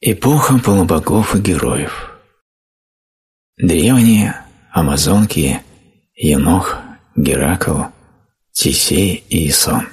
Эпоха полубогов и героев. Древние, амазонки, Енох, Геракл, Тесей и Исон.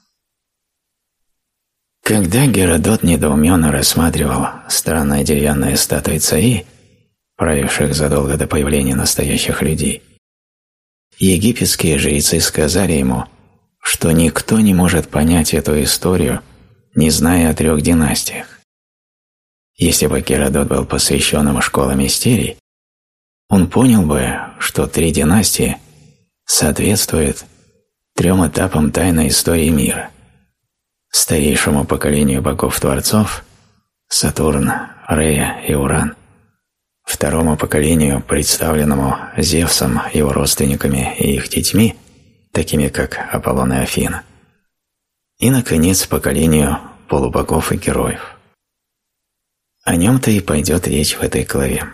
Когда Геродот недоуменно рассматривал странные деревянные статуи царей, правивших задолго до появления настоящих людей, египетские жрецы сказали ему, что никто не может понять эту историю, не зная о 3 династиях. Если бы Геродот был посвященным школе мистерий, он понял бы, что 3 династии соответствуют 3 этапам тайной истории мира. Старейшему поколению богов-творцов – Сатурн, Рея и Уран, второму поколению, представленному Зевсом, его родственниками и их детьми, такими как Аполлон и Афина, и, наконец, поколению полубогов и героев. О нем-то и пойдет речь в этой главе.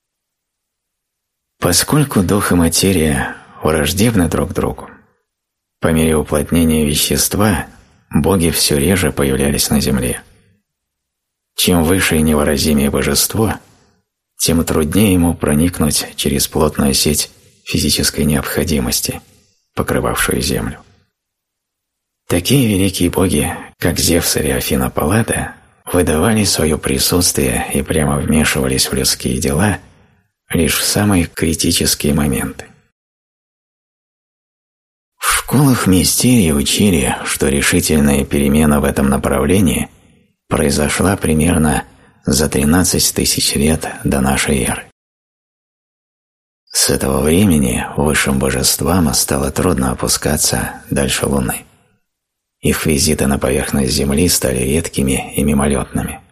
Поскольку дух и материя враждебны друг другу, по мере уплотнения вещества боги все реже появлялись на земле. Чем выше и невыразимее божество, тем труднее ему проникнуть через плотную сеть физической необходимости, покрывавшую землю. Такие великие боги, как Зевс или Афина Паллада, выдавали свое присутствие и прямо вмешивались в людские дела лишь в самые критические моменты. В школах мистерий учили, что решительная перемена в этом направлении произошла примерно за 13 тысяч лет до нашей эры. С этого времени высшим божествам стало трудно опускаться дальше Луны. Их визиты на поверхность Земли стали редкими и мимолетными.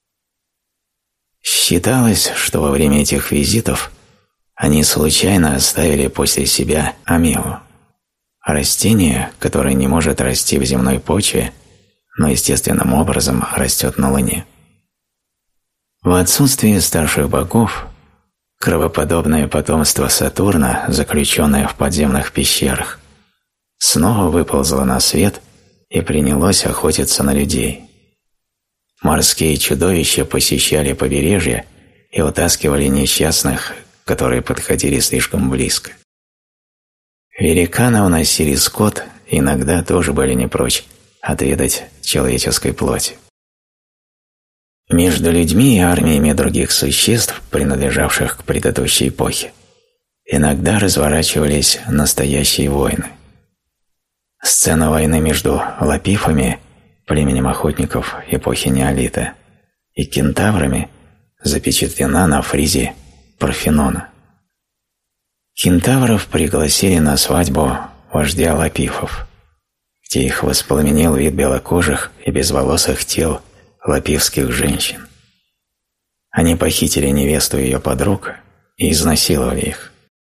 Считалось, что во время этих визитов они случайно оставили после себя амебу, растение, которое не может расти в земной почве, но естественным образом растет на Луне. В отсутствие старших богов кровоподобное потомство Сатурна, заключенное в подземных пещерах, снова выползло на свет и принялось охотиться на людей. Морские чудовища посещали побережье и утаскивали несчастных, которые подходили слишком близко. Великаны уносили скот, иногда тоже были не прочь отведать человеческой плоти. Между людьми и армиями других существ, принадлежавших к предыдущей эпохе, иногда разворачивались настоящие войны. Сцена войны между лапифами, племенем охотников эпохи Неолита, и кентаврами запечатлена на фризе Парфенона. Кентавров пригласили на свадьбу вождя лапифов, где их воспламенил вид белокожих и безволосых тел лапифских женщин. Они похитили невесту и ее подруг и изнасиловали их.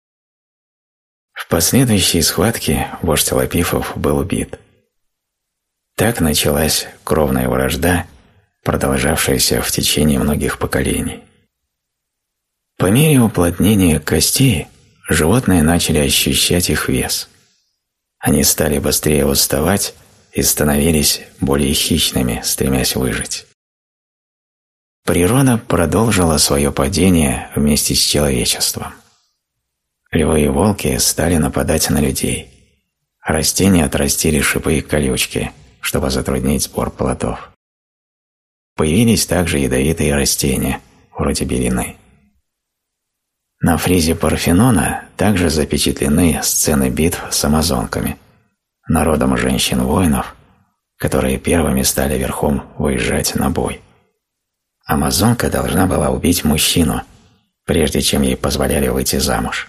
В последующей схватке вождь лапифов был убит. Так началась кровная вражда, продолжавшаяся в течение многих поколений. По мере уплотнения костей животные начали ощущать их вес. Они стали быстрее уставать и становились более хищными, стремясь выжить. Природа продолжила свое падение вместе с человечеством. Львы и волки стали нападать на людей. Растения отрастили шипы и колючки, чтобы затруднить сбор плодов. Появились также ядовитые растения, вроде белины. На фризе Парфенона также запечатлены сцены битв с амазонками, народом женщин-воинов, которые первыми стали верхом выезжать на бой. Амазонка должна была убить мужчину, прежде чем ей позволяли выйти замуж.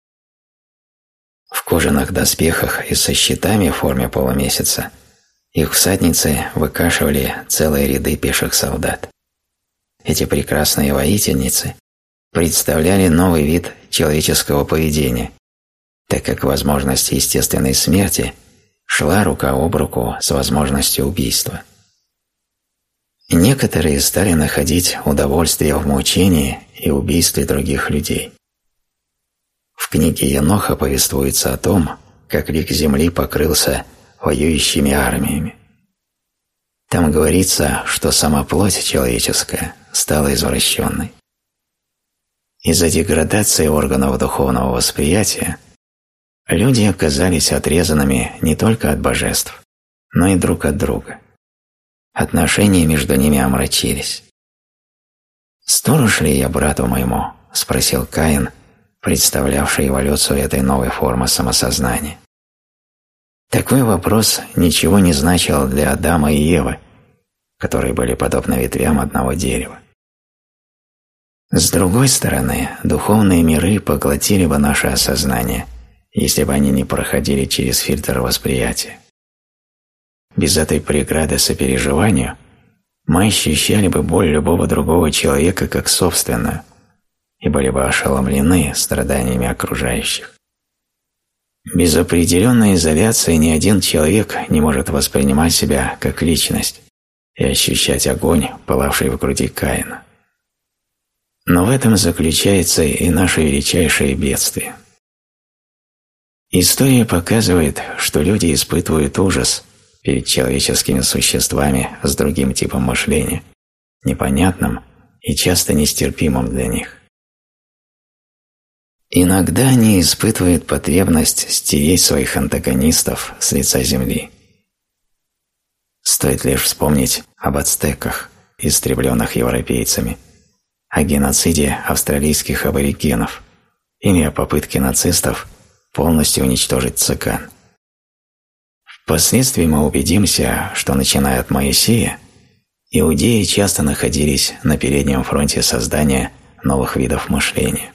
В кожаных доспехах и со щитами в форме полумесяца их всадницы выкашивали целые ряды пеших солдат. Эти прекрасные воительницы представляли новый вид человеческого поведения, так как возможность естественной смерти шла рука об руку с возможностью убийства. Некоторые стали находить удовольствие в мучении и убийстве других людей. В книге Еноха повествуется о том, как лик земли покрылся воюющими армиями. Там говорится, что сама плоть человеческая стала извращенной. Из-за деградации органов духовного восприятия люди оказались отрезанными не только от божеств, но и друг от друга. Отношения между ними омрачились. «Сторож ли я брату моему?» – спросил Каин, представлявший эволюцию этой новой формы самосознания. Такой вопрос ничего не значил для Адама и Евы, которые были подобны ветвям одного дерева. С другой стороны, духовные миры поглотили бы наше осознание, если бы они не проходили через фильтр восприятия. Без этой преграды сопереживанию мы ощущали бы боль любого другого человека как собственную и были бы ошеломлены страданиями окружающих. Без определенной изоляции ни один человек не может воспринимать себя как личность и ощущать огонь, пылавший в груди Каина. Но в этом заключается и наше величайшее бедствие. История показывает, что люди испытывают ужас перед человеческими существами с другим типом мышления, непонятным и часто нестерпимым для них. Иногда они испытывают потребность стереть своих антагонистов с лица земли. Стоит лишь вспомнить об ацтеках, истребленных европейцами, о геноциде австралийских аборигенов или о попытке нацистов полностью уничтожить цыган. Впоследствии мы убедимся, что, начиная от Моисея, иудеи часто находились на переднем фронте создания новых видов мышления.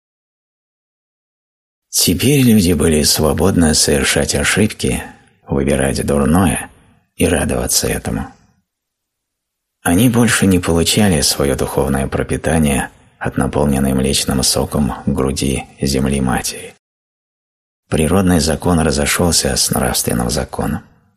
Теперь люди были свободны совершать ошибки, выбирать дурное и радоваться этому. Они больше не получали свое духовное пропитание от наполненной млечным соком груди земли матери. Природный закон разошелся с нравственным законом.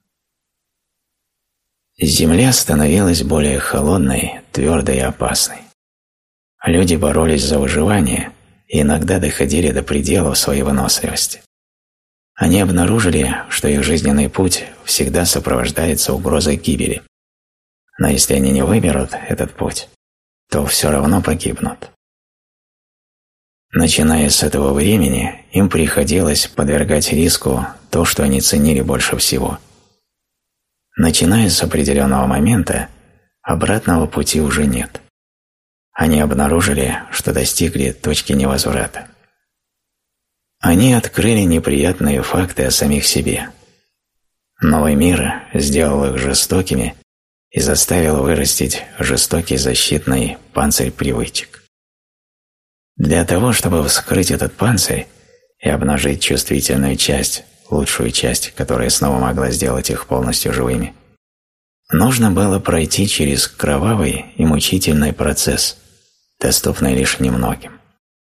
Земля становилась более холодной, твердой и опасной. Люди боролись за выживание и иногда доходили до пределов своей выносливости. Они обнаружили, что их жизненный путь всегда сопровождается угрозой гибели. Но если они не выберут этот путь, то все равно погибнут. Начиная с этого времени, им приходилось подвергать риску то, что они ценили больше всего. Начиная с определенного момента, обратного пути уже нет. Они обнаружили, что достигли точки невозврата. Они открыли неприятные факты о самих себе. Новый мир сделал их жестокими и заставил вырастить жестокий защитный панцирь привычек. Для того, чтобы вскрыть этот панцирь и обнажить чувствительную часть, лучшую часть, которая снова могла сделать их полностью живыми, нужно было пройти через кровавый и мучительный процесс, доступный лишь немногим.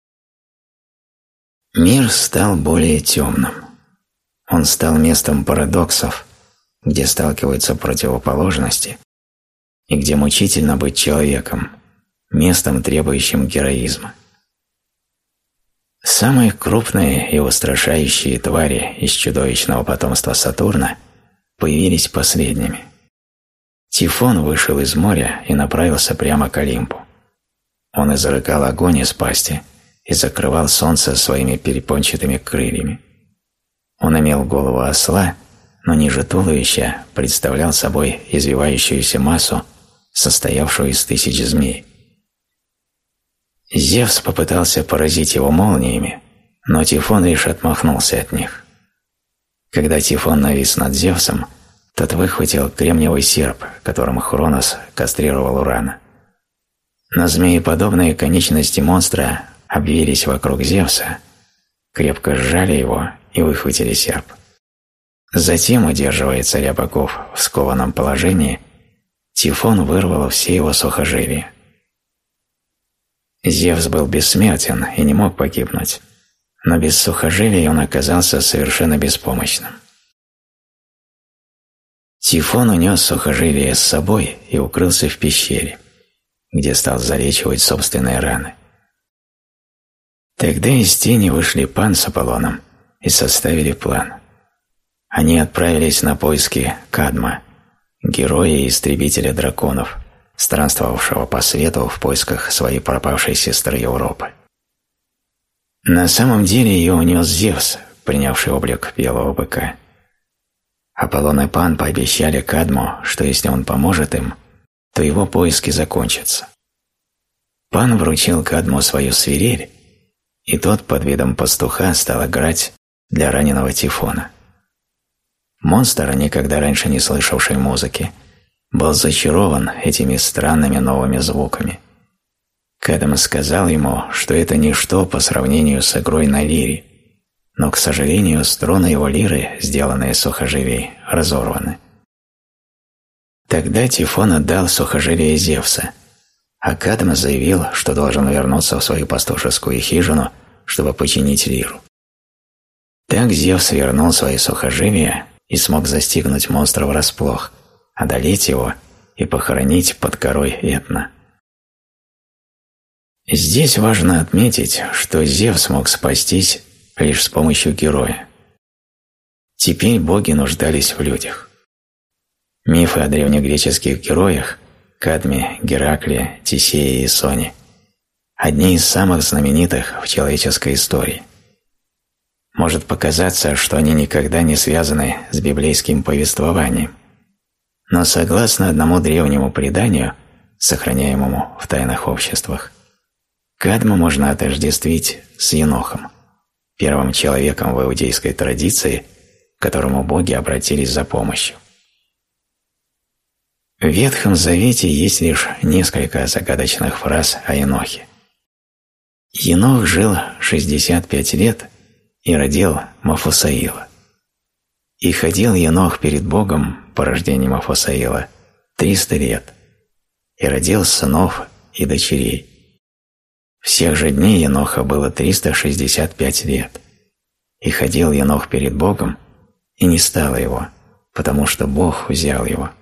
Мир стал более темным. Он стал местом парадоксов, где сталкиваются противоположности и где мучительно быть человеком, местом, требующим героизма. Самые крупные и устрашающие твари из чудовищного потомства Сатурна появились последними. Тифон вышел из моря и направился прямо к Олимпу. Он изрыгал огонь из пасти и закрывал солнце своими перепончатыми крыльями. Он имел голову осла, но ниже туловища представлял собой извивающуюся массу, состоявшую из 1000 змей. Зевс попытался поразить его молниями, но Тифон лишь отмахнулся от них. Когда Тифон навис над Зевсом, тот выхватил кремниевый серп, которым Хронос кастрировал Урана. Но змееподобные конечности монстра обвились вокруг Зевса, крепко сжали его и выхватили серп. Затем, удерживая царя богов в скованном положении, Тифон вырвал все его сухожилия. Зевс был бессмертен и не мог погибнуть, но без сухожилий он оказался совершенно беспомощным. Тифон унес сухожилия с собой и укрылся в пещере, где стал залечивать собственные раны. Тогда из тени вышли Пан с Аполлоном и составили план. Они отправились на поиски Кадма, героя и истребителя драконов, странствовавшего по свету в поисках своей пропавшей сестры Европы. На самом деле ее унес Зевс, принявший облик белого быка. Аполлон и Пан пообещали Кадму, что если он поможет им, то его поиски закончатся. Пан вручил Кадму свою свирель, и тот под видом пастуха стал играть для раненого Тифона. Монстр, никогда раньше не слышавший музыки, был зачарован этими странными новыми звуками. Кадм сказал ему, что это ничто по сравнению с игрой на лире, но, к сожалению, струны его лиры, сделанные из сухожилий, разорваны. Тогда Тифон отдал сухожилие Зевса, а Кадм заявил, что должен вернуться в свою пастушескую хижину, чтобы починить лиру. Так Зевс вернул свои сухожилия и смог застигнуть монстра врасплох, одолеть его и похоронить под горой Этна. Здесь важно отметить, что Зевс мог спастись лишь с помощью героя. Теперь боги нуждались в людях. Мифы о древнегреческих героях – Кадме, Геракле, Тесее и Соне – одни из самых знаменитых в человеческой истории. Может показаться, что они никогда не связаны с библейским повествованием, но согласно одному древнему преданию, сохраняемому в тайных обществах, Кадма можно отождествить с Енохом, первым человеком в иудейской традиции, к которому боги обратились за помощью. В Ветхом Завете есть лишь несколько загадочных фраз о Енохе. Енох жил 65 лет и родил Мафусаила. И ходил Енох перед Богом по рождению Мафусаила 300 лет и родил сынов и дочерей. Всех же дней Еноха было 365 лет, и ходил Енох перед Богом, и не стало его, потому что Бог взял его.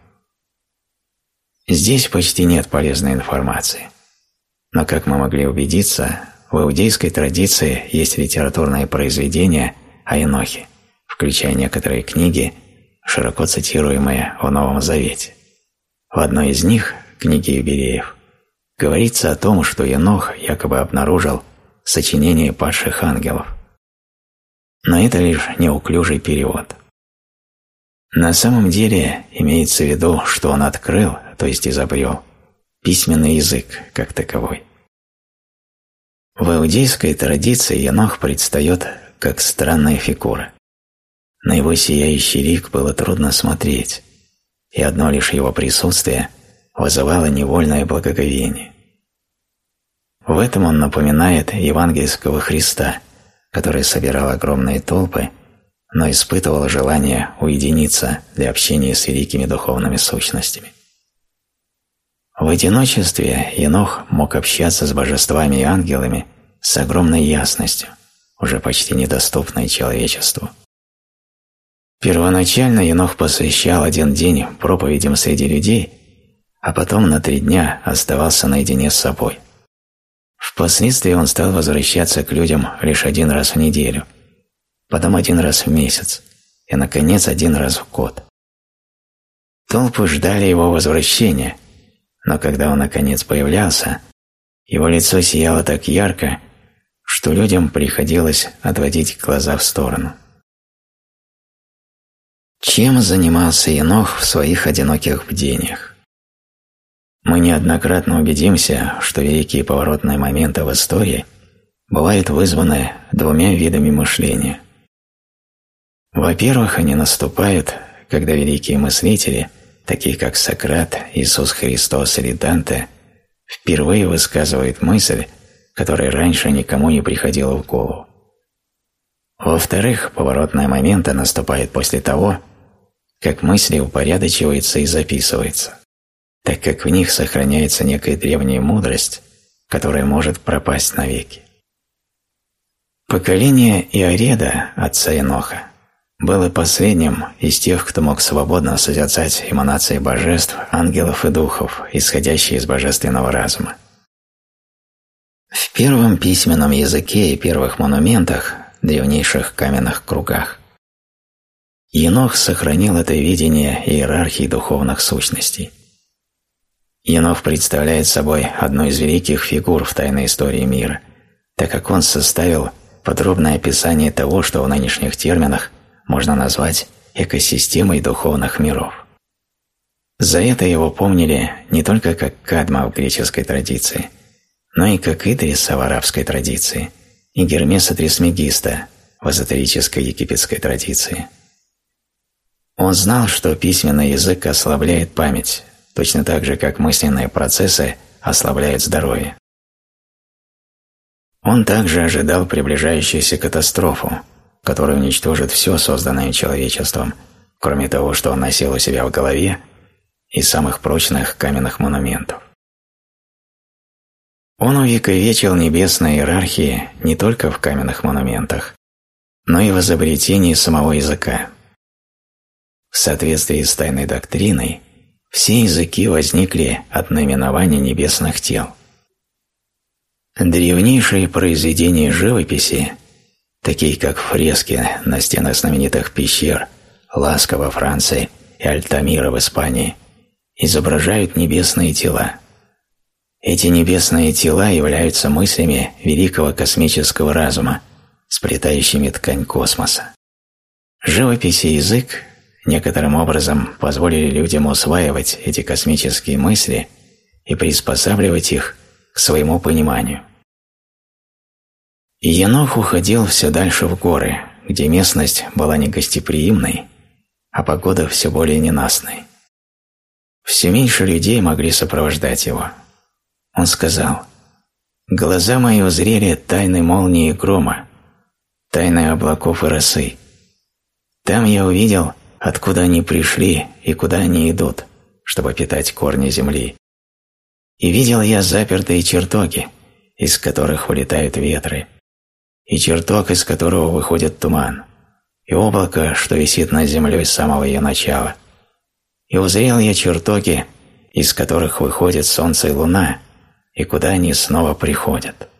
Здесь почти нет полезной информации, но, как мы могли убедиться, в иудейской традиции есть литературные произведения о Енохе, включая некоторые книги, широко цитируемые в Новом Завете. В одной из них, книге Юбилеев, говорится о том, что Енох якобы обнаружил сочинение падших ангелов. Но это лишь неуклюжий перевод. На самом деле имеется в виду, что он открыл, то есть изобрел, письменный язык как таковой. В иудейской традиции Енох предстает как странная фигура. На его сияющий лик было трудно смотреть, и одно лишь его присутствие вызывало невольное благоговение. В этом он напоминает евангельского Христа, который собирал огромные толпы, но испытывал желание уединиться для общения с великими духовными сущностями. В одиночестве Енох мог общаться с божествами и ангелами с огромной ясностью, уже почти недоступной человечеству. Первоначально Енох посвящал один день проповедям среди людей, а потом на 3 дня оставался наедине с собой. Впоследствии он стал возвращаться к людям лишь 1 раз в неделю, потом 1 раз в месяц и, наконец, 1 раз в год. Толпы ждали его возвращения, но когда он, наконец, появлялся, его лицо сияло так ярко, что людям приходилось отводить глаза в сторону. Чем занимался Енох в своих одиноких бдениях? Мы неоднократно убедимся, что великие поворотные моменты в истории бывают вызваны 2 видами мышления. Во-первых, они наступают, когда великие мыслители, такие как Сократ, Иисус Христос или Данте, впервые высказывают мысль, которая раньше никому не приходила в голову. Во-вторых, поворотные моменты наступают после того, как мысли упорядочиваются и записываются, так как в них сохраняется некая древняя мудрость, которая может пропасть навеки. Поколение Иареда, отца Еноха, было последним из тех, кто мог свободно созерцать эманации божеств, ангелов и духов, исходящие из божественного разума. В первом письменном языке и первых монументах, древнейших каменных кругах, Енох сохранил это видение иерархии духовных сущностей. Енох представляет собой одну из великих фигур в тайной истории мира, так как он составил подробное описание того, что в нынешних терминах можно назвать экосистемой духовных миров. За это его помнили не только как Кадма в греческой традиции, но и как Идриса в арабской традиции и Гермеса Трисмегиста в эзотерической египетской традиции. Он знал, что письменный язык ослабляет память, точно так же, как мысленные процессы ослабляют здоровье. Он также ожидал приближающуюся катастрофу, которая уничтожит все созданное человечеством, кроме того, что он носил у себя в голове, и самых прочных каменных монументов. Он увековечил небесные иерархии не только в каменных монументах, но и в изобретении самого языка. В соответствии с тайной доктриной, все языки возникли от наименования небесных тел. Древнейшие произведения живописи, такие как фрески на стенах знаменитых пещер Ласка во Франции и Альтамира в Испании, изображают небесные тела. Эти небесные тела являются мыслями великого космического разума, сплетающими ткань космоса. Живопись и язык некоторым образом позволили людям усваивать эти космические мысли и приспосабливать их к своему пониманию. Енох уходил все дальше в горы, где местность была не гостеприимной, а погода все более ненастной. Все меньше людей могли сопровождать его. Он сказал: «Глаза мои узрели тайны молнии и грома, тайны облаков и росы. Там я увидел, откуда они пришли и куда они идут, чтобы питать корни земли. И видел я запертые чертоги, из которых вылетают ветры, и чертог, из которого выходит туман, и облако, что висит над землей с самого ее начала. И узрел я чертоги, из которых выходит солнце и луна, и куда они снова приходят».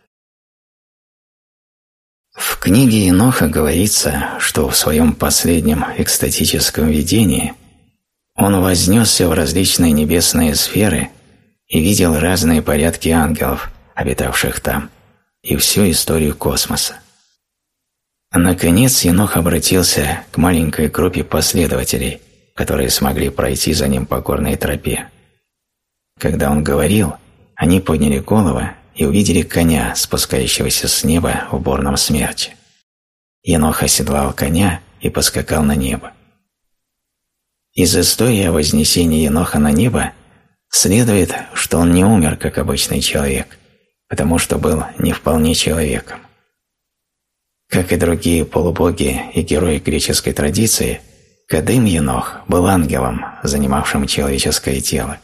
В книге Еноха говорится, что в своем последнем экстатическом видении он вознесся в различные небесные сферы и видел разные порядки ангелов, обитавших там, и всю историю космоса. Наконец Енох обратился к маленькой группе последователей, которые смогли пройти за ним по горной тропе. Когда он говорил, они подняли головы и увидели коня, спускающегося с неба в бурном смерче. Енох оседлал коня и поскакал на небо. Из истории о вознесении Еноха на небо следует, что он не умер, как обычный человек, потому что был не вполне человеком. Как и другие полубоги и герои греческой традиции, Кадым Енох был ангелом, занимавшим человеческое тело.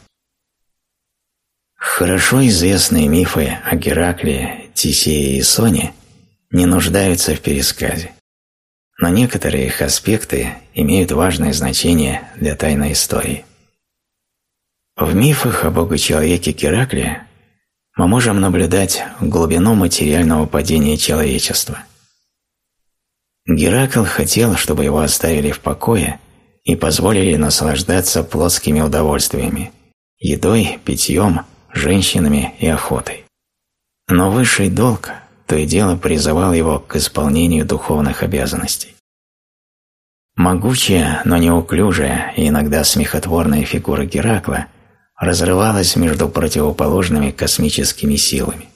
Хорошо известные мифы о Геракле, Тесее и Соне не нуждаются в пересказе, но некоторые их аспекты имеют важное значение для тайной истории. В мифах о богочеловеке Геракле мы можем наблюдать глубину материального падения человечества. Геракл хотел, чтобы его оставили в покое и позволили наслаждаться плотскими удовольствиями – едой, питьем, женщинами и охотой. Но высший долг то и дело призывал его к исполнению духовных обязанностей. Могучая, но неуклюжая и иногда смехотворная фигура Геракла разрывалась между противоположными космическими силами.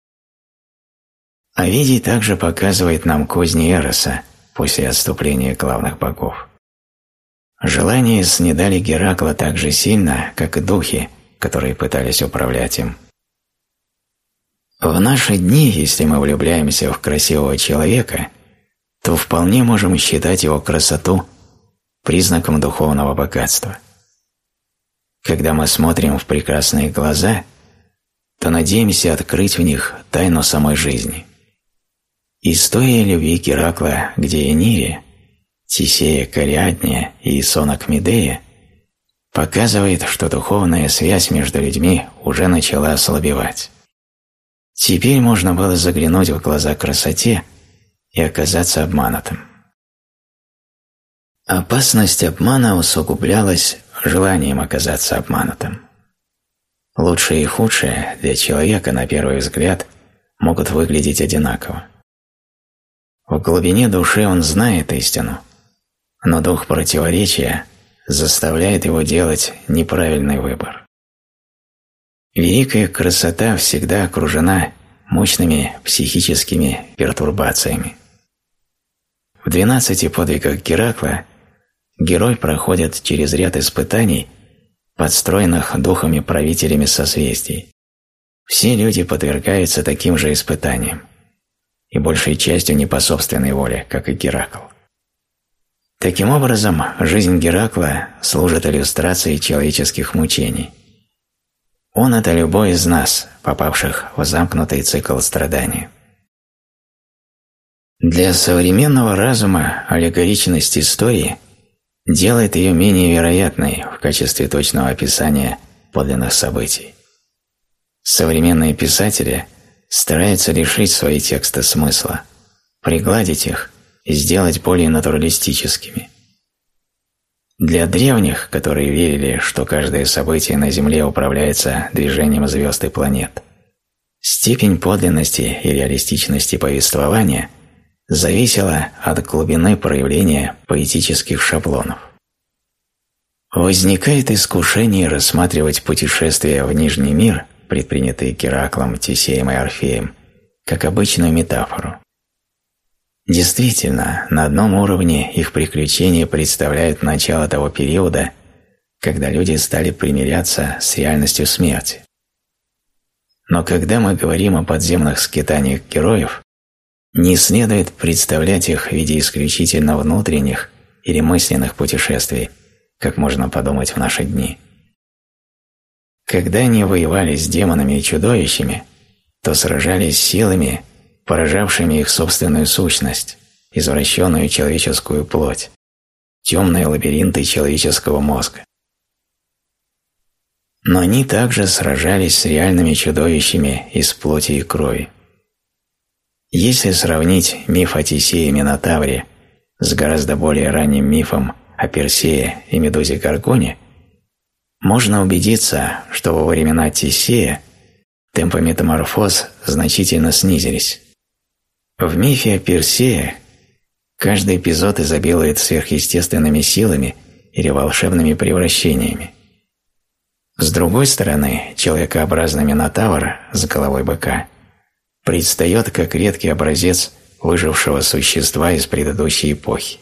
Овидий также показывает нам козни Эроса после отступления главных богов. Желания снедали Геракла так же сильно, как и духи, которые пытались управлять им. В наши дни, если мы влюбляемся в красивого человека, то вполне можем считать его красоту признаком духовного богатства. Когда мы смотрим в прекрасные глаза, то надеемся открыть в них тайну самой жизни. История любви Геракла к Деянире, Тесея к Ариадне и Исона к Медее показывает, что духовная связь между людьми уже начала ослабевать. Теперь можно было заглянуть в глаза красоте и оказаться обманутым. Опасность обмана усугублялась желанием оказаться обманутым. Лучшее и худшее для человека, на первый взгляд, могут выглядеть одинаково. В глубине души он знает истину, но дух противоречия заставляет его делать неправильный выбор. Великая красота всегда окружена мощными психическими пертурбациями. В 12 подвигах Геракла герой проходит через ряд испытаний, подстроенных духами-правителями созвездий. Все люди подвергаются таким же испытаниям, и большей частью не по собственной воле, как и Геракл. Таким образом, жизнь Геракла служит иллюстрацией человеческих мучений. Он – это любой из нас, попавших в замкнутый цикл страдания. Для современного разума аллегоричность истории делает ее менее вероятной в качестве точного описания подлинных событий. Современные писатели стараются лишить свои тексты смысла, пригладить их и сделать более натуралистическими. Для древних, которые верили, что каждое событие на Земле управляется движением звезд и планет, степень подлинности и реалистичности повествования зависела от глубины проявления поэтических шаблонов. Возникает искушение рассматривать путешествия в Нижний мир, предпринятые Гераклом, Тесеем и Орфеем, как обычную метафору. Действительно, на одном уровне их приключения представляют начало того периода, когда люди стали примиряться с реальностью смерти. Но когда мы говорим о подземных скитаниях героев, не следует представлять их в виде исключительно внутренних или мысленных путешествий, как можно подумать в наши дни. Когда они воевали с демонами и чудовищами, то сражались с силами, поражавшими их собственную сущность, извращенную человеческую плоть, темные лабиринты человеческого мозга. Но они также сражались с реальными чудовищами из плоти и крови. Если сравнить миф о Тесее и Минотавре с гораздо более ранним мифом о Персее и Медузе Горгоне, можно убедиться, что во времена Тесея темпы метаморфоз значительно снизились. В мифе о Персее каждый эпизод изобилует сверхъестественными силами или волшебными превращениями. С другой стороны, человекообразный Минотавр с головой быка предстает как редкий образец выжившего существа из предыдущей эпохи.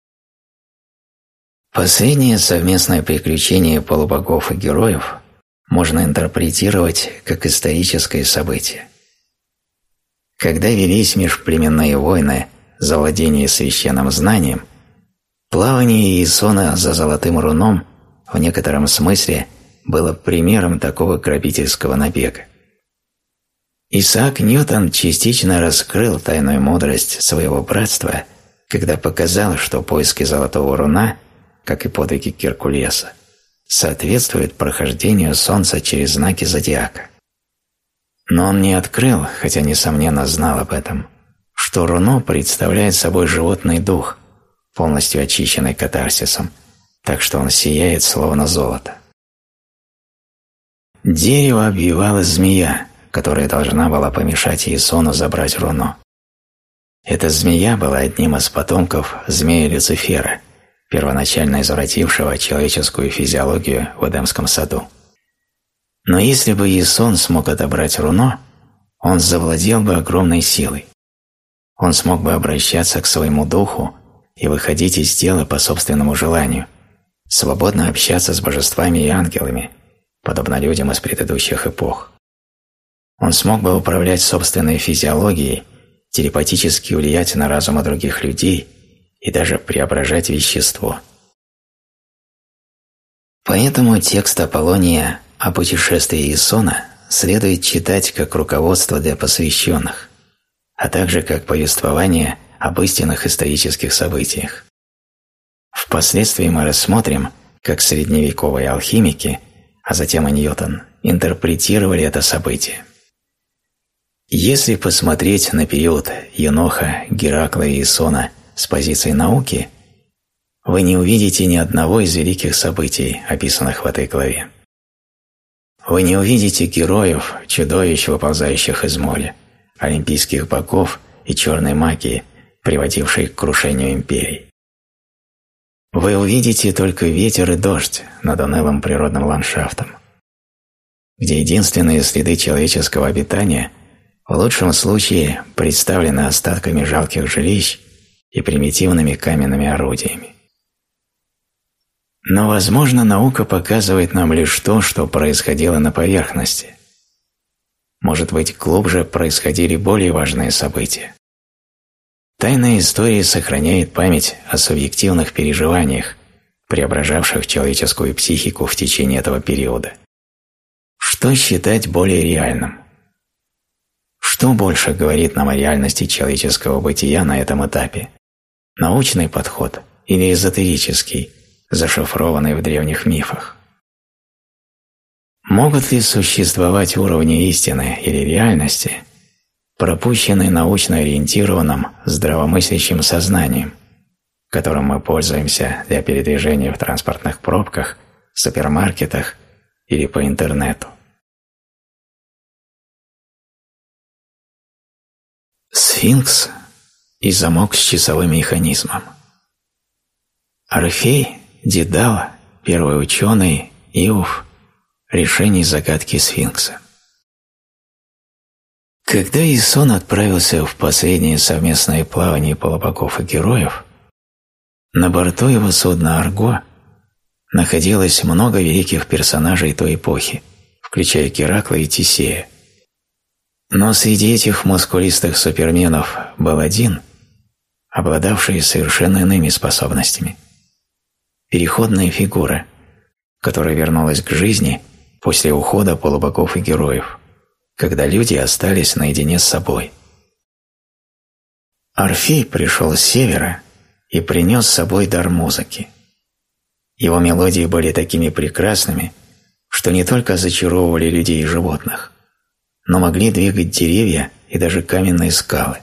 Последнее совместное приключение полубогов и героев можно интерпретировать как историческое событие. Когда велись межплеменные войны за владение священным знанием, плавание Иисона за золотым руном в некотором смысле было примером такого грабительского набега. Исаак Ньютон частично раскрыл тайную мудрость своего братства, когда показал, что поиски золотого руна, как и подвиги Геркулеса, соответствуют прохождению Солнца через знаки зодиака. Но он не открыл, хотя несомненно знал об этом, что руно представляет собой животный дух, полностью очищенный катарсисом, так что он сияет словно золото. Дерево обвивала змея, которая должна была помешать Иисону забрать руно. Эта змея была одним из потомков змея Люцифера, первоначально извратившего человеческую физиологию в Эдемском саду. Но если бы Иисон смог отобрать руно, он завладел бы огромной силой. Он смог бы обращаться к своему духу и выходить из тела по собственному желанию, свободно общаться с божествами и ангелами, подобно людям из предыдущих эпох. Он смог бы управлять собственной физиологией, телепатически влиять на разумы других людей и даже преображать вещество. Поэтому текст Аполлония о путешествии Иисона следует читать как руководство для посвященных, а также как повествование об истинных исторических событиях. Впоследствии мы рассмотрим, как средневековые алхимики, а затем и Ньютон, интерпретировали это событие. Если посмотреть на период Еноха, Геракла и Иисона с позиции науки, вы не увидите ни одного из великих событий, описанных в этой главе. Вы не увидите героев, чудовищ, выползающих из моря, олимпийских богов и черной магии, приводившей к крушению империй. Вы увидите только ветер и дождь над унылым природным ландшафтом, где единственные следы человеческого обитания в лучшем случае представлены остатками жалких жилищ и примитивными каменными орудиями. Но, возможно, наука показывает нам лишь то, что происходило на поверхности. Может быть, глубже происходили более важные события. Тайная история сохраняет память о субъективных переживаниях, преображавших человеческую психику в течение этого периода. Что считать более реальным? Что больше говорит нам о реальности человеческого бытия на этом этапе? Научный подход или эзотерический, зашифрованный в древних мифах? Могут ли существовать уровни истины или реальности, пропущенные научно ориентированным, здравомыслящим сознанием, которым мы пользуемся для передвижения в транспортных пробках, супермаркетах или по интернету? Сфинкс и замок с часовым механизмом. Орфей, Дедал, первый ученый, Иов, решение загадки сфинкса. Когда Исон отправился в последнее совместное плавание полубогов и героев, на борту его судна «Арго» находилось много великих персонажей той эпохи, включая Геракла и Тесея. Но среди этих мускулистых суперменов был один, обладавший совершенно иными способностями. Переходная фигура, которая вернулась к жизни после ухода полубогов и героев, когда люди остались наедине с собой. Орфей пришел с севера и принес с собой дар музыки. Его мелодии были такими прекрасными, что не только зачаровывали людей и животных, но могли двигать деревья и даже каменные скалы.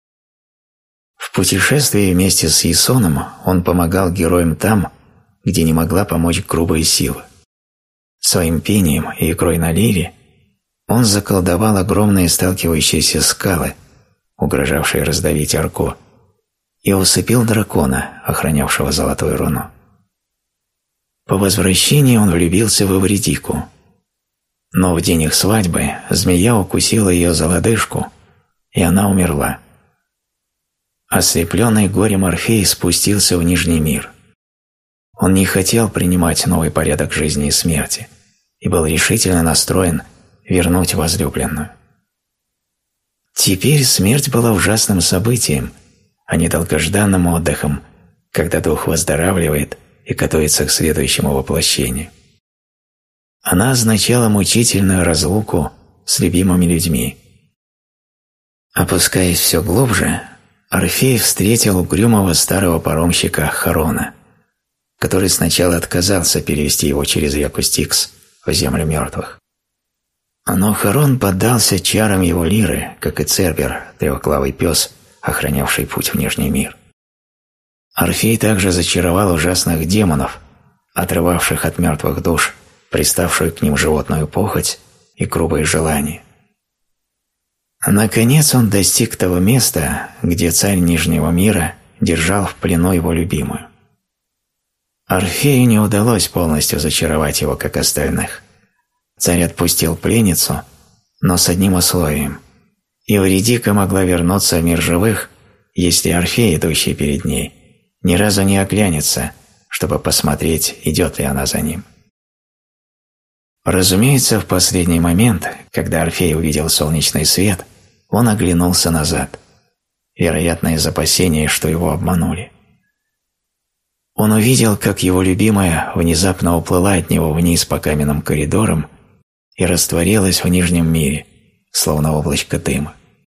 В путешествии вместе с Ясоном он помогал героям там, где не могла помочь грубая сила. Своим пением и игрой на лире он заколдовал огромные сталкивающиеся скалы, угрожавшие раздавить Арго, и усыпил дракона, охранявшего золотую руну. По возвращении он влюбился в Эвридику, но в день их свадьбы змея укусила ее за лодыжку, и она умерла. Ослепленный горем Орфей спустился в Нижний мир. Он не хотел принимать новый порядок жизни и смерти и был решительно настроен вернуть возлюбленную. Теперь смерть была ужасным событием, а не долгожданным отдыхом, когда дух выздоравливает и готовится к следующему воплощению. Она означала мучительную разлуку с любимыми людьми. Опускаясь все глубже, Орфей встретил угрюмого старого паромщика Харона, который сначала отказался перевести его через реку Стикс в землю мертвых. Но Харон поддался чарам его лиры, как и Цербер, трехглавый пес, охранявший путь в Нижний мир. Орфей также зачаровал ужасных демонов, отрывавших от мертвых душ приставшую к ним животную похоть и грубые желания. Наконец он достиг того места, где царь Нижнего мира держал в плену его любимую. Орфею не удалось полностью зачаровать его, как остальных. Царь отпустил пленницу, но с одним условием. Эвридика могла вернуться в мир живых, если Орфей, идущий перед ней, ни разу не оглянется, чтобы посмотреть, идет ли она за ним. Разумеется, в последний момент, когда Орфей увидел солнечный свет, он оглянулся назад, вероятно, из опасения, что его обманули. Он увидел, как его любимая внезапно уплыла от него вниз по каменным коридорам и растворилась в Нижнем мире, словно облачко дыма.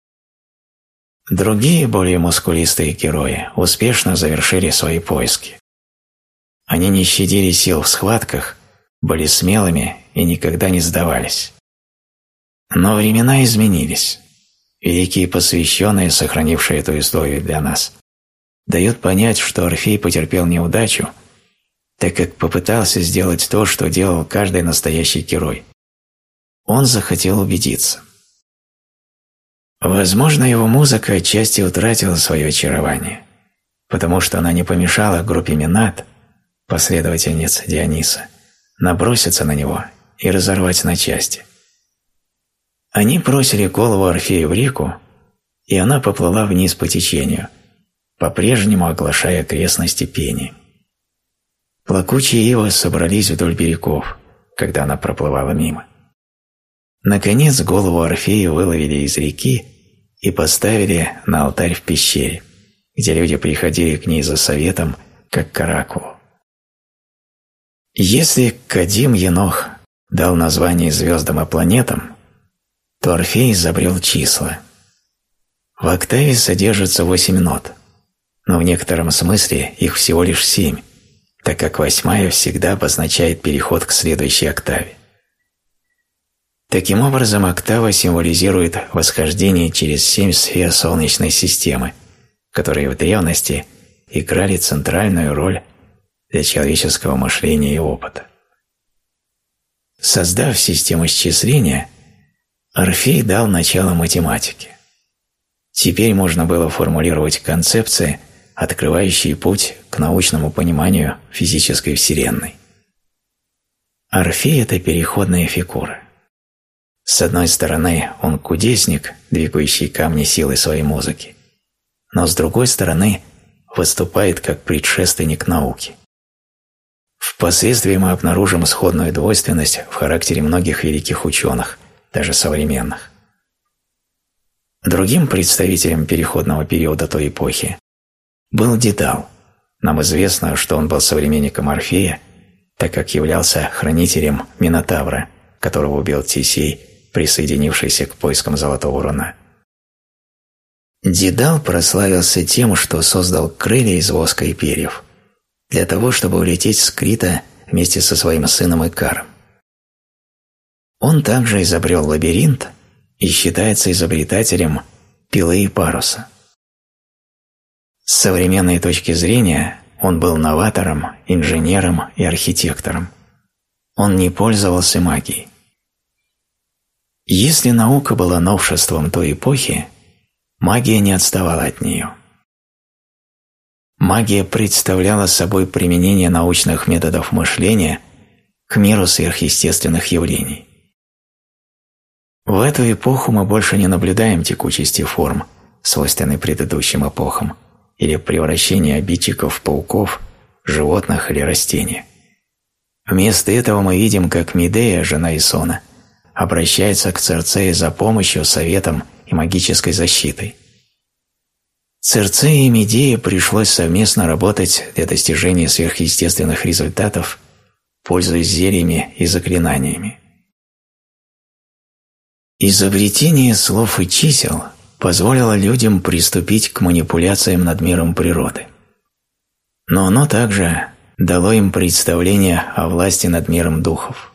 Другие, более мускулистые герои успешно завершили свои поиски. Они не щадили сил в схватках, были смелыми и никогда не сдавались. Но времена изменились. Великие посвященные, сохранившие эту историю для нас, дает понять, что Орфей потерпел неудачу, так как попытался сделать то, что делал каждый настоящий герой. Он захотел убедиться. Возможно, его музыка отчасти утратила свое очарование, потому что она не помешала группе Минат, последовательниц Диониса, наброситься на него и разорвать на части. Они бросили голову Орфея в реку, и она поплыла вниз по течению, по-прежнему оглашая окрестности пением. Плакучие ивы собрались вдоль берегов, когда она проплывала мимо. Наконец голову Орфея выловили из реки и поставили на алтарь в пещере, где люди приходили к ней за советом, как к оракулу. Если Кадим Енох дал название звездам и планетам, то Орфей изобрел числа. В октаве содержится 8 нот, но в некотором смысле их всего лишь 7, так как 8-я всегда обозначает переход к следующей октаве. Таким образом, октава символизирует восхождение через 7 сфер Солнечной системы, которые в древности играли центральную роль для человеческого мышления и опыта. Создав систему счисления, Орфей дал начало математике. Теперь можно было формулировать концепции, открывающие путь к научному пониманию физической Вселенной. Орфей – это переходная фигура. С одной стороны, он кудесник, двигающий камни силой своей музыки, но с другой стороны, выступает как предшественник науки. Впоследствии мы обнаружим сходную двойственность в характере многих великих ученых, даже современных. Другим представителем переходного периода той эпохи был Дедал. Нам известно, что он был современником Орфея, так как являлся хранителем Минотавра, которого убил Тесей, присоединившийся к поискам Золотого Руна. Дедал прославился тем, что создал крылья из воска и перьев для того, чтобы улететь с Крита вместе со своим сыном Икаром. Он также изобрел лабиринт и считается изобретателем пилы и паруса. С современной точки зрения он был новатором, инженером и архитектором. Он не пользовался магией. Если наука была новшеством той эпохи, магия не отставала от нее. Магия представляла собой применение научных методов мышления к миру сверхъестественных явлений. В эту эпоху мы больше не наблюдаем текучести форм, свойственной предыдущим эпохам, или превращения обидчиков в пауков, животных или растения. Вместо этого мы видим, как Медея, жена Исона, обращается к Цирцее за помощью, советом и магической защитой. Цирцее и Медее пришлось совместно работать для достижения сверхъестественных результатов, пользуясь зельями и заклинаниями. Изобретение слов и чисел позволило людям приступить к манипуляциям над миром природы. Но оно также дало им представление о власти над миром духов.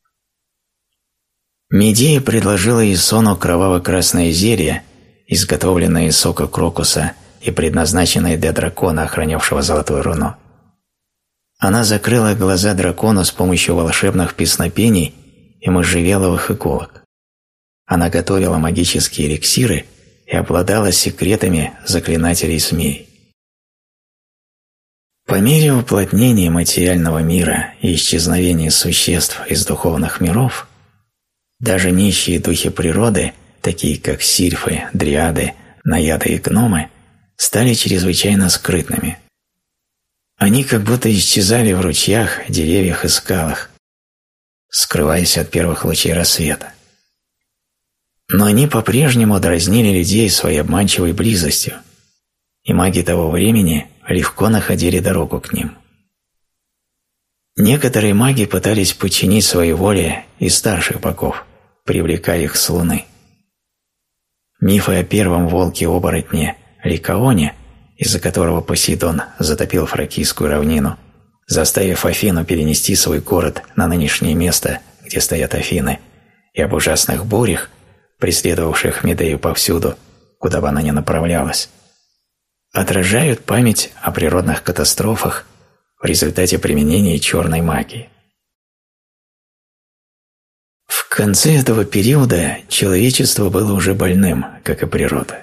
Медея предложила Исону кроваво-красное зелье, изготовленное из сока крокуса и предназначенное для дракона, охранявшего Золотое Руно. Она закрыла глаза дракону с помощью волшебных песнопений и можжевеловых иголок. Она готовила магические эликсиры и обладала секретами заклинателей змей. По мере уплотнения материального мира и исчезновения существ из духовных миров, даже нищие духи природы, такие как сильфы, дриады, наяды и гномы, стали чрезвычайно скрытными. Они как будто исчезали в ручьях, деревьях и скалах, скрываясь от первых лучей рассвета. Но они по-прежнему дразнили людей своей обманчивой близостью, и маги того времени легко находили дорогу к ним. Некоторые маги пытались подчинить своей воле и старших богов, привлекая их с Луны. Мифы о первом волке-оборотне Ликаоне, из-за которого Посейдон затопил Фракийскую равнину, заставив Афину перенести свой город на нынешнее место, где стоят Афины, и об ужасных бурях, преследовавших Медею повсюду, куда бы она ни направлялась, отражают память о природных катастрофах в результате применения черной магии. В конце этого периода человечество было уже больным, как и природа.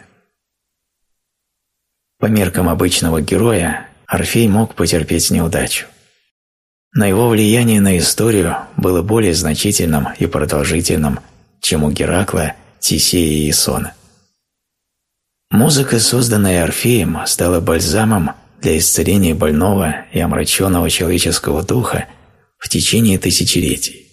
По меркам обычного героя, Орфей мог потерпеть неудачу. Но его влияние на историю было более значительным и продолжительным, чем у Геракла, Тесея и Исона. Музыка, созданная Орфеем, стала бальзамом для исцеления больного и омраченного человеческого духа в течение тысячелетий.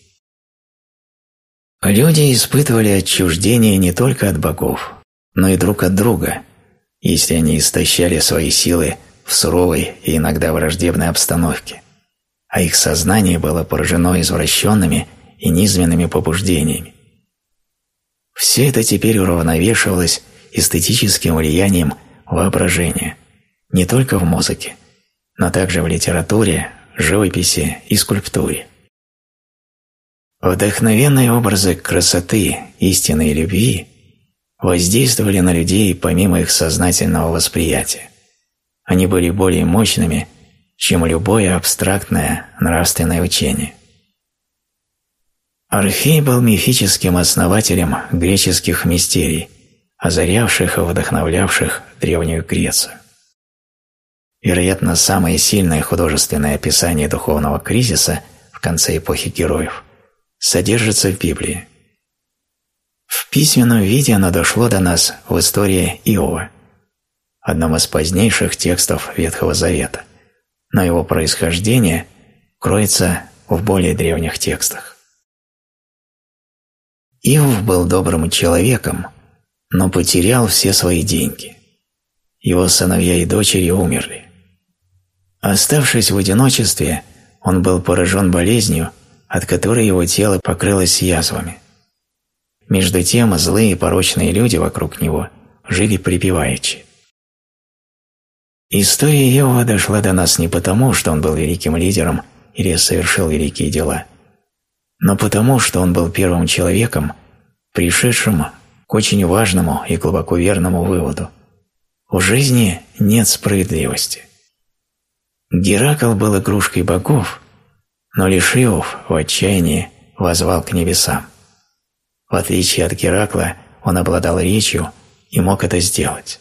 Люди испытывали отчуждение не только от богов, но и друг от друга, если они истощали свои силы в суровой и иногда враждебной обстановке, а их сознание было поражено извращенными и низменными побуждениями. Все это теперь уравновешивалось эстетическим влиянием воображения, не только в музыке, но также в литературе, живописи и скульптуре. Вдохновенные образы красоты, истины и любви воздействовали на людей помимо их сознательного восприятия. Они были более мощными, чем любое абстрактное нравственное учение. Орфей был мифическим основателем греческих мистерий, озарявших и вдохновлявших Древнюю Грецию. Вероятно, самое сильное художественное описание духовного кризиса в конце эпохи героев содержится в Библии. В письменном виде оно дошло до нас в истории Иова, одном из позднейших текстов Ветхого Завета, но его происхождение кроется в более древних текстах. Иов был добрым человеком, но потерял все свои деньги. Его сыновья и дочери умерли. Оставшись в одиночестве, он был поражен болезнью, от которой его тело покрылось язвами. Между тем злые и порочные люди вокруг него жили припеваючи. История Иова дошла до нас не потому, что он был великим лидером или совершил великие дела, но потому, что он был первым человеком, пришедшим к очень важному и глубоко верному выводу: в жизни нет справедливости. Геракл был игрушкой богов, но лишь Иов в отчаянии воззвал к небесам. В отличие от Геракла, он обладал речью и мог это сделать.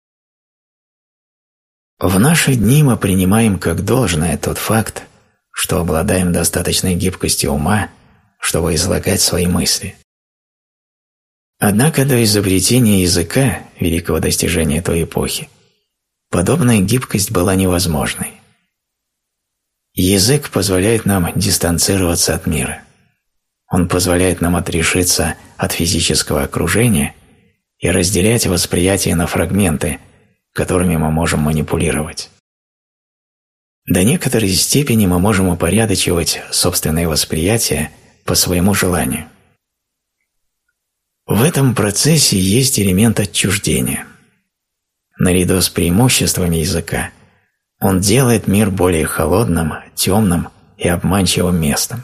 В наши дни мы принимаем как должное тот факт, что обладаем достаточной гибкостью ума, чтобы излагать свои мысли. Однако до изобретения языка, великого достижения той эпохи, подобная гибкость была невозможной. Язык позволяет нам дистанцироваться от мира. Он позволяет нам отрешиться от физического окружения и разделять восприятие на фрагменты, которыми мы можем манипулировать. До некоторой степени мы можем упорядочивать собственное восприятие по своему желанию. В этом процессе есть элемент отчуждения. Наряду с преимуществами языка он делает мир более холодным, темным и обманчивым местом.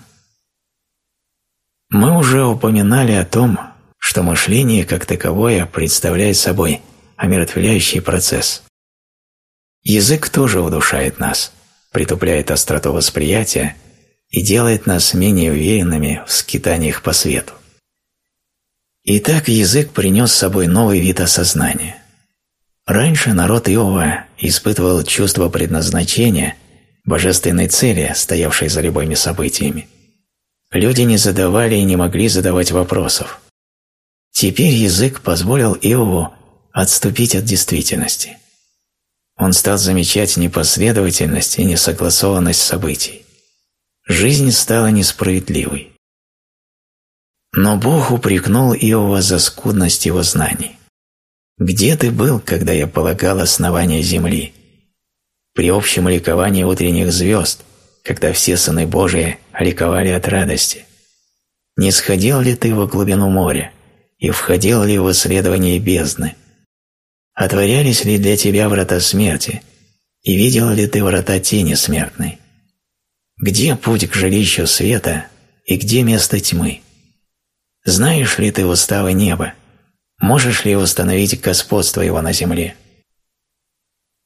Мы уже упоминали о том, что мышление как таковое представляет собой омертвляющий процесс. Язык тоже удушает нас, притупляет остроту восприятия и делает нас менее уверенными в скитаниях по свету. Итак, язык принес с собой новый вид осознания. Раньше народ Иова испытывал чувство предназначения, божественной цели, стоявшей за любыми событиями. Люди не задавали и не могли задавать вопросов. Теперь язык позволил Иову отступить от действительности. Он стал замечать непоследовательность и несогласованность событий. Жизнь стала несправедливой. Но Бог упрекнул Иова за скудность его знаний. «Где ты был, когда я полагал основания земли? При общем ликовании утренних звезд, когда все сыны Божии ликовали от радости? Не сходил ли ты во глубину моря и входил ли в исследование бездны? Отворялись ли для тебя врата смерти, и видел ли ты врата тени смертной? Где путь к жилищу света и где место тьмы? Знаешь ли ты уставы неба? Можешь ли установить господство его на земле?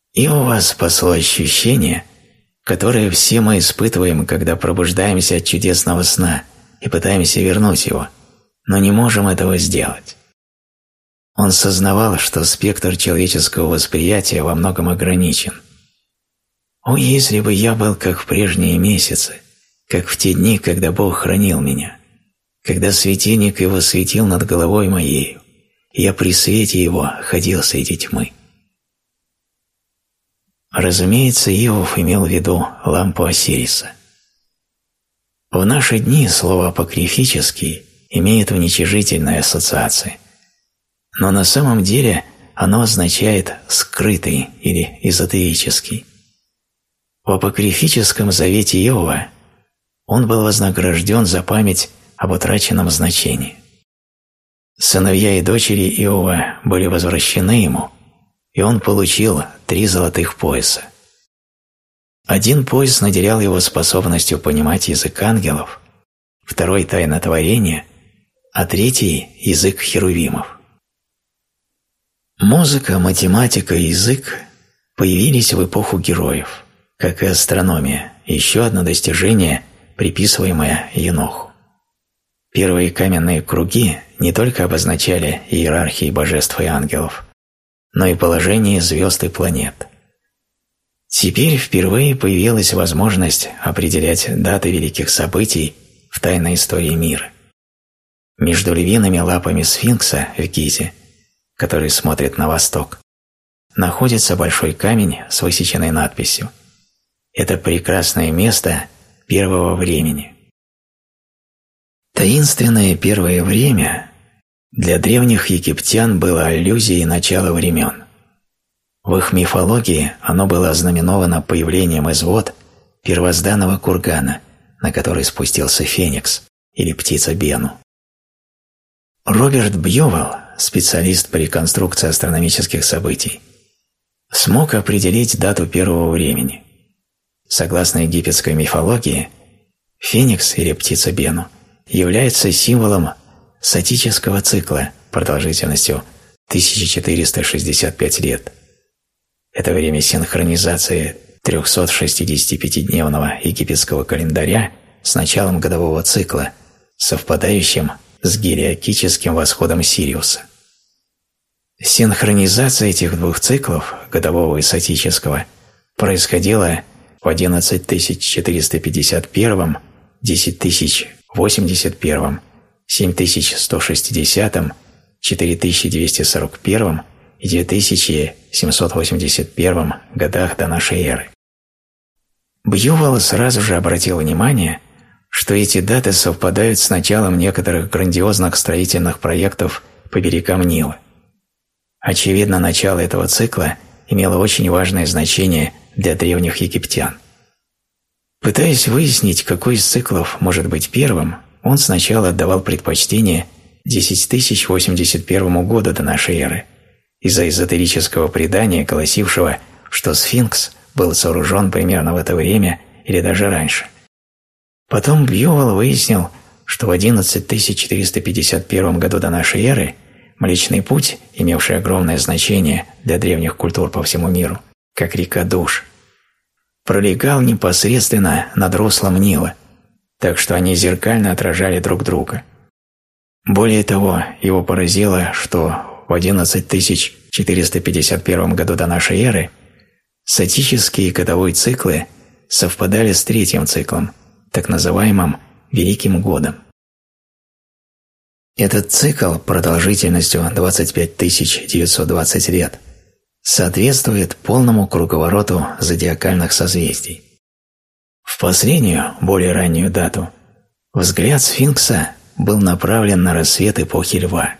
Иова спасло ощущение, которое все мы испытываем, когда пробуждаемся от чудесного сна и пытаемся вернуть его, но не можем этого сделать. Он сознавал, что спектр человеческого восприятия во многом ограничен. «О, если бы я был как в прежние месяцы, как в те дни, когда Бог хранил меня, когда светильник Его светил над головой моею, и я при свете Его ходил среди тьмы». Разумеется, Иов имел в виду лампу Осириса. В наши дни слово «апокрифический» имеет уничижительные ассоциации, но на самом деле оно означает «скрытый» или «эзотерический». В апокрифическом завете Иова он был вознагражден за память об утраченном значении. Сыновья и дочери Иова были возвращены ему, и он получил 3 золотых пояса. Один пояс наделял его способностью понимать язык ангелов, второй – тайна творения, а третий – язык херувимов. Музыка, математика и язык появились в эпоху героев, как и астрономия, еще одно достижение, приписываемое Еноху. Первые каменные круги не только обозначали иерархии божеств и ангелов, но и положение звезд и планет. Теперь впервые появилась возможность определять даты великих событий в тайной истории мира. Между львиными лапами сфинкса в Гизе, который смотрит на восток, находится большой камень с высеченной надписью «Это прекрасное место первого времени». Таинственное первое время для древних египтян было аллюзией начала времен. В их мифологии оно было ознаменовано появлением из вод первозданного кургана, на который спустился Феникс или птица Бену. Роберт Бьювелл, специалист по реконструкции астрономических событий, смог определить дату первого времени. Согласно египетской мифологии, Феникс или птица Бену является символом сатического цикла продолжительностью 1465 лет. Это время синхронизации 365-дневного египетского календаря с началом годового цикла, совпадающим с гелиокическим восходом Сириуса. Синхронизация этих двух циклов, годового и сатического, происходила в 11451, 10081, 7160, 4241 и 2781 годах до нашей эры. Бьювелл сразу же обратил внимание, что эти даты совпадают с началом некоторых грандиозных строительных проектов по берегам Нила. Очевидно, начало этого цикла имело очень важное значение для древних египтян. Пытаясь выяснить, какой из циклов может быть первым, он сначала отдавал предпочтение 10081 году до нашей эры из-за эзотерического предания, гласившего, что сфинкс был сооружен примерно в это время или даже раньше. Потом Бьювелл выяснил, что в 11451 году до нашей эры Млечный Путь, имевший огромное значение для древних культур по всему миру, как река Душ, пролегал непосредственно над руслом Нила, так что они зеркально отражали друг друга. Более того, его поразило, что в 11451 году до нашей эры сатические годовые циклы совпадали с третьим циклом, так называемым Великим Годом. Этот цикл продолжительностью 25 920 лет соответствует полному круговороту зодиакальных созвездий. В последнюю, более раннюю дату, взгляд сфинкса был направлен на рассвет эпохи Льва.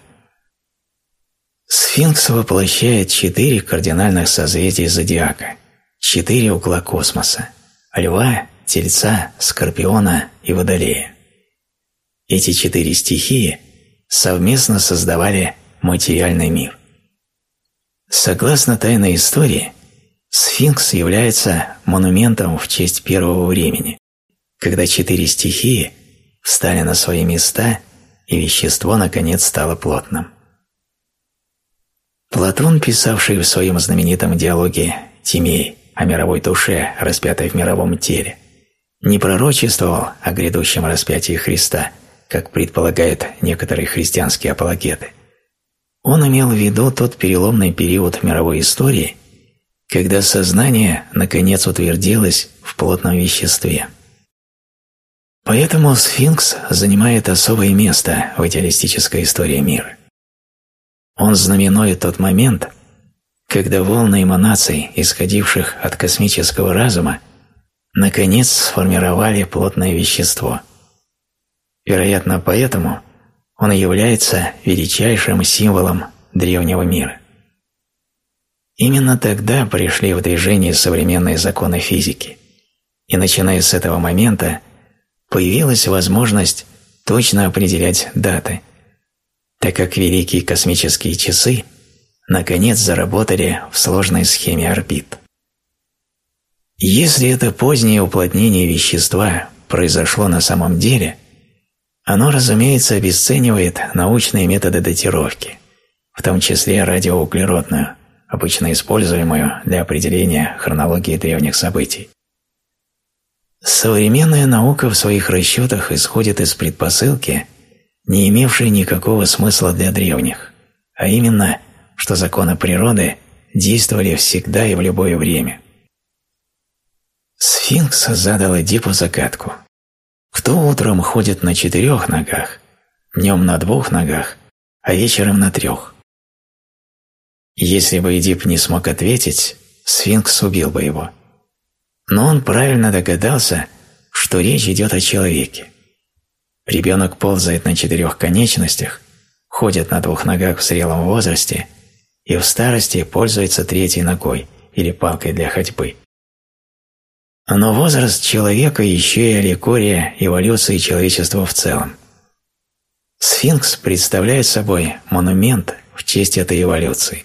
Сфинкс воплощает 4 кардинальных созвездия зодиака, 4 угла космоса – Льва, Тельца, Скорпиона и Водолея. Эти 4 стихии совместно создавали материальный мир. Согласно тайной истории, сфинкс является монументом в честь первого времени, когда 4 стихии встали на свои места и вещество наконец стало плотным. Платон, писавший в своем знаменитом диалоге Тимей, о мировой душе, распятой в мировом теле, не пророчествовал о грядущем распятии Христа, как предполагают некоторые христианские апологеты. Он имел в виду тот переломный период мировой истории, когда сознание наконец утвердилось в плотном веществе. Поэтому сфинкс занимает особое место в идеалистической истории мира. Он знаменует тот момент, когда волны эманаций, исходивших от космического разума, наконец сформировали плотное вещество. Вероятно, поэтому он является величайшим символом древнего мира. Именно тогда пришли в движение современные законы физики, и начиная с этого момента появилась возможность точно определять даты, так как великие космические часы наконец заработали в сложной схеме орбит. Если это позднее уплотнение вещества произошло на самом деле, оно, разумеется, обесценивает научные методы датировки, в том числе радиоуглеродную, обычно используемую для определения хронологии древних событий. Современная наука в своих расчетах исходит из предпосылки, не имевшей никакого смысла для древних, а именно, что законы природы действовали всегда и в любое время. Сфинкс задал Эдипу загадку. Кто утром ходит на 4 ногах, днем на 2 ногах, а вечером на 3? Если бы Эдип не смог ответить, сфинкс убил бы его. Но он правильно догадался, что речь идет о человеке. Ребенок ползает на 4 конечностях, ходит на 2 ногах в зрелом возрасте и в старости пользуется 3-й ногой или палкой для ходьбы. Но возраст человека еще и аллегория эволюции человечества в целом. Сфинкс представляет собой монумент в честь этой эволюции.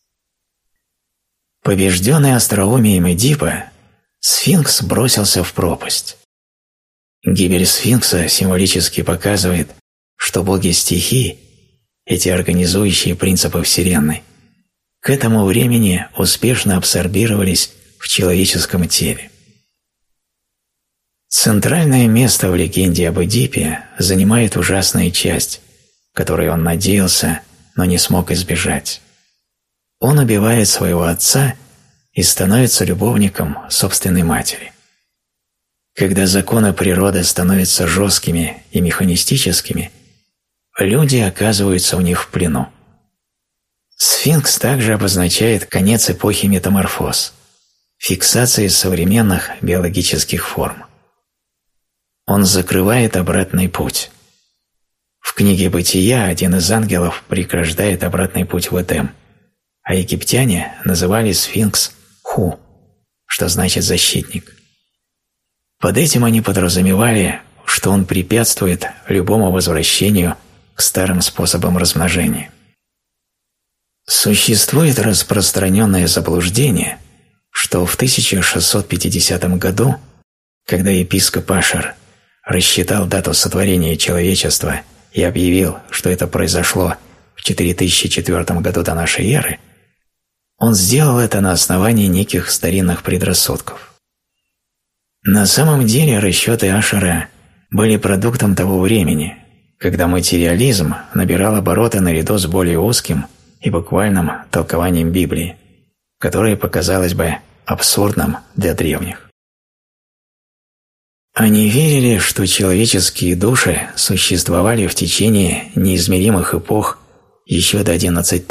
Побежденный остроумием Эдипа, сфинкс бросился в пропасть. Гибель сфинкса символически показывает, что боги стихий, эти организующие принципы Вселенной, к этому времени успешно абсорбировались в человеческом теле. Центральное место в легенде об Эдипе занимает ужасная часть, которой он надеялся, но не смог избежать. Он убивает своего отца и становится любовником собственной матери. Когда законы природы становятся жесткими и механистическими, люди оказываются у них в плену. Сфинкс также обозначает конец эпохи метаморфоз, фиксации современных биологических форм. Он закрывает обратный путь. В книге «Бытия» один из ангелов преграждает обратный путь в Эдем, а египтяне называли сфинкс Ху, что значит «защитник». Под этим они подразумевали, что он препятствует любому возвращению к старым способам размножения. Существует распространенное заблуждение, что в 1650 году, когда епископ Ашер рассчитал дату сотворения человечества и объявил, что это произошло в 4004 году до нашей эры, он сделал это на основании неких старинных предрассудков. На самом деле расчеты Ашера были продуктом того времени, когда материализм набирал обороты наряду с более узким и буквальным толкованием Библии, которое показалось бы абсурдным для древних. Они верили, что человеческие души существовали в течение неизмеримых эпох еще до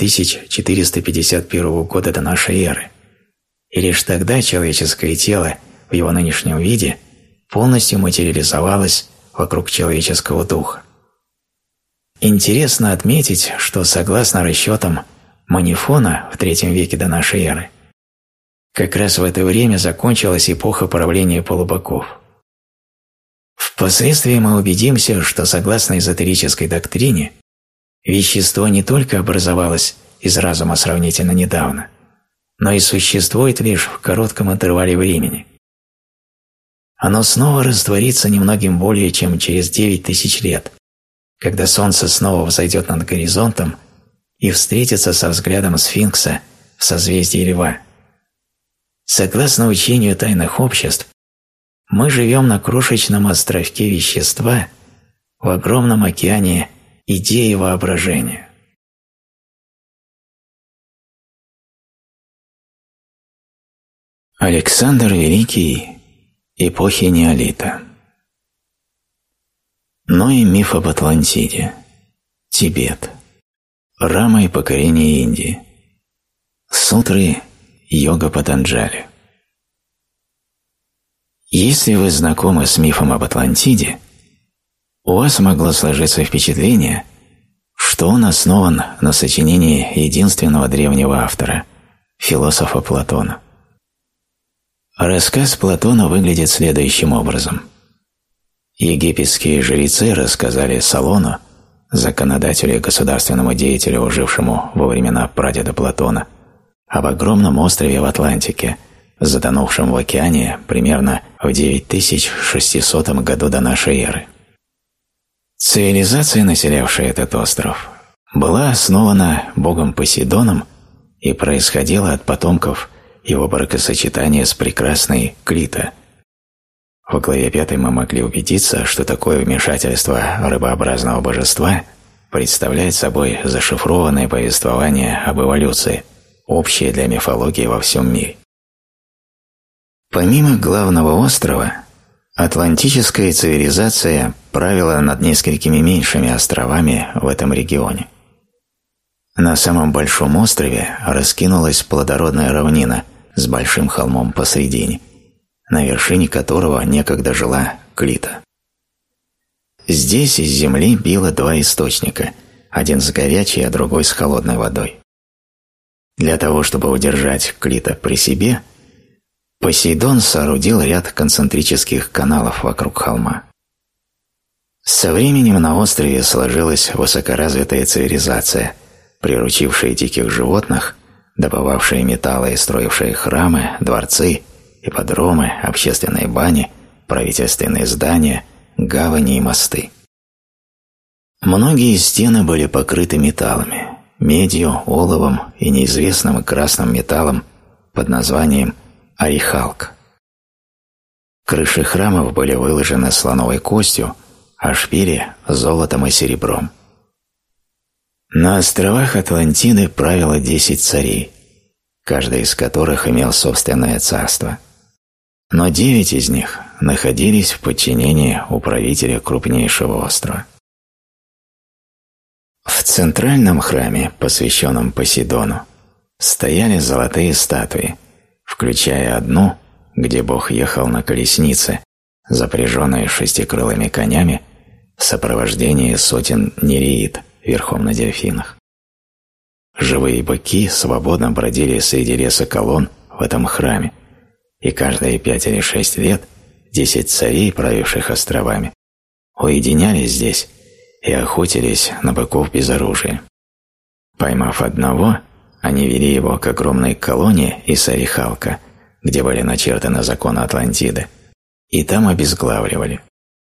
11451 года до нашей эры, и лишь тогда человеческое тело в его нынешнем виде полностью материализовалось вокруг человеческого духа. Интересно отметить, что согласно расчетам Манифона в III веке до нашей эры, как раз в это время закончилась эпоха правления полубогов. Впоследствии мы убедимся, что согласно эзотерической доктрине, вещество не только образовалось из разума сравнительно недавно, но и существует лишь в коротком интервале времени. Оно снова растворится немногим более чем через 9000 лет, когда Солнце снова взойдет над горизонтом и встретится со взглядом сфинкса в созвездии Льва. Согласно учению тайных обществ, мы живем на крошечном островке вещества в огромном океане идей и воображения. Александр Великий эпохи неолита. Ной миф об Атлантиде. Тибет. Рама и покорение Индии. Сутры Йога Патанджали. Если вы знакомы с мифом об Атлантиде, у вас могло сложиться впечатление, что он основан на сочинении единственного древнего автора, философа Платона. Рассказ Платона выглядит следующим образом. Египетские жрецы рассказали Солону, законодателю и государственному деятелю, жившему во времена прадеда Платона, об огромном острове в Атлантике, затонувшем в океане примерно в 9600 году до нашей эры. Цивилизация, населявшая этот остров, была основана богом Посейдоном и происходила от потомков его бракосочетания с прекрасной Клито. В главе 5 мы могли убедиться, что такое вмешательство рыбообразного божества представляет собой зашифрованное повествование об эволюции, общее для мифологии во всем мире. Помимо главного острова, атлантическая цивилизация правила над несколькими меньшими островами в этом регионе. На самом большом острове раскинулась плодородная равнина с большим холмом посредине, на вершине которого некогда жила Клито. Здесь из земли било два источника, один с горячей, а другой с холодной водой. Для того, чтобы удержать Клито при себе, Посейдон соорудил ряд концентрических каналов вокруг холма. Со временем на острове сложилась высокоразвитая цивилизация, приручившая диких животных, добывавшая металлы и строившая храмы, дворцы, ипподромы, общественные бани, правительственные здания, гавани и мосты. Многие стены были покрыты металлами, медью, оловом и неизвестным красным металлом под названием орехалк. Крыши храмов были выложены слоновой костью, а шпили – золотом и серебром. На островах Атлантиды правило 10 царей, каждый из которых имел собственное царство. Но 9 из них находились в подчинении у правителя крупнейшего острова. В центральном храме, посвященном Посейдону, стояли золотые статуи, включая одну, где бог ехал на колеснице, запряженной шестикрылыми конями, в сопровождении сотен нереид верхом на дельфинах. Живые быки свободно бродили среди леса колонн в этом храме, и каждые 5 или 6 лет 10 царей, правивших островами, уединялись здесь и охотились на быков без оружия. Поймав одного, они вели его к огромной колонне из орехалка, где были начертаны законы Атлантиды, и там обезглавливали.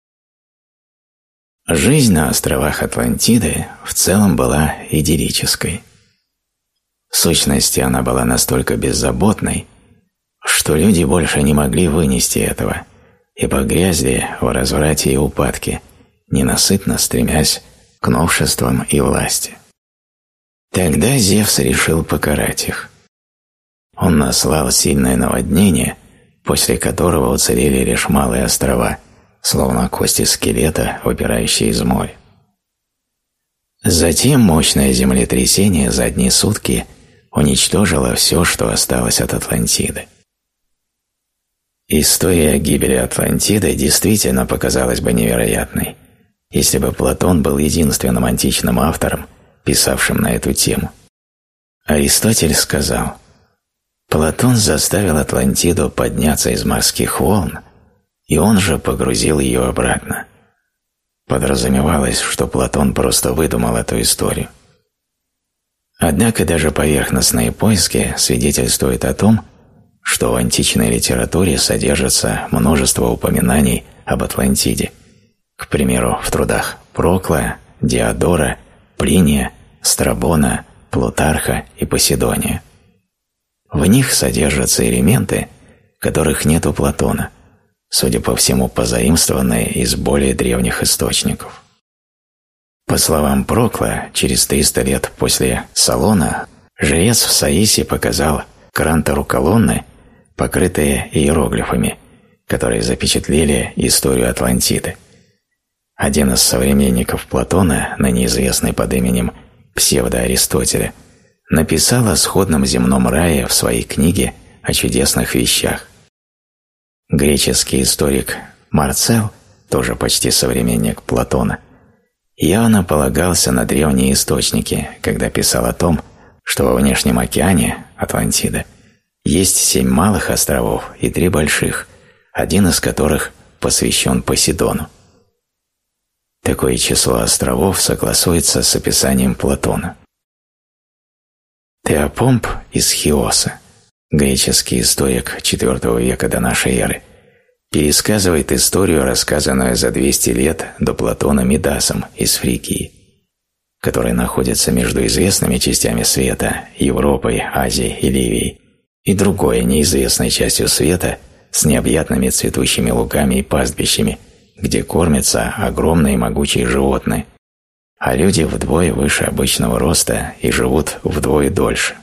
Жизнь на островах Атлантиды в целом была идиллической. В сущности, она была настолько беззаботной, что люди больше не могли вынести этого и погрязли в разврате и упадке, ненасытно стремясь к новшествам и власти. Тогда Зевс решил покарать их. Он наслал сильное наводнение, после которого уцелели лишь малые острова, словно кости скелета, выпирающие из моря. Затем мощное землетрясение за одни сутки уничтожило все, что осталось от Атлантиды. История гибели Атлантиды действительно показалась бы невероятной, если бы Платон был единственным античным автором, писавшим на эту тему. Аристотель сказал: «Платон заставил Атлантиду подняться из морских волн, и он же погрузил ее обратно». Подразумевалось, что Платон просто выдумал эту историю. Однако даже поверхностные поиски свидетельствуют о том, что в античной литературе содержится множество упоминаний об Атлантиде, к примеру, в трудах Прокла, Диодора, Плиния, Страбона, Плутарха и Поседония. В них содержатся элементы, которых нет у Платона, судя по всему, позаимствованные из более древних источников. По словам Прокла, через 300 лет после Солона жрец в Саисе показал Крантору колонны, покрытые иероглифами, которые запечатлели историю Атлантиды. Один из современников Платона, ныне известный под именем Псевдоаристотеля, написал о сходном земном рае в своей книге о чудесных вещах. Греческий историк Марцел, тоже почти современник Платона, явно полагался на древние источники, когда писал о том, что во внешнем океане, Атлантида, есть 7 малых островов и 3 больших, один из которых посвящен Посейдону. Такое число островов согласуется с описанием Платона. Теопомп из Хиоса, греческий историк IV века до нашей эры, пересказывает историю, рассказанную за 200 лет до Платона Мидасом из Фрикии, который находится между известными частями света, Европой, Азией и Ливией, и другой неизвестной частью света с необъятными цветущими лугами и пастбищами, где кормятся огромные могучие животные, а люди вдвое выше обычного роста и живут вдвое дольше.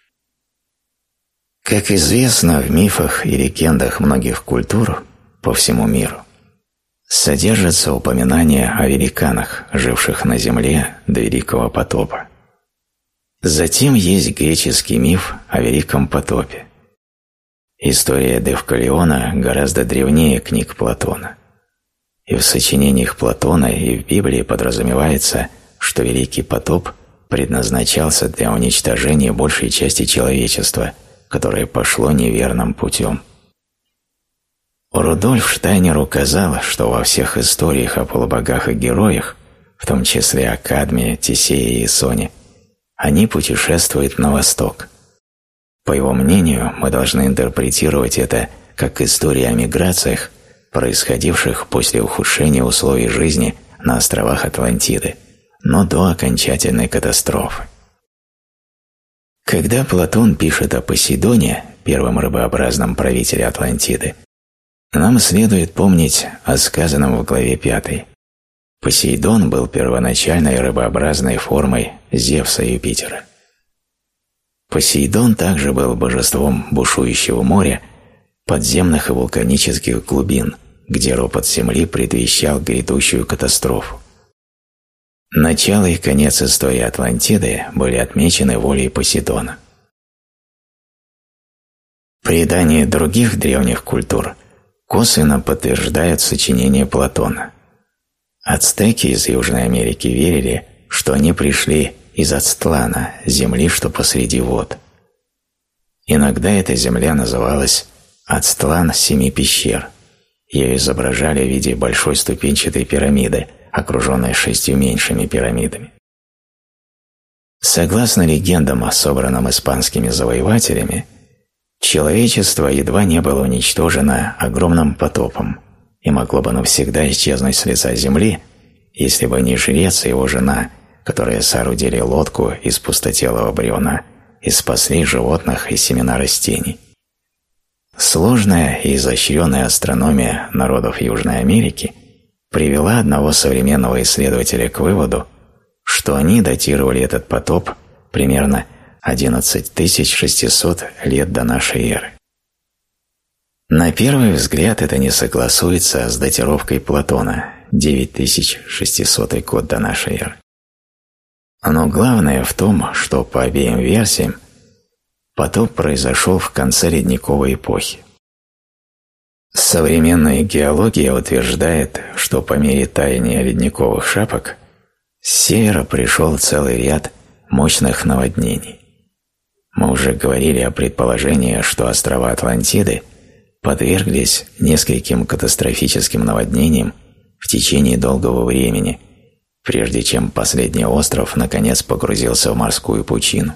Как известно, в мифах и легендах многих культур по всему миру содержатся упоминания о великанах, живших на земле до Великого потопа. Затем есть греческий миф о Великом потопе. История Девкалиона гораздо древнее книг Платона. И в сочинениях Платона и в Библии подразумевается, что Великий потоп предназначался для уничтожения большей части человечества, которое пошло неверным путем. Рудольф Штайнер указал, что во всех историях о полубогах и героях, в том числе о Кадме, Тесее и Исоне, они путешествуют на восток. По его мнению, мы должны интерпретировать это как историю о миграциях, происходивших после ухудшения условий жизни на островах Атлантиды, но до окончательной катастрофы. Когда Платон пишет о Посейдоне, первом рыбообразном правителе Атлантиды, нам следует помнить о сказанном в главе 5. Посейдон был первоначальной рыбообразной формой Зевса и Юпитера. Посейдон также был божеством бушующего моря, подземных и вулканических глубин, где ропот земли предвещал грядущую катастрофу. Начало и конец истории Атлантиды были отмечены волей Посейдона. Предания других древних культур косвенно подтверждают сочинение Платона. Ацтеки из Южной Америки верили, что они пришли из Ацтлана, земли, что посреди вод. Иногда эта земля называлась Ацтлан 7 пещер. Ее изображали в виде большой ступенчатой пирамиды, окруженной 6 меньшими пирамидами. Согласно легендам, собранным испанскими завоевателями, человечество едва не было уничтожено огромным потопом и могло бы навсегда исчезнуть с лица земли, если бы не жрец и его жена, которые соорудили лодку из пустотелого бревна и спасли животных и семена растений. Сложная и изощренная астрономия народов Южной Америки привела одного современного исследователя к выводу, что они датировали этот потоп примерно 11 600 лет до нашей эры. На первый взгляд это не согласуется с датировкой Платона 9600 год до нашей эры. Но главное в том, что по обеим версиям потоп произошел в конце ледниковой эпохи. Современная геология утверждает, что по мере таяния ледниковых шапок с севера пришел целый ряд мощных наводнений. Мы уже говорили о предположении, что острова Атлантиды подверглись нескольким катастрофическим наводнениям в течение долгого времени, прежде чем последний остров наконец погрузился в морскую пучину.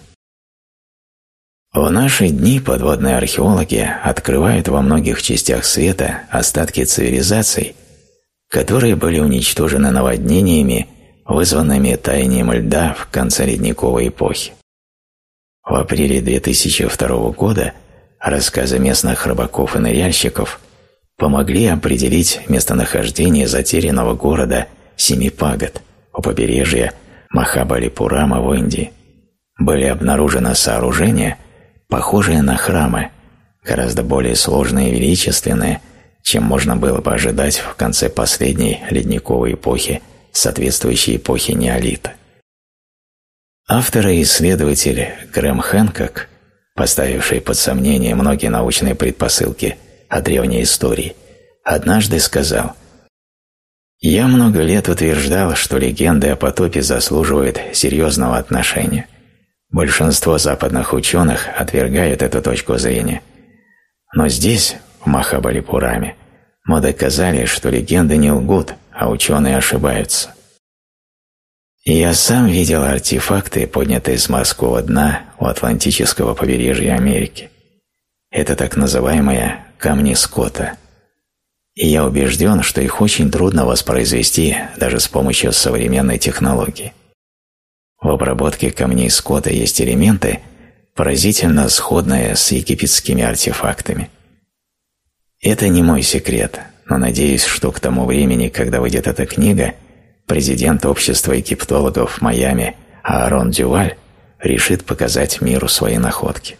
В наши дни подводные археологи открывают во многих частях света остатки цивилизаций, которые были уничтожены наводнениями, вызванными таянием льда в конце ледниковой эпохи. В апреле 2002 года рассказы местных рыбаков и ныряльщиков помогли определить местонахождение затерянного города Семи Пагод у побережья Махабалипурама в Индии. Были обнаружены сооружения, похожие на храмы, гораздо более сложные и величественные, чем можно было бы ожидать в конце последней ледниковой эпохи, соответствующей эпохе неолита. Автор и исследователь Грэм Хэнкок, поставивший под сомнение многие научные предпосылки о древней истории, однажды сказал: «Я много лет утверждал, что легенды о потопе заслуживают серьезного отношения. Большинство западных ученых отвергают эту точку зрения. Но здесь, в Махабалипураме, мы доказали, что легенды не лгут, а ученые ошибаются. И я сам видел артефакты, поднятые с морского дна у Атлантического побережья Америки. Это так называемые камни Скотта. И я убежден, что их очень трудно воспроизвести даже с помощью современной технологии. В обработке камней Скотта есть элементы, поразительно сходные с египетскими артефактами. Это не мой секрет, но надеюсь, что к тому времени, когда выйдет эта книга, президент общества египтологов в Майами Аарон Дюваль решит показать миру свои находки.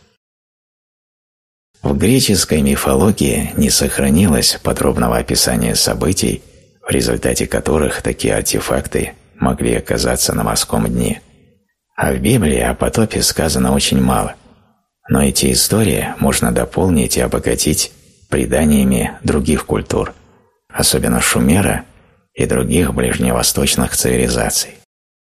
В греческой мифологии не сохранилось подробного описания событий, в результате которых такие артефакты могли оказаться на морском дне. А в Библии о потопе сказано очень мало, но эти истории можно дополнить и обогатить преданиями других культур, особенно Шумера и других ближневосточных цивилизаций.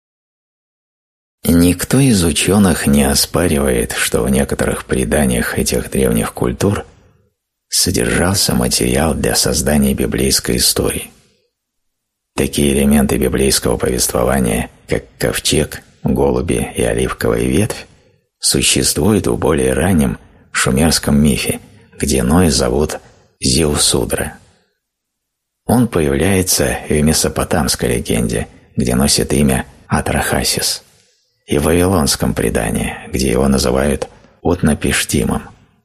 Никто из ученых не оспаривает, что в некоторых преданиях этих древних культур содержался материал для создания библейской истории. Такие элементы библейского повествования, как ковчег, голуби и оливковая ветвь, существуют в более раннем шумерском мифе, где Ноя зовут Зиусудра. Он появляется в месопотамской легенде, где носит имя Атрахасис, и в вавилонском предании, где его называют Утнапиштимом.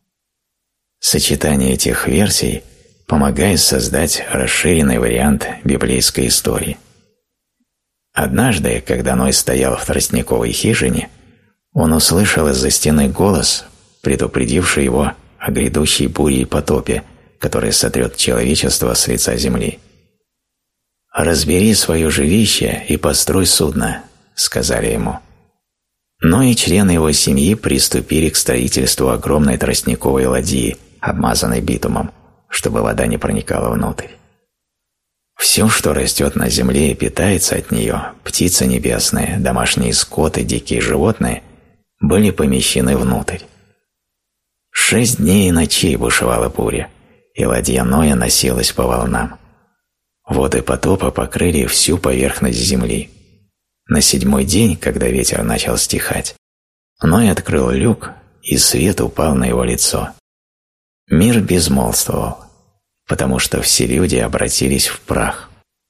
Сочетание этих версий помогает создать расширенный вариант библейской истории. Однажды, когда Ной стоял в тростниковой хижине, он услышал из-за стены голос, предупредивший его о грядущей буре и потопе, который сотрет человечество с лица земли. «Разбери свое жилище и построй судно», — сказали ему. Но и члены его семьи приступили к строительству огромной тростниковой ладьи, обмазанной битумом, чтобы вода не проникала внутрь. Все, что растет на земле и питается от нее, птицы небесные, домашние скоты, дикие животные, были помещены внутрь. 6 дней и ночей бушевала буря, и ладья Ноя носилась по волнам. Воды потопа покрыли всю поверхность земли. На 7-й день, когда ветер начал стихать, Ной открыл люк, и свет упал на его лицо. Мир безмолвствовал, потому что все люди обратились в прах.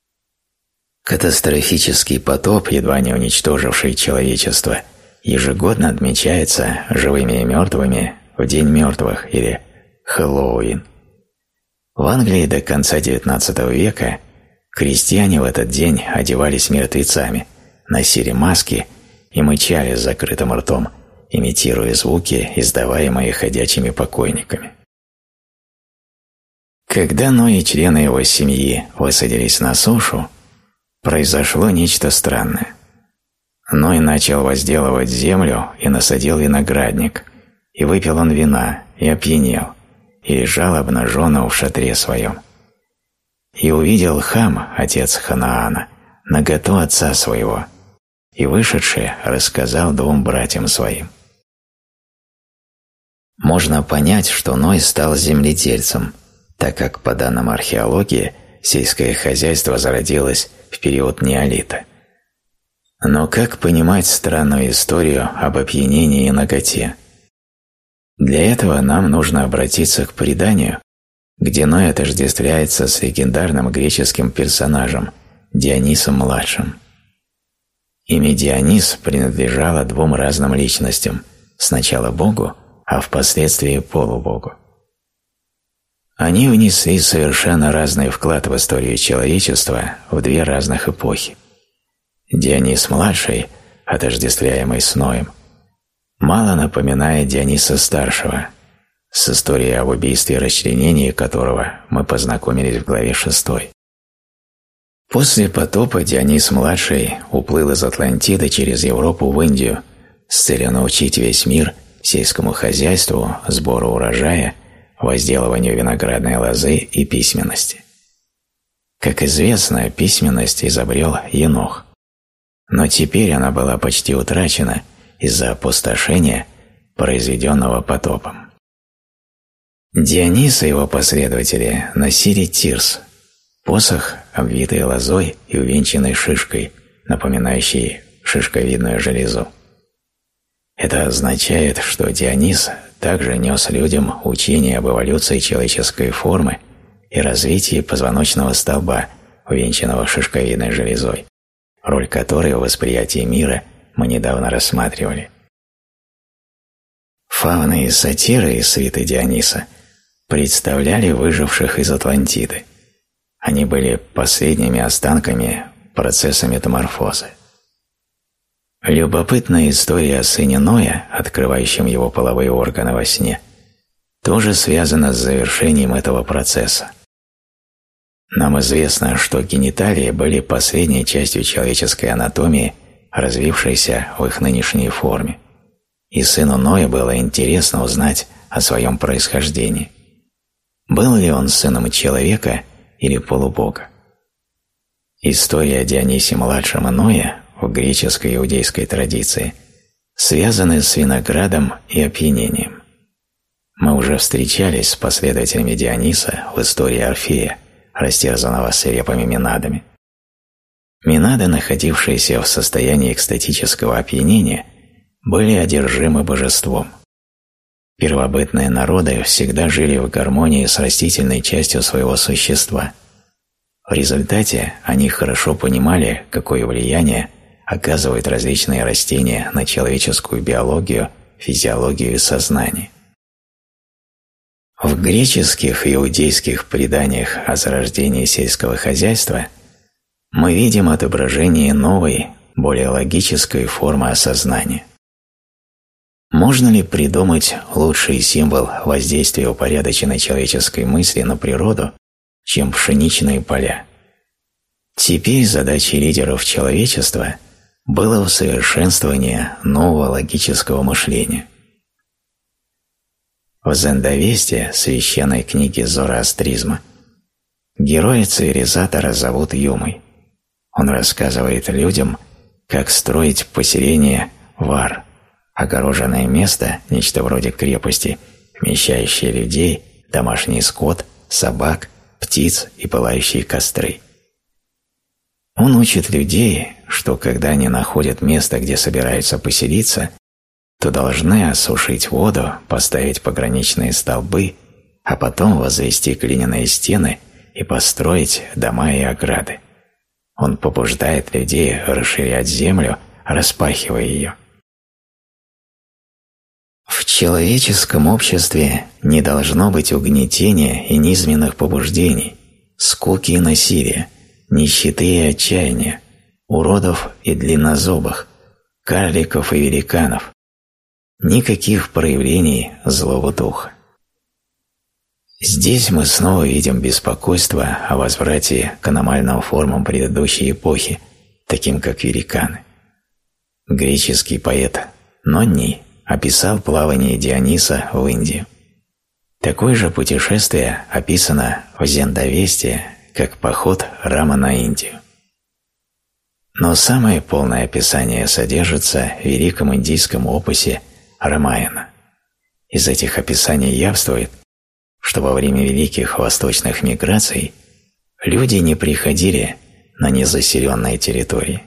Катастрофический потоп, едва не уничтоживший человечество, ежегодно отмечается живыми и мертвыми в День мертвых или Хэллоуин. В Англии до конца XIX века крестьяне в этот день одевались мертвецами, носили маски и мычали с закрытым ртом, имитируя звуки, издаваемые ходячими покойниками. Когда Ной и члены его семьи высадились на сушу, произошло нечто странное. Ной начал возделывать землю и насадил виноградник, и выпил он вина, и опьянел, и лежал обнаженного в шатре своем. И увидел Хам, отец Ханаана, наготу отца своего, и, вышедший, рассказал 2 братьям своим. Можно понять, что Ной стал земледельцем, так как, по данным археологии, сельское хозяйство зародилось в период неолита. Но как понимать странную историю об опьянении и наготе? Для этого нам нужно обратиться к преданию, где Ной отождествляется с легендарным греческим персонажем Дионисом-младшим. Имя Дионис принадлежало 2 разным личностям, сначала Богу, а впоследствии полубогу. Они внесли совершенно разный вклад в историю человечества в две разных эпохи. Дионис-младший, отождествляемый с Ноем, мало напоминает Диониса-старшего, с историей об убийстве и расчленении которого мы познакомились в главе 6. После потопа Дионис-младший уплыл из Атлантиды через Европу в Индию с целью научить весь мир сельскому хозяйству, сбору урожая, возделыванию виноградной лозы и письменности. Как известно, письменность изобрел Енох, но теперь она была почти утрачена из-за опустошения, произведенного потопом. Дионис и его последователи носили тирс, посох, обвитый лозой и увенчанный шишкой, напоминающей шишковидную железу. Это означает, что Дионис также нес людям учение об эволюции человеческой формы и развитии позвоночного столба, увенчанного шишковидной железой, роль которой в восприятии мира мы недавно рассматривали. Фауны и сатиры из свиты Диониса представляли выживших из Атлантиды. Они были последними останками процесса метаморфозы. Любопытная история о сыне Ноя, открывающем его половые органы во сне, тоже связана с завершением этого процесса. Нам известно, что гениталии были последней частью человеческой анатомии, развившейся в их нынешней форме, и сыну Ноя было интересно узнать о своем происхождении. Был ли он сыном человека или полубога? История о Дионисе-младшем и Ное в греческой и иудейской традиции связаны с виноградом и опьянением. Мы уже встречались с последователями Диониса в истории Орфея, растерзанного свирепыми Минадами. Минады, находившиеся в состоянии экстатического опьянения, были одержимы божеством. Первобытные народы всегда жили в гармонии с растительной частью своего существа. В результате они хорошо понимали, какое влияние оказывают различные растения на человеческую биологию, физиологию и сознание. В греческих и иудейских преданиях о зарождении сельского хозяйства мы видим отображение новой, более логической формы осознания. Можно ли придумать лучший символ воздействия упорядоченной человеческой мысли на природу, чем пшеничные поля? Теперь задачей лидеров человечества было усовершенствование нового логического мышления. В Зендавесте, священной книге зороастризма, героя цивилизатора зовут Юмой. Он рассказывает людям, как строить поселение Вар, огороженное место, нечто вроде крепости, вмещающее людей, домашний скот, собак, птиц и пылающие костры. Он учит людей, что когда они находят место, где собираются поселиться, то должны осушить воду, поставить пограничные столбы, а потом возвести глиняные стены и построить дома и ограды. Он побуждает людей расширять землю, распахивая ее. В человеческом обществе не должно быть угнетения и низменных побуждений, скуки и насилия, нищеты и отчаяния, уродов и длиннозубых, карликов и великанов, никаких проявлений злого духа. Здесь мы снова видим беспокойство о возврате к аномальным формам предыдущей эпохи, таким как великаны. Греческий поэт Нонний описал плавание Диониса в Индию. Такое же путешествие описано в Зендавесте как поход Рама на Индию. Но самое полное описание содержится в великом индийском опусе Рамаяна. Из этих описаний явствует, что во время великих восточных миграций люди не приходили на незаселенные территории.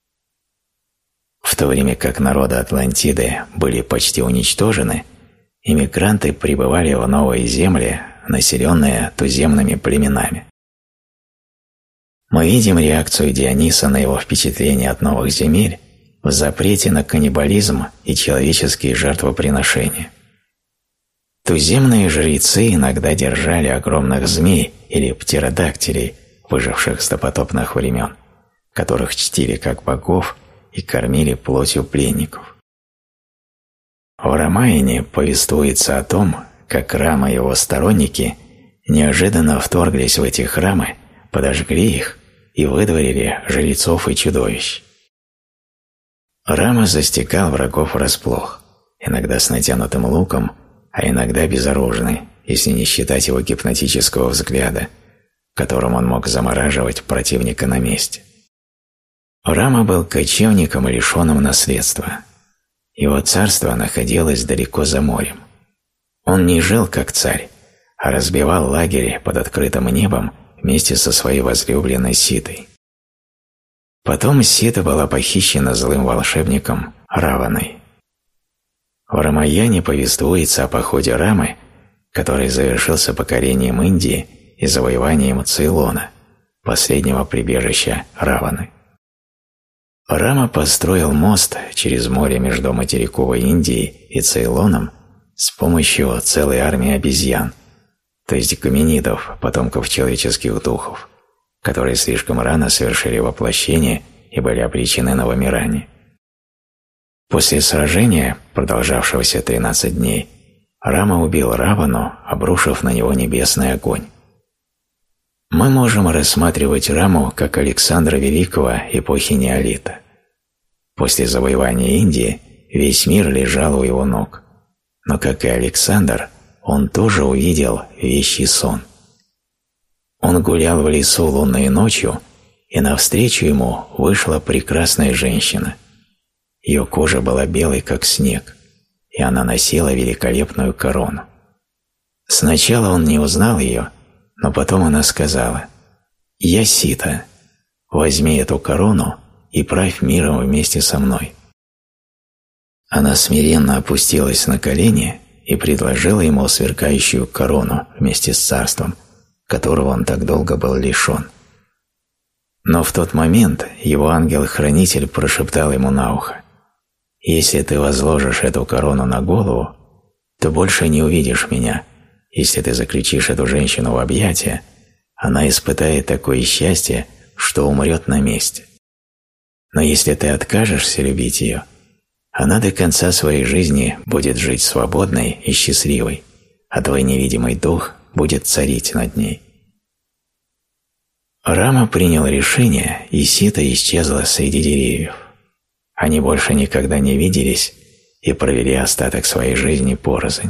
В то время как народы Атлантиды были почти уничтожены, иммигранты прибывали в новые земли, населенные туземными племенами. Мы видим реакцию Диониса на его впечатление от новых земель в запрете на каннибализм и человеческие жертвоприношения. Туземные жрецы иногда держали огромных змей или птеродактилей, выживших с допотопных времен, которых чтили как богов и кормили плотью пленников. В Рамаяне повествуется о том, как Рама и его сторонники неожиданно вторглись в эти храмы, подожгли их и выдворили жрецов и чудовищ. Рама застигал врагов врасплох, иногда с натянутым луком, а иногда безоружный, если не считать его гипнотического взгляда, которым он мог замораживать противника на месте. Рама был кочевником и лишенным наследства. Его царство находилось далеко за морем. Он не жил как царь, а разбивал лагерь под открытым небом вместе со своей возлюбленной Ситой. Потом Сита была похищена злым волшебником Раваной. В Рамаяне повествуется о походе Рамы, который завершился покорением Индии и завоеванием Цейлона, последнего прибежища Раваны. Рама построил мост через море между материковой Индией и Цейлоном с помощью целой армии обезьян, то есть гоминидов, потомков человеческих духов, которые слишком рано совершили воплощение и были обречены на вымирание. После сражения, продолжавшегося 13 дней, Рама убил Равану, обрушив на него небесный огонь. Мы можем рассматривать Раму как Александра Великого эпохи неолита. После завоевания Индии весь мир лежал у его ног, но, как и Александр, он тоже увидел вещий сон. Он гулял в лесу лунной ночью, и навстречу ему вышла прекрасная женщина. Ее кожа была белой, как снег, и она носила великолепную корону. Сначала он не узнал ее, но потом она сказала: «Я Сита, возьми эту корону и правь миром вместе со мной». Она смиренно опустилась на колени и предложила ему сверкающую корону вместе с царством, которого он так долго был лишен. Но в тот момент его ангел-хранитель прошептал ему на ухо: «Если ты возложишь эту корону на голову, то больше не увидишь меня. Если ты заключишь эту женщину в объятия, она испытает такое счастье, что умрет на месте. Но если ты откажешься любить ее, она до конца своей жизни будет жить свободной и счастливой, а твой невидимый дух будет царить над ней». Рама принял решение, и Сита исчезла среди деревьев. Они больше никогда не виделись и провели остаток своей жизни порознь.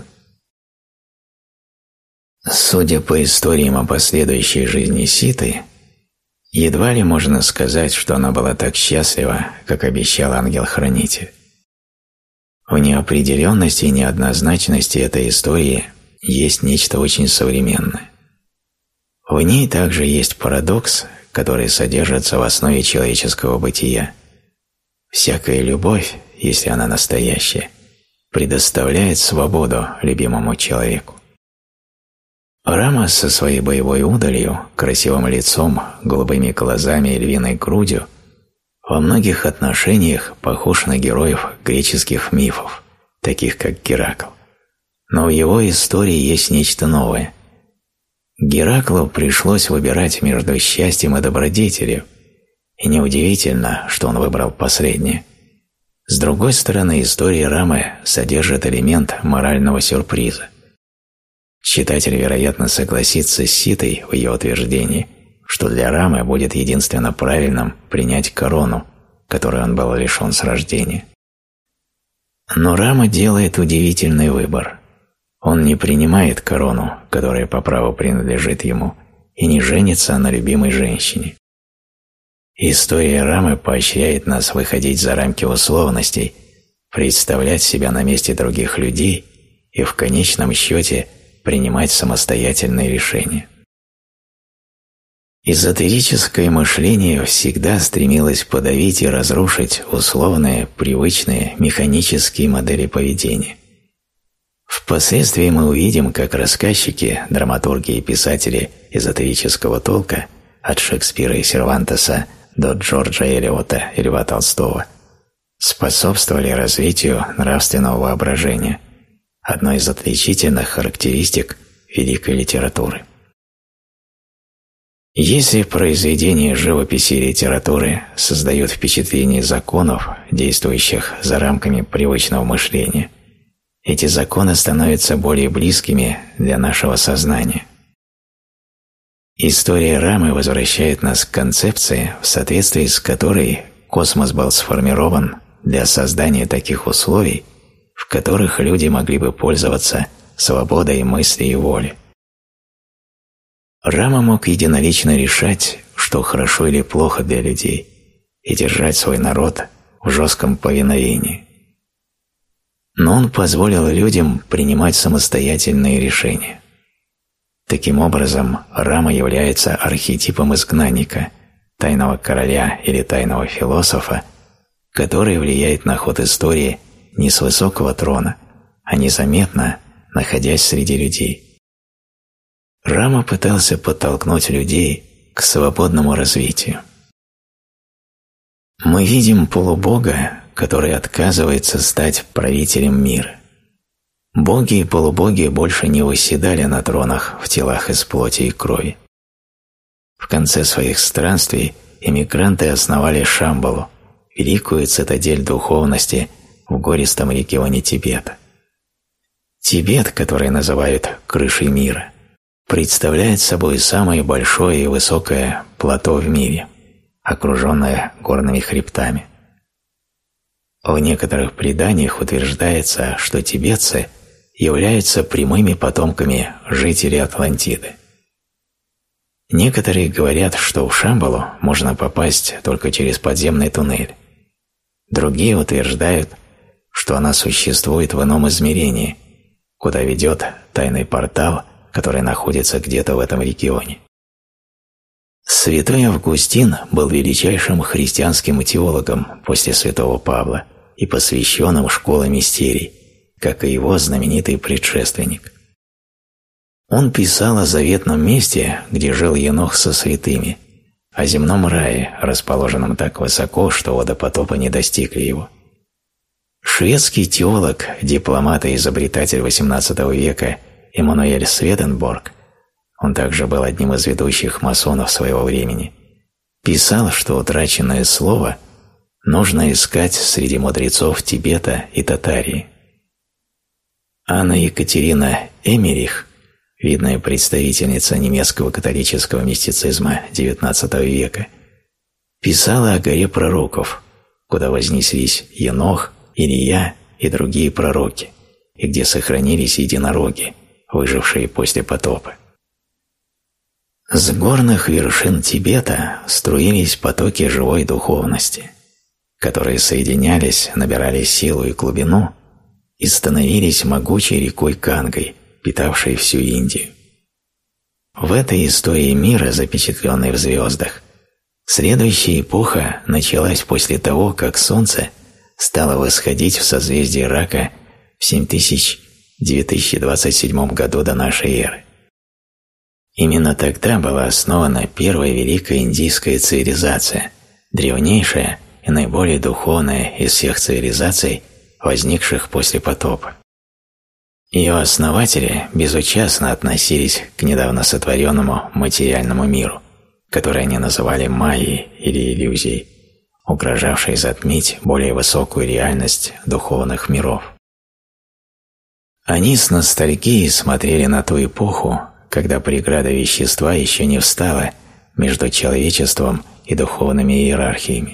Судя по историям о последующей жизни Ситы, едва ли можно сказать, что она была так счастлива, как обещал ангел-хранитель. В неопределенности и неоднозначности этой истории есть нечто очень современное. В ней также есть парадокс, который содержится в основе человеческого бытия. Всякая любовь, если она настоящая, предоставляет свободу любимому человеку. Рама со своей боевой удалью, красивым лицом, голубыми глазами и львиной грудью во многих отношениях похож на героев греческих мифов, таких как Геракл. Но в его истории есть нечто новое. Гераклу пришлось выбирать между счастьем и добродетелью, и неудивительно, что он выбрал последнее. С другой стороны, история Рамы содержит элемент морального сюрприза. Читатель, вероятно, согласится с Ситой в ее утверждении, что для Рамы будет единственно правильным принять корону, которой он был лишен с рождения. Но Рама делает удивительный выбор. Он не принимает корону, которая по праву принадлежит ему, и не женится на любимой женщине. История Рамы поощряет нас выходить за рамки условностей, представлять себя на месте других людей и в конечном счете принимать самостоятельные решения. Эзотерическое мышление всегда стремилось подавить и разрушить условные, привычные, механические модели поведения. Впоследствии мы увидим, как рассказчики, драматурги и писатели эзотерического толка от Шекспира и Сервантеса до Джорджа Элиота и Льва Толстого способствовали развитию нравственного воображения, одной из отличительных характеристик великой литературы. Если произведения живописи и литературы создают впечатление законов, действующих за рамками привычного мышления, эти законы становятся более близкими для нашего сознания. История Рамы возвращает нас к концепции, в соответствии с которой космос был сформирован для создания таких условий, в которых люди могли бы пользоваться свободой мысли и воли. Рама мог единолично решать, что хорошо или плохо для людей, и держать свой народ в жестком повиновении. Но он позволил людям принимать самостоятельные решения. Таким образом, Рама является архетипом изгнанника, тайного короля или тайного философа, который влияет на ход истории не с высокого трона, а незаметно, находясь среди людей. Рама пытался подтолкнуть людей к свободному развитию. Мы видим полубога, который отказывается стать правителем мира. Боги и полубоги больше не восседали на тронах в телах из плоти и крови. В конце своих странствий эмигранты основали Шамбалу, великую цитадель духовности в гористом регионе Тибета. Тибет, который называют «крышей мира», представляет собой самое большое и высокое плато в мире, окруженное горными хребтами. В некоторых преданиях утверждается, что тибетцы являются прямыми потомками жителей Атлантиды. Некоторые говорят, что в Шамбалу можно попасть только через подземный туннель. Другие утверждают, что она существует в ином измерении, куда ведет тайный портал, который находится где-то в этом регионе. Святой Августин был величайшим христианским теологом после святого Павла и посвященным школе мистерий, как и его знаменитый предшественник. Он писал о заветном месте, где жил Енох со святыми, о земном рае, расположенном так высоко, что воды потопа не достигли его. Шведский теолог, дипломат и изобретатель XVIII века Эммануэль Сведенборг, он также был одним из ведущих масонов своего времени, писал, что утраченное слово нужно искать среди мудрецов Тибета и Татарии. Анна Екатерина Эмерих, видная представительница немецкого католического мистицизма XIX века, писала о горе пророков, куда вознеслись Енох, Илия и другие пророки, и где сохранились единороги, выжившие после потопа. С горных вершин Тибета струились потоки живой духовности, которые соединялись, набирали силу и глубину и становились могучей рекой Гангой, питавшей всю Индию. В этой истории мира, запечатленной в звездах, следующая эпоха началась после того, как Солнце стало восходить в созвездии Рака в 7027 году до нашей эры. Именно тогда была основана первая великая индийская цивилизация, древнейшая и наиболее духовная из всех цивилизаций, возникших после потопа. Ее основатели безучастно относились к недавно сотворенному материальному миру, который они называли майей или иллюзией, угрожавшей затмить более высокую реальность духовных миров. Они с ностальгией смотрели на ту эпоху, когда преграда вещества еще не встала между человечеством и духовными иерархиями.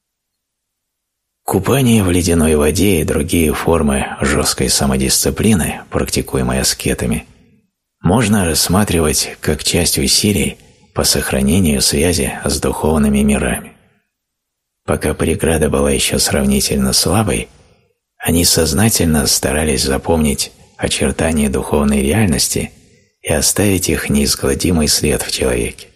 Купание в ледяной воде и другие формы жесткой самодисциплины, практикуемые аскетами, можно рассматривать как часть усилий по сохранению связи с духовными мирами. Пока преграда была еще сравнительно слабой, они сознательно старались запомнить очертания духовной реальности и оставить их неизгладимый след в человеке.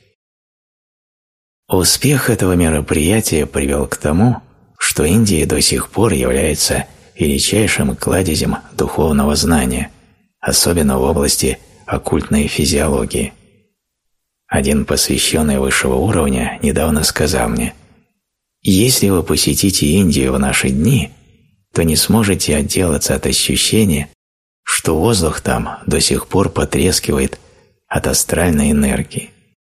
Успех этого мероприятия привел к тому, что Индия до сих пор является величайшим кладезем духовного знания, особенно в области оккультной физиологии. Один посвященный высшего уровня недавно сказал мне: Если вы посетите Индию в наши дни, то не сможете отделаться от ощущения, что воздух там до сих пор потрескивает от астральной энергии.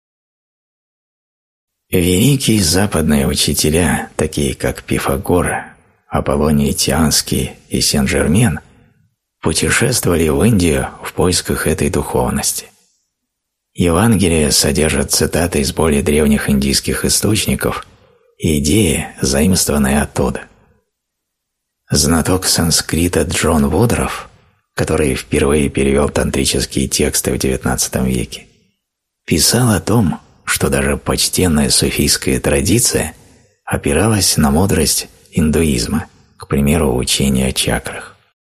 Великие западные учителя, такие как Пифагор, Аполлоний Тианский и Сен-Жермен, путешествовали в Индию в поисках этой духовности. Евангелие содержит цитаты из более древних индийских источников и идеи, заимствованные оттуда. Знаток санскрита Джон Вудроф, который впервые перевел тантрические тексты в XIX веке, писал о том, что даже почтенная суфийская традиция опиралась на мудрость индуизма, к примеру, учения о чакрах.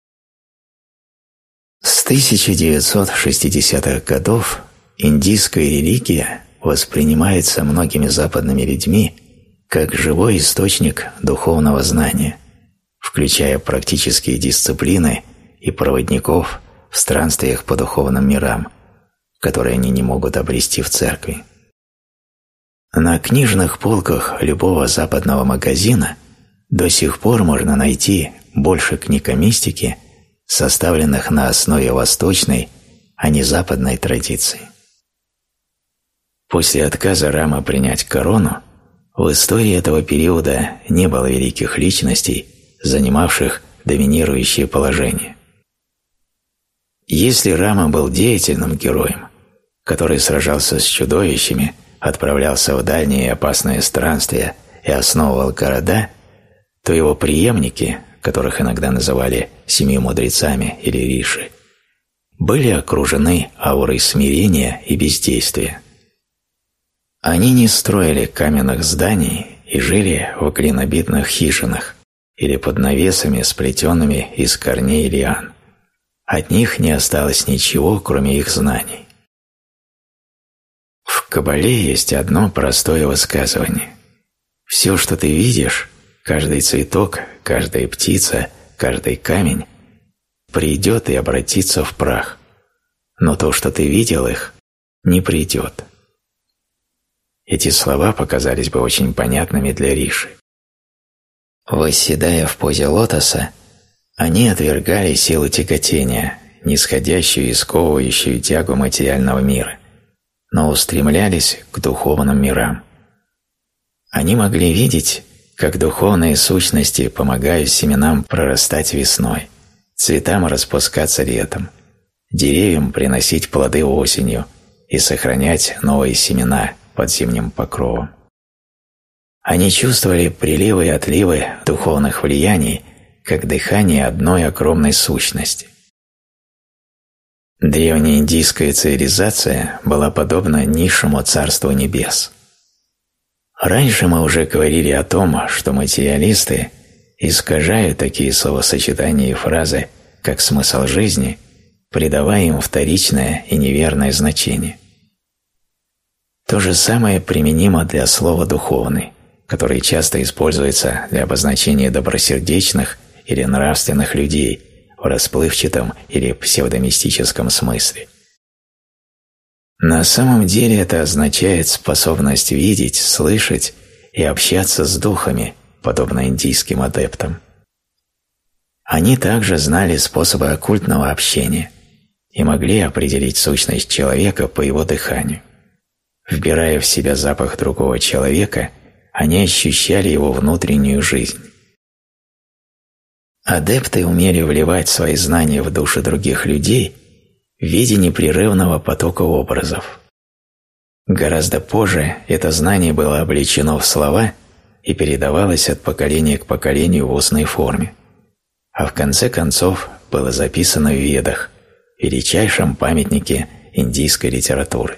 С 1960-х годов индийская религия воспринимается многими западными людьми как живой источник духовного знания, включая практические дисциплины и проводников в странствиях по духовным мирам, которые они не могут обрести в церкви. На книжных полках любого западного магазина до сих пор можно найти больше книг о мистике, составленных на основе восточной, а не западной традиции. После отказа Рама принять корону, в истории этого периода не было великих личностей, занимавших доминирующее положение. Если Рама был деятельным героем, который сражался с чудовищами, отправлялся в дальние и опасные странствия и основывал города, то его преемники, которых иногда называли семью мудрецами или риши, были окружены аурой смирения и бездействия. Они не строили каменных зданий и жили в глинобитных хижинах или под навесами, сплетенными из корней лиан. От них не осталось ничего, кроме их знаний. В Кабале есть одно простое высказывание. Все, что ты видишь, каждый цветок, каждая птица, каждый камень, придет и обратится в прах, но то, что ты видел их, не придет. Эти слова показались бы очень понятными для риши. Восседая в позе лотоса, они отвергали силу тяготения, нисходящую и сковывающую тягу материального мира, но устремлялись к духовным мирам. Они могли видеть, как духовные сущности помогают семенам прорастать весной, цветам распускаться летом, деревьям приносить плоды осенью и сохранять новые семена под зимним покровом. Они чувствовали приливы и отливы духовных влияний, как дыхание одной огромной сущности. Древняя индийская цивилизация была подобна низшему царству небес. Раньше мы уже говорили о том, что материалисты искажают такие словосочетания и фразы, как смысл жизни, придавая им вторичное и неверное значение. То же самое применимо для слова «духовный», которое часто используется для обозначения добросердечных или нравственных людей в расплывчатом или псевдомистическом смысле. На самом деле это означает способность видеть, слышать и общаться с духами, подобно индийским адептам. Они также знали способы оккультного общения и могли определить сущность человека по его дыханию. Вбирая в себя запах другого человека, они ощущали его внутреннюю жизнь. Адепты умели вливать свои знания в души других людей в виде непрерывного потока образов. Гораздо позже это знание было облечено в слова и передавалось от поколения к поколению в устной форме, а в конце концов было записано в Ведах, величайшем памятнике индийской литературы.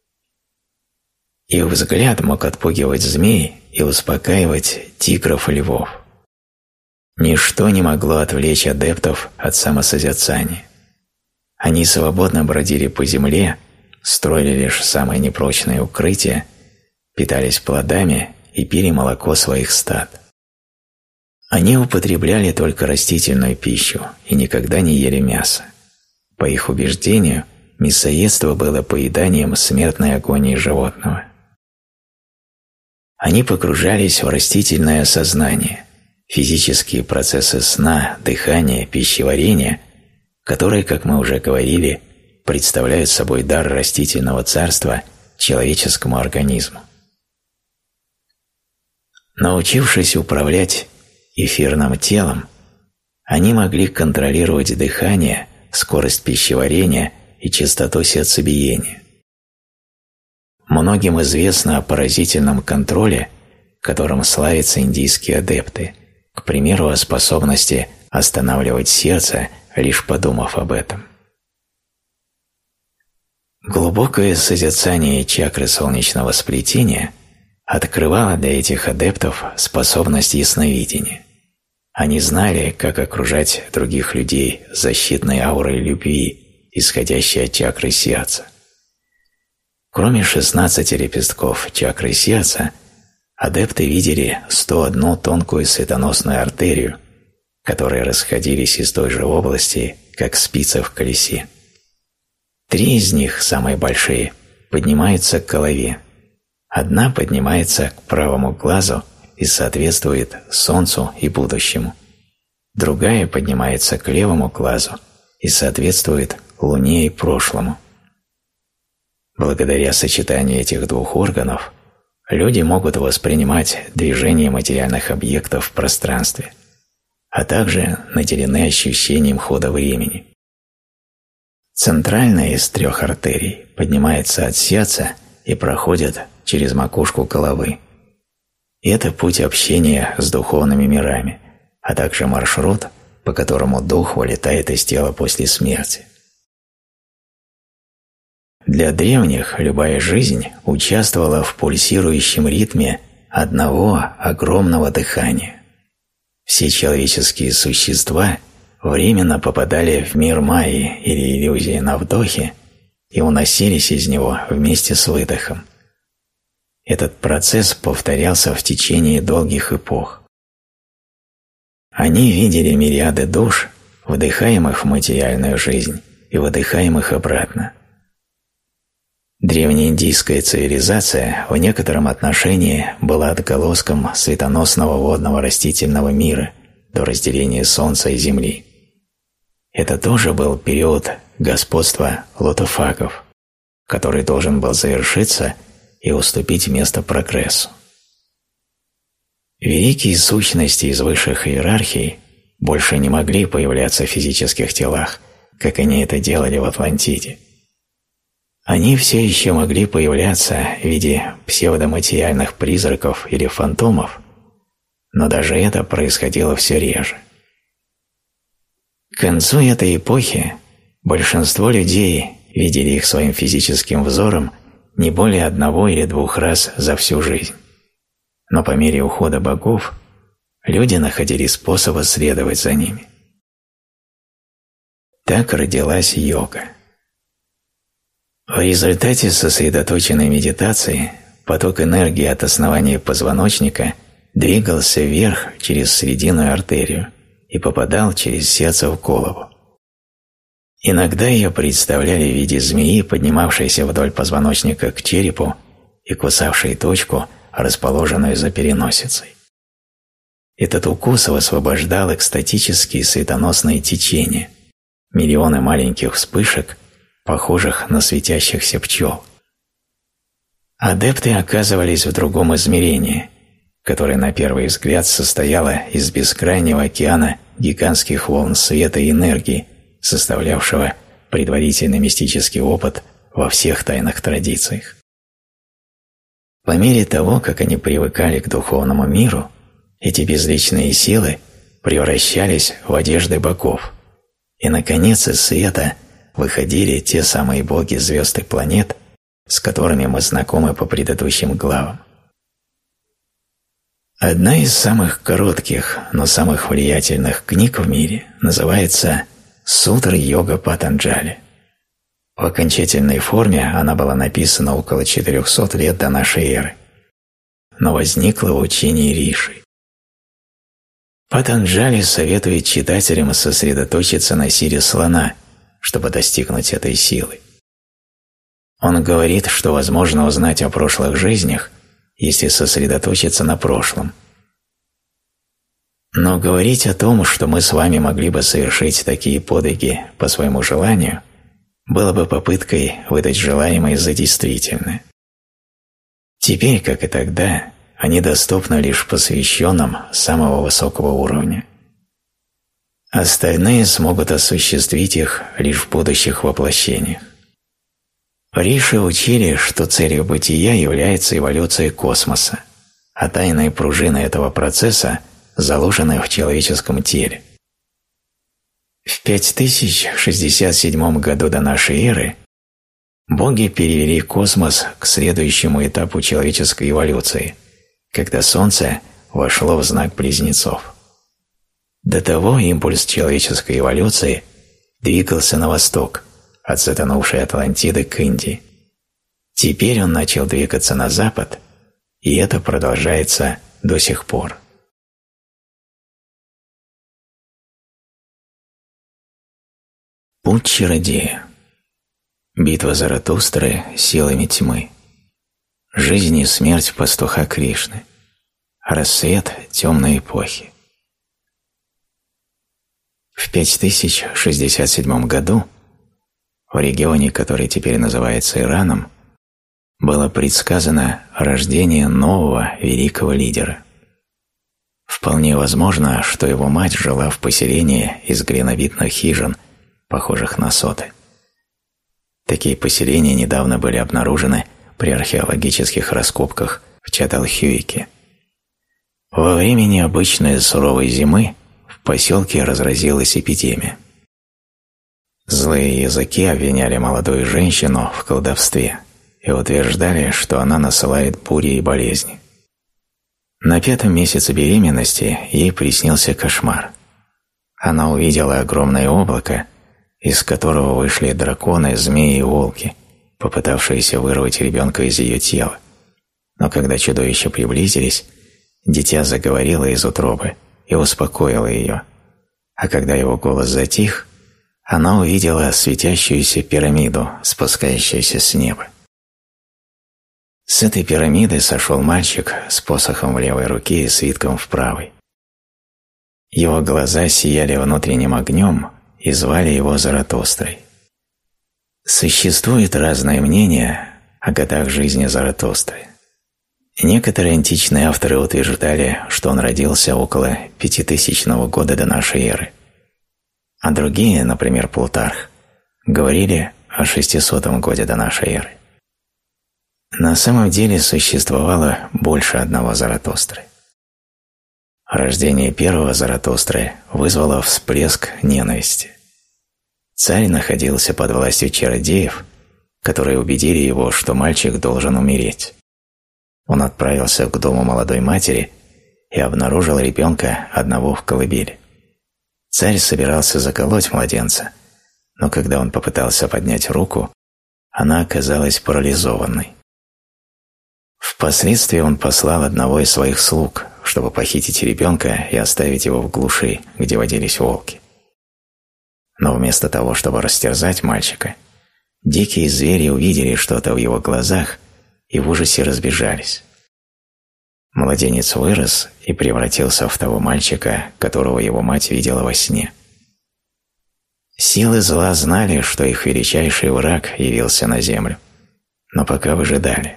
Их взгляд мог отпугивать змей и успокаивать тигров и львов. Ничто не могло отвлечь адептов от самосозерцания. Они свободно бродили по земле, строили лишь самые непрочные укрытия, питались плодами и пили молоко своих стад. Они употребляли только растительную пищу и никогда не ели мясо. По их убеждению, мясоедство было поеданием смертной агонии животного. Они погружались в растительное сознание, физические процессы сна, дыхания, пищеварения, которые, как мы уже говорили, представляют собой дар растительного царства человеческому организму. Научившись управлять эфирным телом, они могли контролировать дыхание, скорость пищеварения и частоту сердцебиения. Многим известно о поразительном контроле, которым славятся индийские адепты, к примеру, о способности останавливать сердце, лишь подумав об этом. Глубокое созерцание чакры солнечного сплетения открывало для этих адептов способность ясновидения. Они знали, как окружать других людей защитной аурой любви, исходящей от чакры сердца. Кроме 16 лепестков чакры сердца, адепты видели 101 тонкую светоносную артерию, которые расходились из той же области, как спицы в колесе. 3 из них, самые большие, поднимаются к голове. Одна поднимается к правому глазу и соответствует Солнцу и будущему. Другая поднимается к левому глазу и соответствует Луне и прошлому. Благодаря сочетанию этих двух органов люди могут воспринимать движение материальных объектов в пространстве, а также наделены ощущением хода времени. Центральная из 3 артерий поднимается от сердца и проходит через макушку головы. Это путь общения с духовными мирами, а также маршрут, по которому дух вылетает из тела после смерти. Для древних любая жизнь участвовала в пульсирующем ритме одного огромного дыхания. Все человеческие существа временно попадали в мир майи или иллюзии на вдохе и уносились из него вместе с выдохом. Этот процесс повторялся в течение долгих эпох. Они видели мириады душ, вдыхаемых в материальную жизнь и выдыхаемых обратно. Древнеиндийская цивилизация в некотором отношении была отголоском светоносного водного растительного мира до разделения Солнца и Земли. Это тоже был период господства лотофагов, который должен был завершиться и уступить место прогрессу. Великие сущности из высших иерархий больше не могли появляться в физических телах, как они это делали в Атлантиде. Они все еще могли появляться в виде псевдоматериальных призраков или фантомов, но даже это происходило все реже. К концу этой эпохи большинство людей видели их своим физическим взором не более 1 или 2 раз за всю жизнь. Но по мере ухода богов люди находили способы следовать за ними. Так родилась йога. В результате сосредоточенной медитации поток энергии от основания позвоночника двигался вверх через срединную артерию и попадал через сердце в голову. Иногда ее представляли в виде змеи, поднимавшейся вдоль позвоночника к черепу и кусавшей точку, расположенную за переносицей. Этот укус высвобождал экстатические светоносные течения, миллионы маленьких вспышек, похожих на светящихся пчел. Адепты оказывались в другом измерении, которое на первый взгляд состояло из бескрайнего океана гигантских волн света и энергии, составлявшего предварительный мистический опыт во всех тайных традициях. По мере того, как они привыкали к духовному миру, эти безличные силы превращались в одежды богов, и, наконец, из света выходили те самые боги звезд и планет, с которыми мы знакомы по предыдущим главам. Одна из самых коротких, но самых влиятельных книг в мире называется «Сутры йога Патанджали». В окончательной форме она была написана около 400 лет до нашей эры, но возникла в учении Риши. Патанджали советует читателям сосредоточиться на силе слона, чтобы достигнуть этой силы. Он говорит, что возможно узнать о прошлых жизнях, если сосредоточиться на прошлом. Но говорить о том, что мы с вами могли бы совершить такие подвиги по своему желанию, было бы попыткой выдать желаемое за действительное. Теперь, как и тогда, они доступны лишь посвященным самого высокого уровня. Остальные смогут осуществить их лишь в будущих воплощениях. Риши учили, что целью бытия является эволюция космоса, а тайные пружины этого процесса заложены в человеческом теле. В 5067 году до нашей эры боги перевели космос к следующему этапу человеческой эволюции, когда Солнце вошло в знак Близнецов. До того импульс человеческой эволюции двигался на восток, от затонувшей Атлантиды к Индии. Теперь он начал двигаться на запад, и это продолжается до сих пор. Путь чародея. Битва Заратустры с силами тьмы. Жизнь и смерть пастуха Кришны. Рассвет темной эпохи. В 5067 году в регионе, который теперь называется Ираном, было предсказано рождение нового великого лидера. Вполне возможно, что его мать жила в поселении из глиновидных хижин, похожих на соты. Такие поселения недавно были обнаружены при археологических раскопках в Чаталхюике. Во время необычной суровой зимы в поселке разразилась эпидемия. Злые языки обвиняли молодую женщину в колдовстве и утверждали, что она насылает бури и болезни. На 5-м месяце беременности ей приснился кошмар. Она увидела огромное облако, из которого вышли драконы, змеи и волки, попытавшиеся вырвать ребенка из ее тела. Но когда чудовища приблизились, дитя заговорило из утробы и успокоило ее, а когда его голос затих, она увидела светящуюся пирамиду, спускающуюся с неба. С этой пирамиды сошел мальчик с посохом в левой руке и свитком в правой. Его глаза сияли внутренним огнем и звали его Заратустрой. Существует разное мнение о годах жизни Заратустры. Некоторые античные авторы утверждали, что он родился около 5000 года до нашей эры, а другие, например, Плутарх, говорили о 600 годе до нашей эры. На самом деле существовало больше одного Заратустры. Рождение первого Заратустры вызвало всплеск ненависти. Царь находился под властью чародеев, которые убедили его, что мальчик должен умереть. Он отправился к дому молодой матери и обнаружил ребенка одного в колыбели. Царь собирался заколоть младенца, но когда он попытался поднять руку, она оказалась парализованной. Впоследствии он послал одного из своих слуг, чтобы похитить ребенка и оставить его в глуши, где водились волки. Но вместо того, чтобы растерзать мальчика, дикие звери увидели что-то в его глазах и в ужасе разбежались. Младенец вырос и превратился в того мальчика, которого его мать видела во сне. Силы зла знали, что их величайший враг явился на землю, но пока выжидали.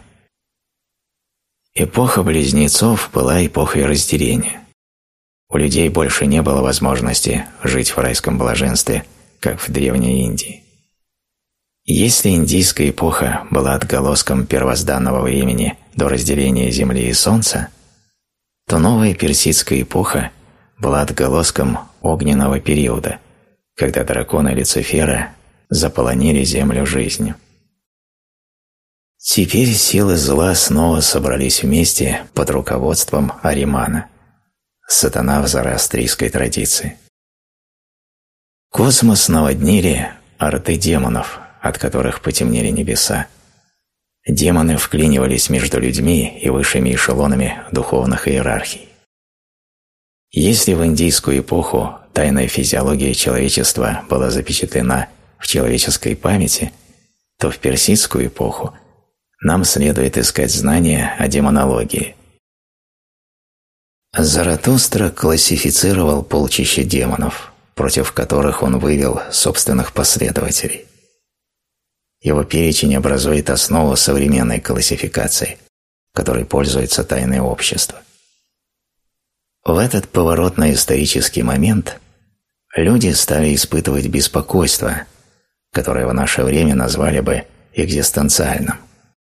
Эпоха близнецов была эпохой разделения. У людей больше не было возможности жить в райском блаженстве, как в Древней Индии. Если индийская эпоха была отголоском первозданного времени до разделения Земли и Солнца, то новая персидская эпоха была отголоском огненного периода, когда драконы Люцифера заполонили Землю жизнью. Теперь силы зла снова собрались вместе под руководством Аримана, сатана в зороастрийской традиции. Космос наводнили орды демонов, от которых потемнели небеса. Демоны вклинивались между людьми и высшими эшелонами духовных иерархий. Если в индийскую эпоху тайная физиология человечества была запечатлена в человеческой памяти, то в персидскую эпоху нам следует искать знания о демонологии. Заратустра классифицировал полчища демонов, против которых он вывел собственных последователей. Его перечень образует основу современной классификации, которой пользуется тайное общество. В этот поворотный исторический момент люди стали испытывать беспокойство, которое в наше время назвали бы экзистенциальным.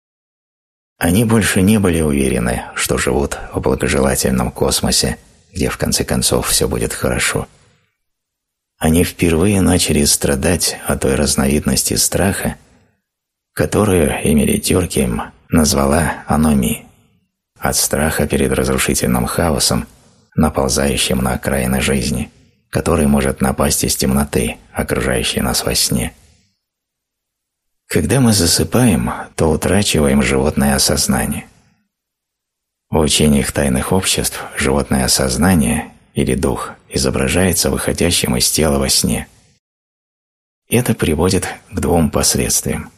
Они больше не были уверены, что живут в благожелательном космосе, где в конце концов все будет хорошо. Они впервые начали страдать от той разновидности страха, которую Эмили Дюркгейм назвала аномией, от страха перед разрушительным хаосом, наползающим на окраины жизни, который может напасть из темноты, окружающей нас во сне. Когда мы засыпаем, то утрачиваем животное осознание. В учениях тайных обществ животное осознание или дух изображается выходящим из тела во сне. Это приводит к двум последствиям.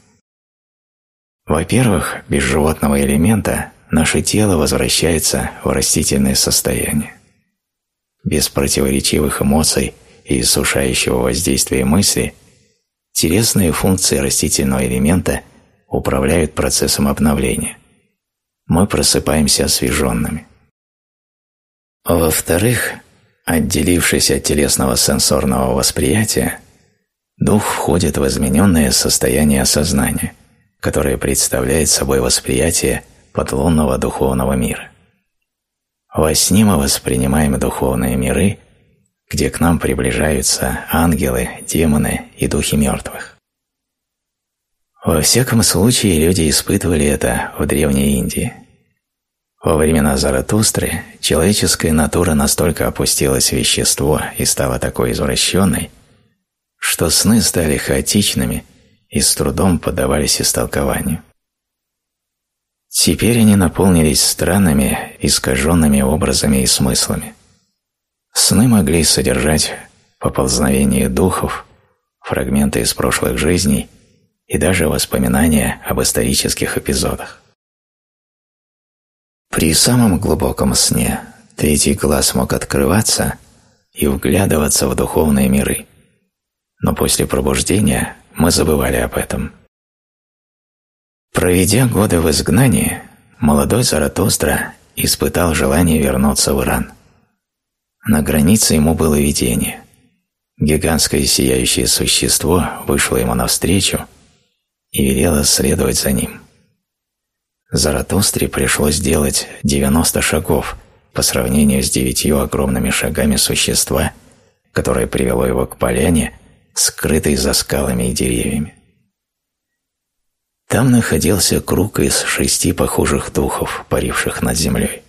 Во-первых, без животного элемента наше тело возвращается в растительное состояние. Без противоречивых эмоций и иссушающего воздействия мысли телесные функции растительного элемента управляют процессом обновления. Мы просыпаемся освеженными. Во-вторых, отделившись от телесного сенсорного восприятия, дух входит в измененное состояние осознания, которое представляет собой восприятие подлунного духовного мира. Во сне мы воспринимаем духовные миры, где к нам приближаются ангелы, демоны и духи мертвых. Во всяком случае, люди испытывали это в Древней Индии. Во времена Заратустры человеческая натура настолько опустилась в вещество и стала такой извращенной, что сны стали хаотичными и с трудом поддавались истолкованию. Теперь они наполнились странными, искаженными образами и смыслами. Сны могли содержать поползновения духов, фрагменты из прошлых жизней и даже воспоминания об исторических эпизодах. При самом глубоком сне третий глаз мог открываться и вглядываться в духовные миры, но после пробуждения мы забывали об этом. Проведя годы в изгнании, молодой Заратустра испытал желание вернуться в Иран. На границе ему было видение. Гигантское сияющее существо вышло ему навстречу и велело следовать за ним. Заратустре пришлось делать 90 шагов по сравнению с 9 огромными шагами существа, которое привело его к поляне, скрытой за скалами и деревьями. Там находился круг из 6 похожих духов, паривших над землей.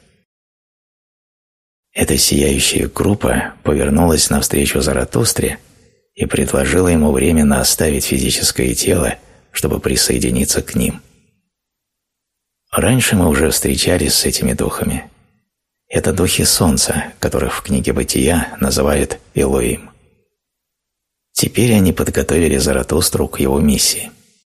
Эта сияющая группа повернулась навстречу Заратустре и предложила ему временно оставить физическое тело, чтобы присоединиться к ним. Раньше мы уже встречались с этими духами. Это духи Солнца, которых в книге Бытия называют Элоим. Теперь они подготовили Заратустру к его миссии.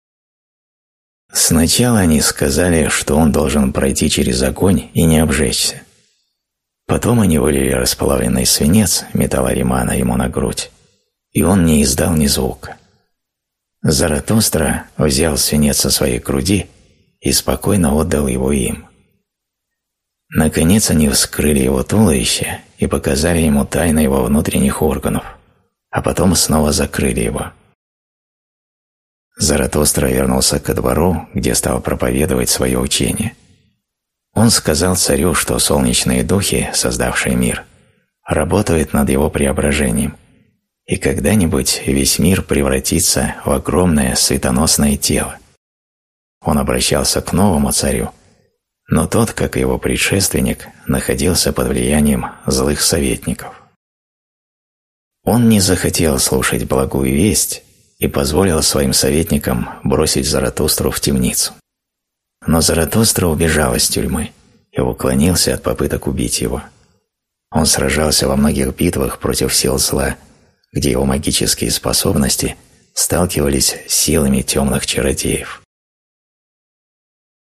Сначала они сказали, что он должен пройти через огонь и не обжечься. Потом они вылили расплавленный свинец металлоримана ему на грудь, и он не издал ни звука. Заратустра взял свинец со своей груди и спокойно отдал его им. Наконец они вскрыли его туловище и показали ему тайны его внутренних органов, а потом снова закрыли его. Заратустра вернулся ко двору, где стал проповедовать свое учение. Он сказал царю, что солнечные духи, создавшие мир, работают над его преображением, и когда-нибудь весь мир превратится в огромное светоносное тело. Он обращался к новому царю, но тот, как и его предшественник, находился под влиянием злых советников. Он не захотел слушать благую весть и позволил своим советникам бросить Заратустру в темницу. Но Заратустра убежал из тюрьмы и уклонился от попыток убить его. Он сражался во многих битвах против сил зла, где его магические способности сталкивались с силами темных чародеев.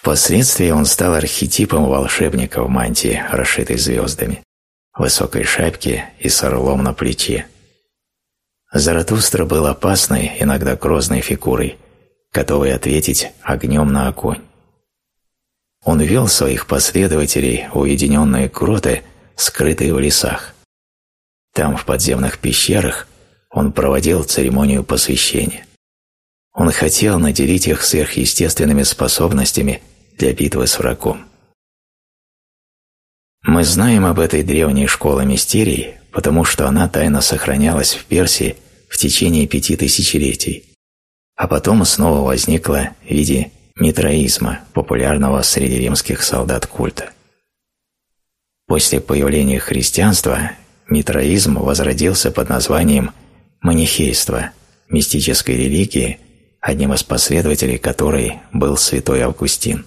Впоследствии он стал архетипом волшебника в мантии, расшитой звездами, высокой шапке и с орлом на плече. Заратустра был опасной, иногда грозной фигурой, готовой ответить огнем на огонь. Он вел своих последователей в уединенные гроты, скрытые в лесах. Там, в подземных пещерах, он проводил церемонию посвящения. Он хотел наделить их сверхъестественными способностями для битвы с врагом. Мы знаем об этой древней школе мистерий, потому что она тайно сохранялась в Персии в течение 5 тысячелетий, а потом снова возникла в виде митраизма, популярного среди римских солдат культа. После появления христианства митраизм возродился под названием манихейства, мистической религии, одним из последователей которой был святой Августин.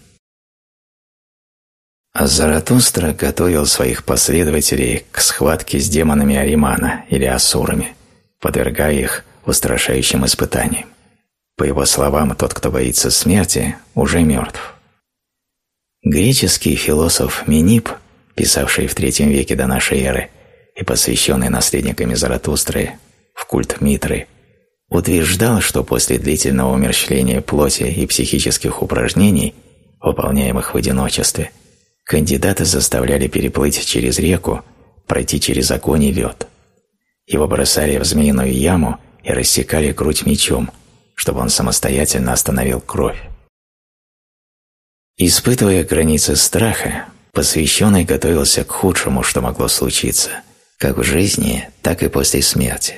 Заратустра готовил своих последователей к схватке с демонами Аримана или асурами, подвергая их устрашающим испытаниям. По его словам, тот, кто боится смерти, уже мертв. Греческий философ Минип, писавший в III веке до нашей эры и посвященный наследниками Заратустры в культ Митры, утверждал, что после длительного умерщвления плоти и психических упражнений, выполняемых в одиночестве, кандидаты заставляли переплыть через реку, пройти через огонь и лед. Его бросали в змеиную яму и рассекали грудь мечом, чтобы он самостоятельно остановил кровь. Испытывая границы страха, посвященный готовился к худшему, что могло случиться, как в жизни, так и после смерти.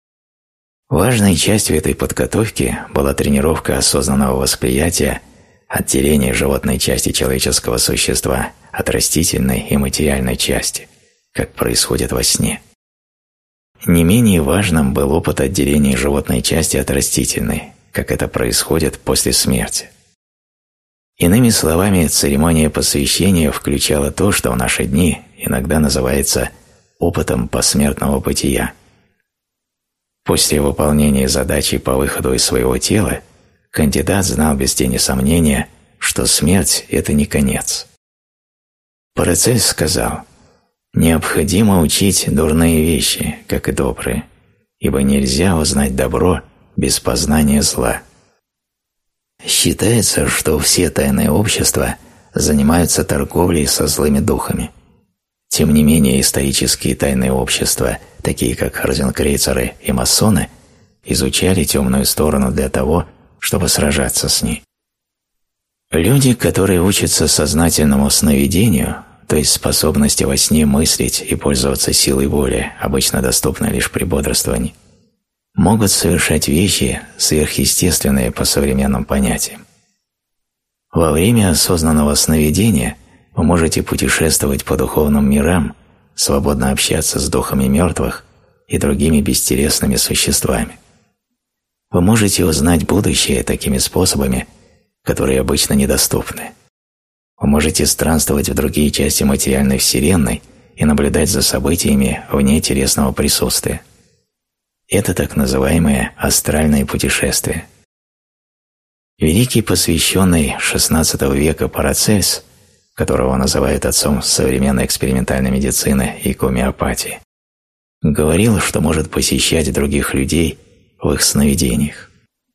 Важной частью этой подготовки была тренировка осознанного восприятия, отделения животной части человеческого существа от растительной и материальной части, как происходит во сне. Не менее важным был опыт отделения животной части от растительной, как это происходит после смерти. Иными словами, церемония посвящения включала то, что в наши дни иногда называется опытом посмертного бытия. После выполнения задачи по выходу из своего тела, кандидат знал без тени сомнения, что смерть – это не конец. Парацельс сказал: «Необходимо учить дурные вещи, как и добрые, ибо нельзя узнать добро без познания зла». Считается, что все тайные общества занимаются торговлей со злыми духами. Тем не менее, исторические тайные общества, такие как розенкрейцеры и масоны, изучали темную сторону для того, чтобы сражаться с ней. Люди, которые учатся сознательному сновидению, то есть способности во сне мыслить и пользоваться силой воли, обычно доступны лишь при бодрствовании, могут совершать вещи, сверхъестественные по современным понятиям. Во время осознанного сновидения вы можете путешествовать по духовным мирам, свободно общаться с духами мертвых и другими бестелесными существами. Вы можете узнать будущее такими способами, которые обычно недоступны. Вы можете странствовать в другие части материальной вселенной и наблюдать за событиями вне телесного присутствия. Это так называемое астральное путешествие. Великий посвященный XVI века Парацельс, которого называют отцом современной экспериментальной медицины и гомеопатии, говорил, что может посещать других людей в их сновидениях.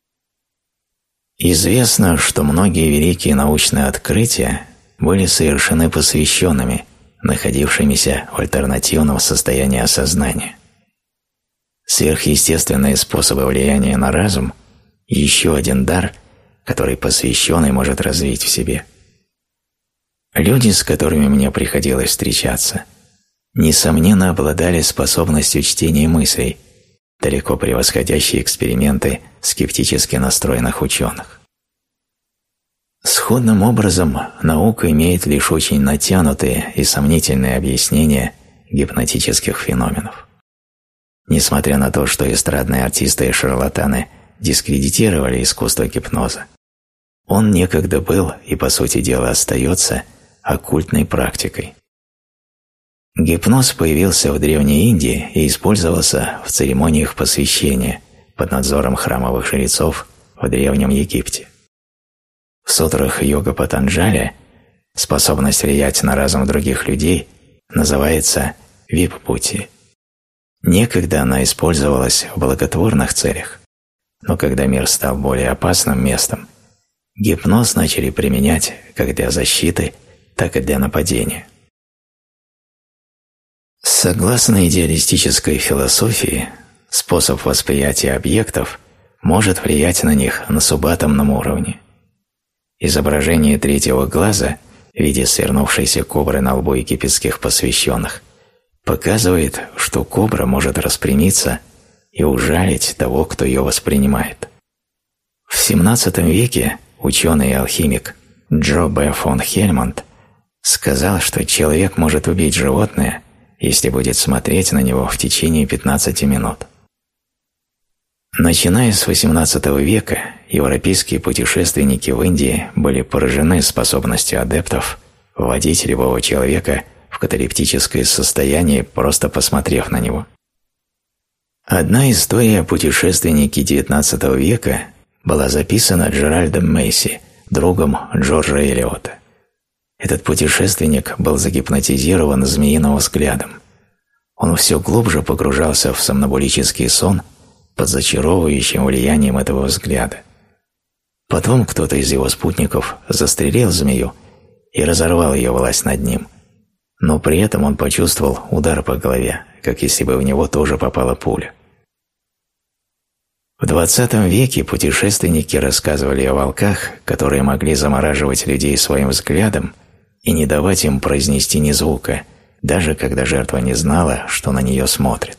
Известно, что многие великие научные открытия были совершены посвященными, находившимися в альтернативном состоянии осознания. Сверхъестественные способы влияния на разум – еще один дар, который посвященный может развить в себе. Люди, с которыми мне приходилось встречаться, несомненно обладали способностью чтения мыслей, далеко превосходящие эксперименты скептически настроенных ученых. Сходным образом, наука имеет лишь очень натянутые и сомнительные объяснения гипнотических феноменов. Несмотря на то, что эстрадные артисты и шарлатаны дискредитировали искусство гипноза, он некогда был и, по сути дела, остается оккультной практикой. Гипноз появился в Древней Индии и использовался в церемониях посвящения под надзором храмовых жрецов в Древнем Египте. В В сутрах Йога Патанджали способность влиять на разум других людей называется виппути. Некогда она использовалась в благотворных целях, но когда мир стал более опасным местом, гипноз начали применять как для защиты, так и для нападения. Согласно идеалистической философии, способ восприятия объектов может влиять на них на субатомном уровне. Изображение третьего глаза в виде свернувшейся кобры на лбу египетских посвященных показывает, что кобра может распрямиться и ужалить того, кто ее воспринимает. В XVII веке ученый и алхимик Джо Б. фон Хельмонт сказал, что человек может убить животное, если будет смотреть на него в течение 15 минут. Начиная с XVIII века, европейские путешественники в Индии были поражены способностью адептов вводить любого человека в каталептическое состояние, просто посмотрев на него. Одна история о путешественнике XIX века была записана Джеральдом Мейси, другом Джорджа Элиота. Этот путешественник был загипнотизирован змеиным взглядом. Он все глубже погружался в сомнамбулический сон под зачаровывающим влиянием этого взгляда. Потом кто-то из его спутников застрелил змею и разорвал ее власть над ним, но при этом он почувствовал удар по голове, как если бы в него тоже попала пуля. В XX веке путешественники рассказывали о волках, которые могли замораживать людей своим взглядом и не давать им произнести ни звука, даже когда жертва не знала, что на нее смотрит.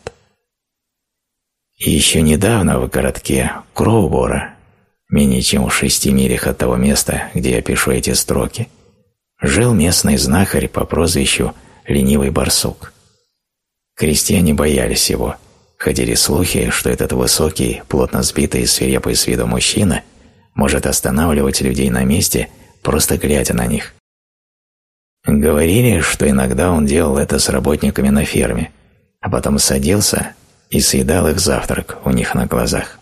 И еще недавно в городке Кроубора, менее чем в 6 милях от того места, где я пишу эти строки, жил местный знахарь по прозвищу Ленивый Барсук. Крестьяне боялись его. Ходили слухи, что этот высокий, плотно сбитый и свирепый с виду мужчина может останавливать людей на месте, просто глядя на них. Говорили, что иногда он делал это с работниками на ферме, а потом садился и съедал их завтрак у них на глазах.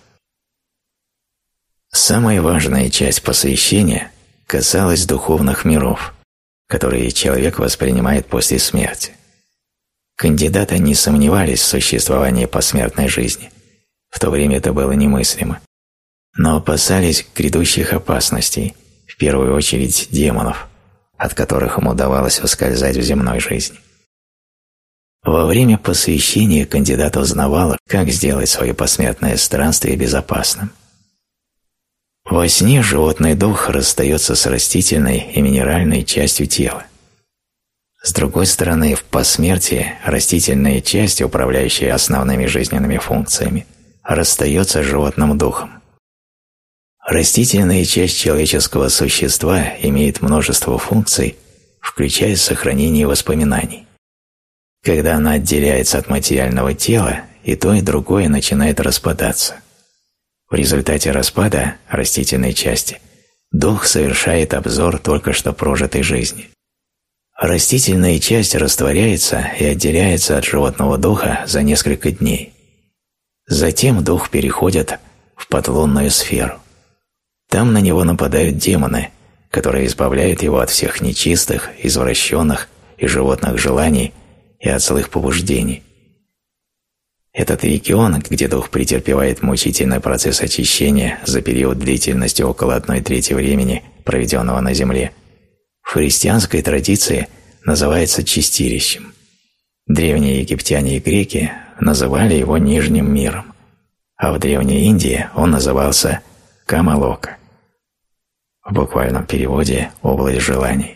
Самая важная часть посвящения касалась духовных миров, которые человек воспринимает после смерти. Кандидаты не сомневались в существовании посмертной жизни. В то время это было немыслимо. Но опасались грядущих опасностей, в первую очередь демонов, от которых им удавалось ускользать в земной жизни. Во время посвящения кандидат узнавал, как сделать свое посмертное странствие безопасным. Во сне животный дух расстается с растительной и минеральной частью тела. С другой стороны, в посмертии растительная часть, управляющая основными жизненными функциями, расстается с животным духом. Растительная часть человеческого существа имеет множество функций, включая сохранение воспоминаний. Когда она отделяется от материального тела, и то, и другое начинает распадаться. В результате распада растительной части дух совершает обзор только что прожитой жизни. Растительная часть растворяется и отделяется от животного духа за несколько дней. Затем дух переходит в подлунную сферу. Там на него нападают демоны, которые избавляют его от всех нечистых, извращенных и животных желаний и от злых побуждений. Этот регион, где дух претерпевает мучительный процесс очищения за период длительностью около 1/3 времени, проведенного на земле, в христианской традиции называется чистилищем. Древние египтяне и греки называли его Нижним миром, а в Древней Индии он назывался Камалока. В буквальном переводе «область желаний».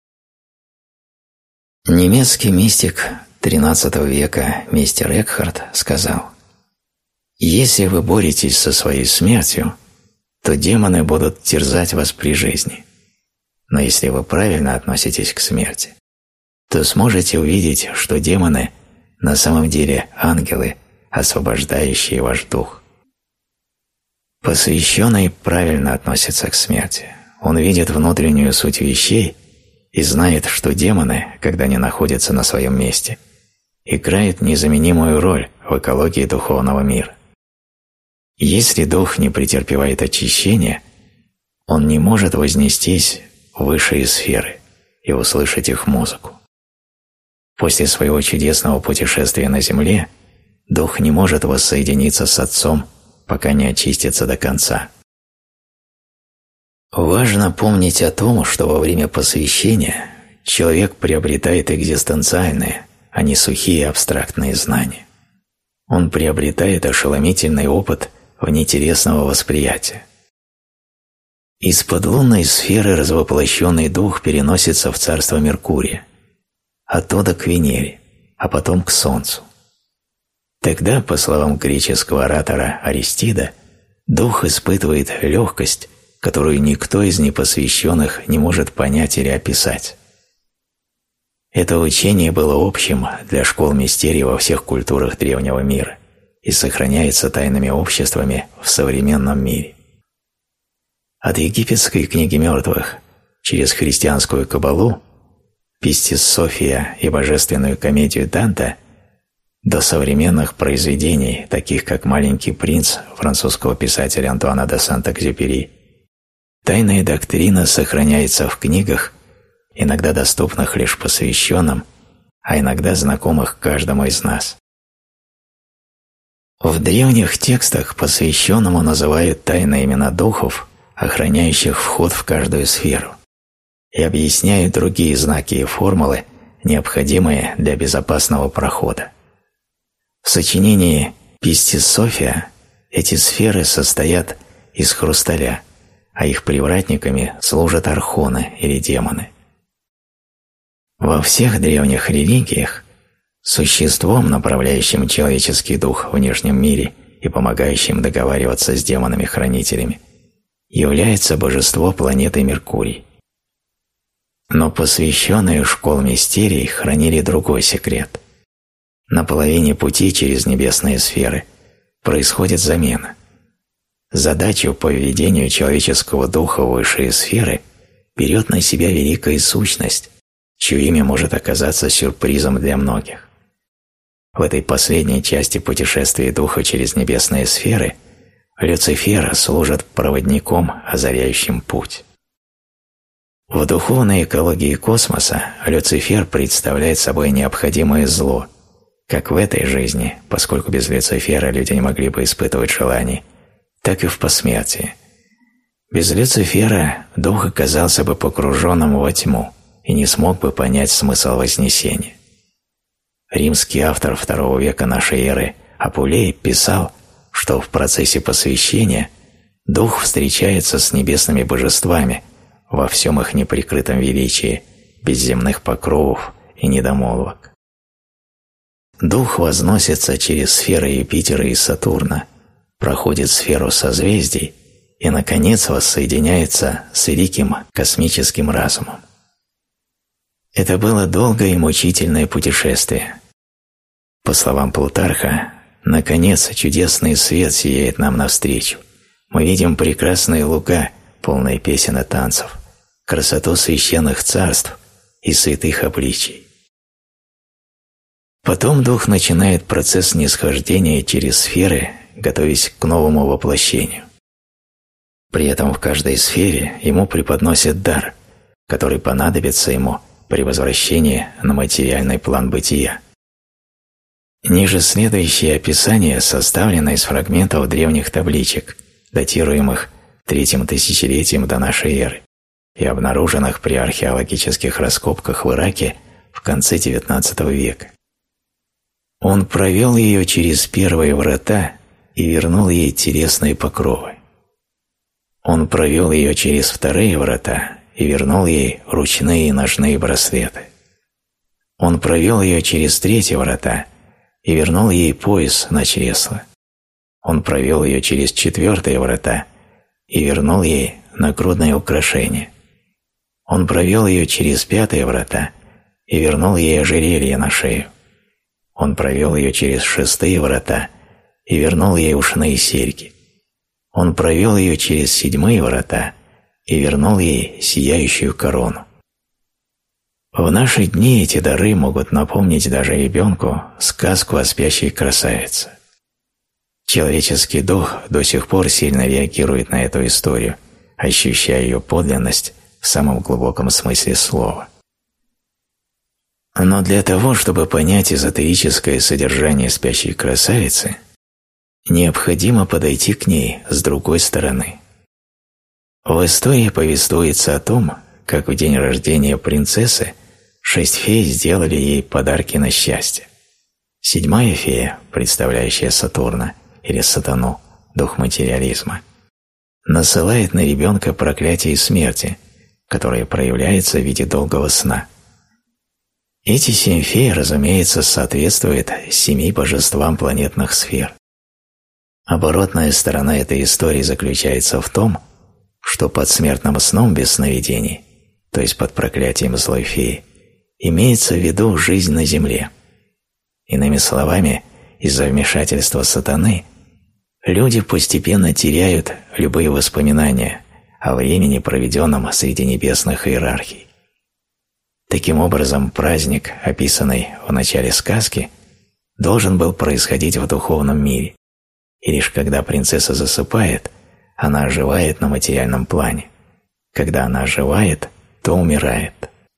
Немецкий мистик XIII века мистер Экхарт сказал: «Если вы боретесь со своей смертью, то демоны будут терзать вас при жизни. Но если вы правильно относитесь к смерти, то сможете увидеть, что демоны на самом деле ангелы, освобождающие ваш дух». Посвященный правильно относится к смерти. Он видит внутреннюю суть вещей и знает, что демоны, когда они находятся на своем месте, играют незаменимую роль в экологии духовного мира. Если дух не претерпевает очищения, он не может вознестись в высшие сферы и услышать их музыку. После своего чудесного путешествия на земле дух не может воссоединиться с Отцом, пока не очистится до конца. Важно помнить о том, что во время посвящения человек приобретает экзистенциальные, а не сухие абстрактные знания. Он приобретает ошеломительный опыт внетелесного восприятия. Из подлунной сферы развоплощенный дух переносится в царство Меркурия, оттуда к Венере, а потом к Солнцу. Тогда, по словам греческого оратора Аристида, дух испытывает легкость, которую никто из непосвященных не может понять или описать. Это учение было общим для школ мистерий во всех культурах древнего мира и сохраняется тайными обществами в современном мире. От египетской книги мертвых через христианскую каббалу, Пистис София и божественную комедию Данте до современных произведений, таких как «Маленький принц» французского писателя Антуана де Сент-Экзюпери, тайная доктрина сохраняется в книгах, иногда доступных лишь посвященным, а иногда знакомых каждому из нас. В древних текстах посвященному называют тайные имена духов, охраняющих вход в каждую сферу, и объясняют другие знаки и формулы, необходимые для безопасного прохода. В сочинении «Пистис София» эти сферы состоят из хрусталя, а их привратниками служат архоны или демоны. Во всех древних религиях существом, направляющим человеческий дух в внешнем мире и помогающим договариваться с демонами-хранителями, является божество планеты Меркурий. Но посвященные школ мистерий хранили другой секрет. На половине пути через небесные сферы происходит замена. Задачу по введению человеческого духа в высшие сферы берет на себя великая сущность, чье имя может оказаться сюрпризом для многих. В этой последней части путешествия духа через небесные сферы Люцифер служит проводником, озаряющим путь. В духовной экологии космоса Люцифер представляет собой необходимое зло, как в этой жизни, поскольку без Люцифера люди не могли бы испытывать желаний, так и в посмертии. Без Люцифера дух оказался бы погруженным во тьму и не смог бы понять смысл вознесения. Римский автор II века нашей эры Апулей писал, что в процессе посвящения дух встречается с небесными божествами во всем их неприкрытом величии, без земных покровов и недомолвок. Дух возносится через сферы Юпитера и Сатурна, проходит сферу созвездий и, наконец, воссоединяется с великим космическим разумом. Это было долгое и мучительное путешествие. По словам Плутарха, наконец чудесный свет сияет нам навстречу. Мы видим прекрасные луга, полные песен и танцев, красоту священных царств и святых обличий. Потом дух начинает процесс нисхождения через сферы, готовясь к новому воплощению. При этом в каждой сфере ему преподносят дар, который понадобится ему при возвращении на материальный план бытия. Ниже следующее описание составлено из фрагментов древних табличек, датируемых 3-м тысячелетием до нашей эры и обнаруженных при археологических раскопках в Ираке в конце XIX века. Он провел ее через первые врата и вернул ей телесные покровы. Он провел ее через вторые врата и вернул ей ручные и ножные браслеты. Он провел ее через третьи врата и вернул ей пояс на чресло. Он провел ее через четвертые врата и вернул ей нагрудные украшения. Он провел ее через пятые врата и вернул ей ожерелье на шею. Он провел ее через шестые врата и вернул ей ушные серьги. Он провел ее через седьмые врата и вернул ей сияющую корону. В наши дни эти дары могут напомнить даже ребенку сказку о спящей красавице. Человеческий дух до сих пор сильно реагирует на эту историю, ощущая ее подлинность в самом глубоком смысле слова. Но для того, чтобы понять эзотерическое содержание спящей красавицы, необходимо подойти к ней с другой стороны. В истории повествуется о том, как в день рождения принцессы 6 фей сделали ей подарки на счастье. 7-я фея, представляющая Сатурна или Сатану, дух материализма, насылает на ребенка проклятие смерти, которое проявляется в виде долгого сна. Эти 7 фей, разумеется, соответствуют 7 божествам планетных сфер. Оборотная сторона этой истории заключается в том, что под смертным сном без сновидений, то есть под проклятием злой феи, имеется в виду жизнь на Земле. Иными словами, из-за вмешательства сатаны люди постепенно теряют любые воспоминания о времени, проведенном среди небесных иерархий. Таким образом, праздник, описанный в начале сказки, должен был происходить в духовном мире, и лишь когда принцесса засыпает, она оживает на материальном плане. Когда она оживает, то умирает.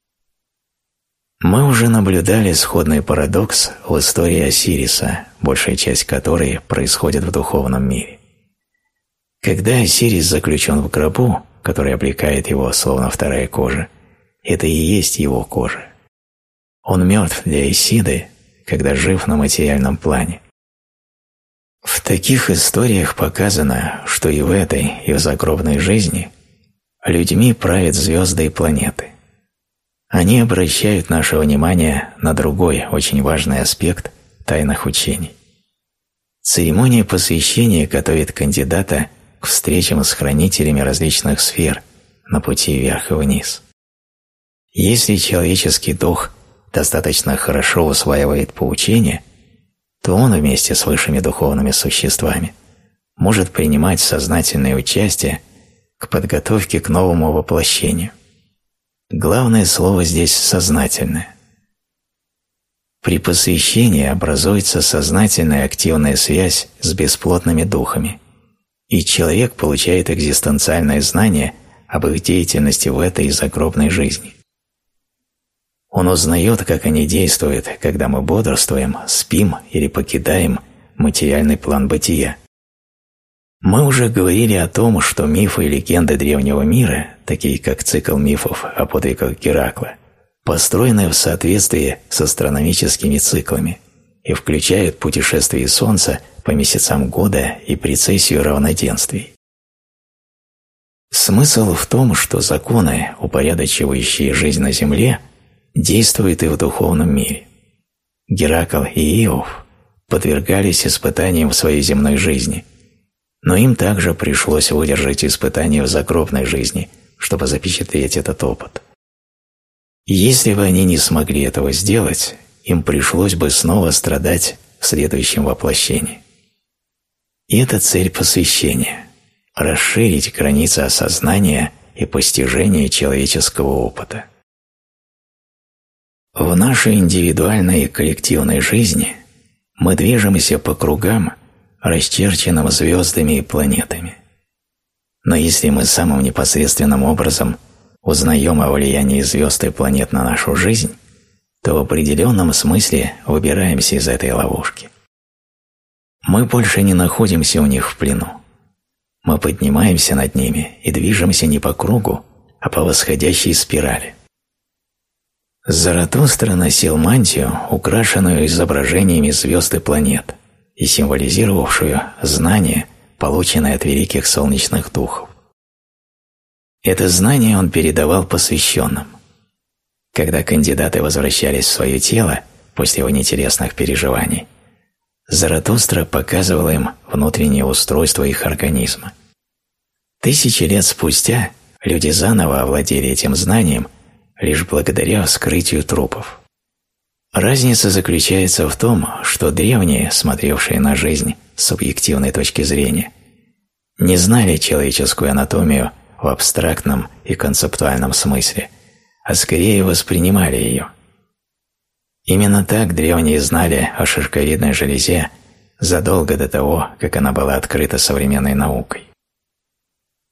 Мы уже наблюдали сходный парадокс в истории Осириса, большая часть которой происходит в духовном мире. Когда Осирис заключен в гробу, который облекает его словно вторая кожа, это и есть его кожа. Он мертв для Исиды, когда жив на материальном плане. В таких историях показано, что и в этой, и в загробной жизни людьми правят звезды и планеты. Они обращают наше внимание на другой, очень важный аспект тайных учений. Церемония посвящения готовит кандидата к встречам с хранителями различных сфер на пути вверх и вниз. Если человеческий дух достаточно хорошо усваивает поучения, то он вместе с высшими духовными существами может принимать сознательное участие к подготовке к новому воплощению. Главное слово здесь «сознательное». При посвящении образуется сознательная активная связь с бесплотными духами, и человек получает экзистенциальное знание об их деятельности в этой загробной жизни. Он узнает, как они действуют, когда мы бодрствуем, спим или покидаем материальный план бытия. Мы уже говорили о том, что мифы и легенды древнего мира, такие как цикл мифов о подвигах Геракла, построены в соответствии с астрономическими циклами и включают путешествие Солнца по месяцам года и прецессию равноденствий. Смысл в том, что законы, упорядочивающие жизнь на Земле, действуют и в духовном мире. Геракл и Иов подвергались испытаниям в своей земной жизни, но им также пришлось выдержать испытания в загробной жизни, чтобы запечатлеть этот опыт. Если бы они не смогли этого сделать, им пришлось бы снова страдать в следующем воплощении. И это цель посвящения – расширить границы осознания и постижения человеческого опыта. В нашей индивидуальной и коллективной жизни мы движемся по кругам, расчерченным звездами и планетами. Но если мы самым непосредственным образом узнаем о влиянии звезд и планет на нашу жизнь, то в определенном смысле выбираемся из этой ловушки. Мы больше не находимся у них в плену. Мы поднимаемся над ними и движемся не по кругу, а по восходящей спирали. Заратустра носил мантию, украшенную изображениями звезд и планет, и символизировавшую знание, полученное от великих солнечных духов. Это знание он передавал посвященным. Когда кандидаты возвращались в свое тело после его интересных переживаний, Заратустра показывал им внутреннее устройство их организма. 1000 лет спустя люди заново овладели этим знанием лишь благодаря вскрытию трупов. Разница заключается в том, что древние, смотревшие на жизнь с субъективной точки зрения, не знали человеческую анатомию в абстрактном и концептуальном смысле, а скорее воспринимали ее. Именно так древние знали о шишковидной железе задолго до того, как она была открыта современной наукой. В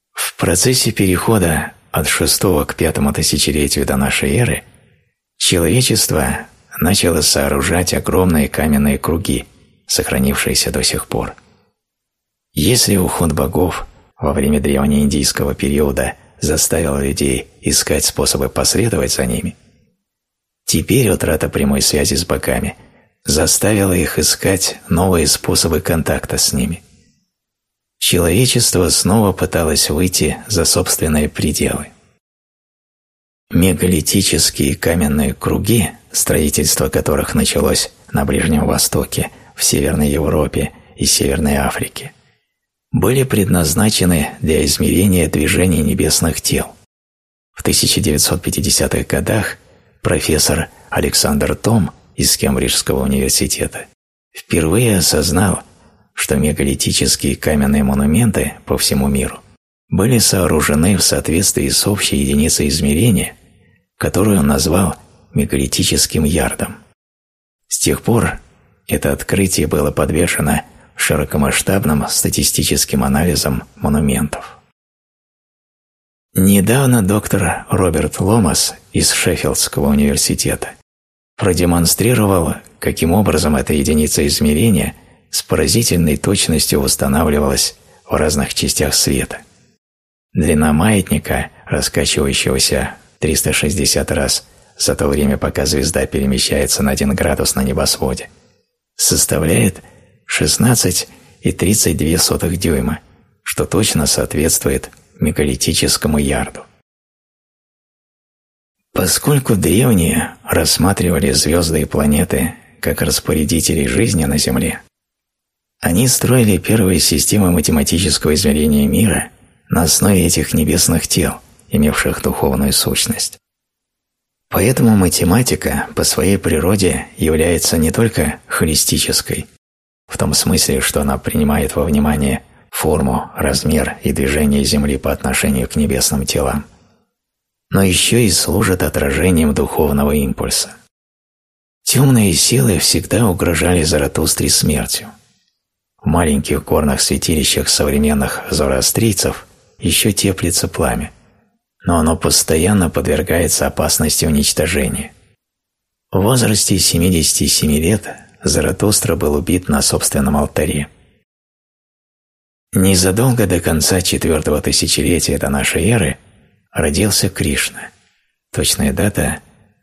процессе перехода от 6 к 5 тысячелетию до нашей эры человечество начало сооружать огромные каменные круги, сохранившиеся до сих пор. Если уход богов во время древнеиндийского периода заставил людей искать способы последовать за ними, теперь утрата прямой связи с богами заставила их искать новые способы контакта с ними. Человечество снова пыталось выйти за собственные пределы. Мегалитические каменные круги, строительство которых началось на Ближнем Востоке, в Северной Европе и Северной Африке, были предназначены для измерения движений небесных тел. В 1950-х годах профессор Александр Том из Кембриджского университета впервые осознал, что мегалитические каменные монументы по всему миру были сооружены в соответствии с общей единицей измерения, которую он назвал мегалитическим ярдом. С тех пор это открытие было подвержено широкомасштабным статистическим анализам монументов. Недавно доктор Роберт Ломас из Шеффилдского университета продемонстрировал, каким образом эта единица измерения с поразительной точностью восстанавливалась в разных частях света. Длина маятника, раскачивающегося 360 раз за то время, пока звезда перемещается на 1 градус на небосводе, составляет 16,32 дюйма, что точно соответствует мегалитическому ярду. Поскольку древние рассматривали звезды и планеты как распорядителей жизни на Земле, они строили первые системы математического измерения мира на основе этих небесных тел, имевших духовную сущность. Поэтому математика по своей природе является не только холистической, в том смысле, что она принимает во внимание форму, размер и движение Земли по отношению к небесным телам, но еще и служит отражением духовного импульса. Темные силы всегда угрожали Заратустре смертью. В маленьких горных святилищах современных зороастрийцев еще теплится пламя, но оно постоянно подвергается опасности уничтожения. В возрасте 77 лет Заратустра был убит на собственном алтаре. Незадолго до конца 4-го тысячелетия до нашей эры родился Кришна. Точная дата –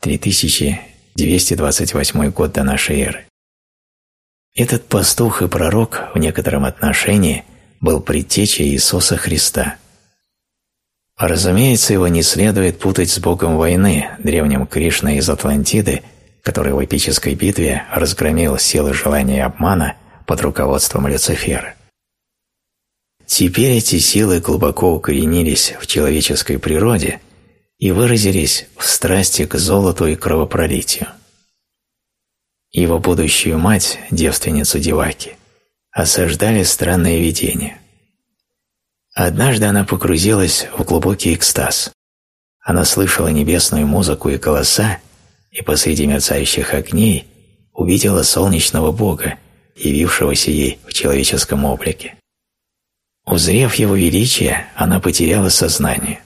3228 год до нашей эры. Этот пастух и пророк в некотором отношении был предтечей Иисуса Христа. Разумеется, его не следует путать с богом войны, древним Кришной из Атлантиды, который в эпической битве разгромил силы желания и обмана под руководством Люцифера. Теперь эти силы глубоко укоренились в человеческой природе и выразились в страсти к золоту и кровопролитию. Его будущую мать, девственницу Деваки, осаждали странные видения. Однажды она погрузилась в глубокий экстаз. Она слышала небесную музыку и голоса, и посреди мерцающих огней увидела солнечного бога, явившегося ей в человеческом облике. Узрев его величие, она потеряла сознание.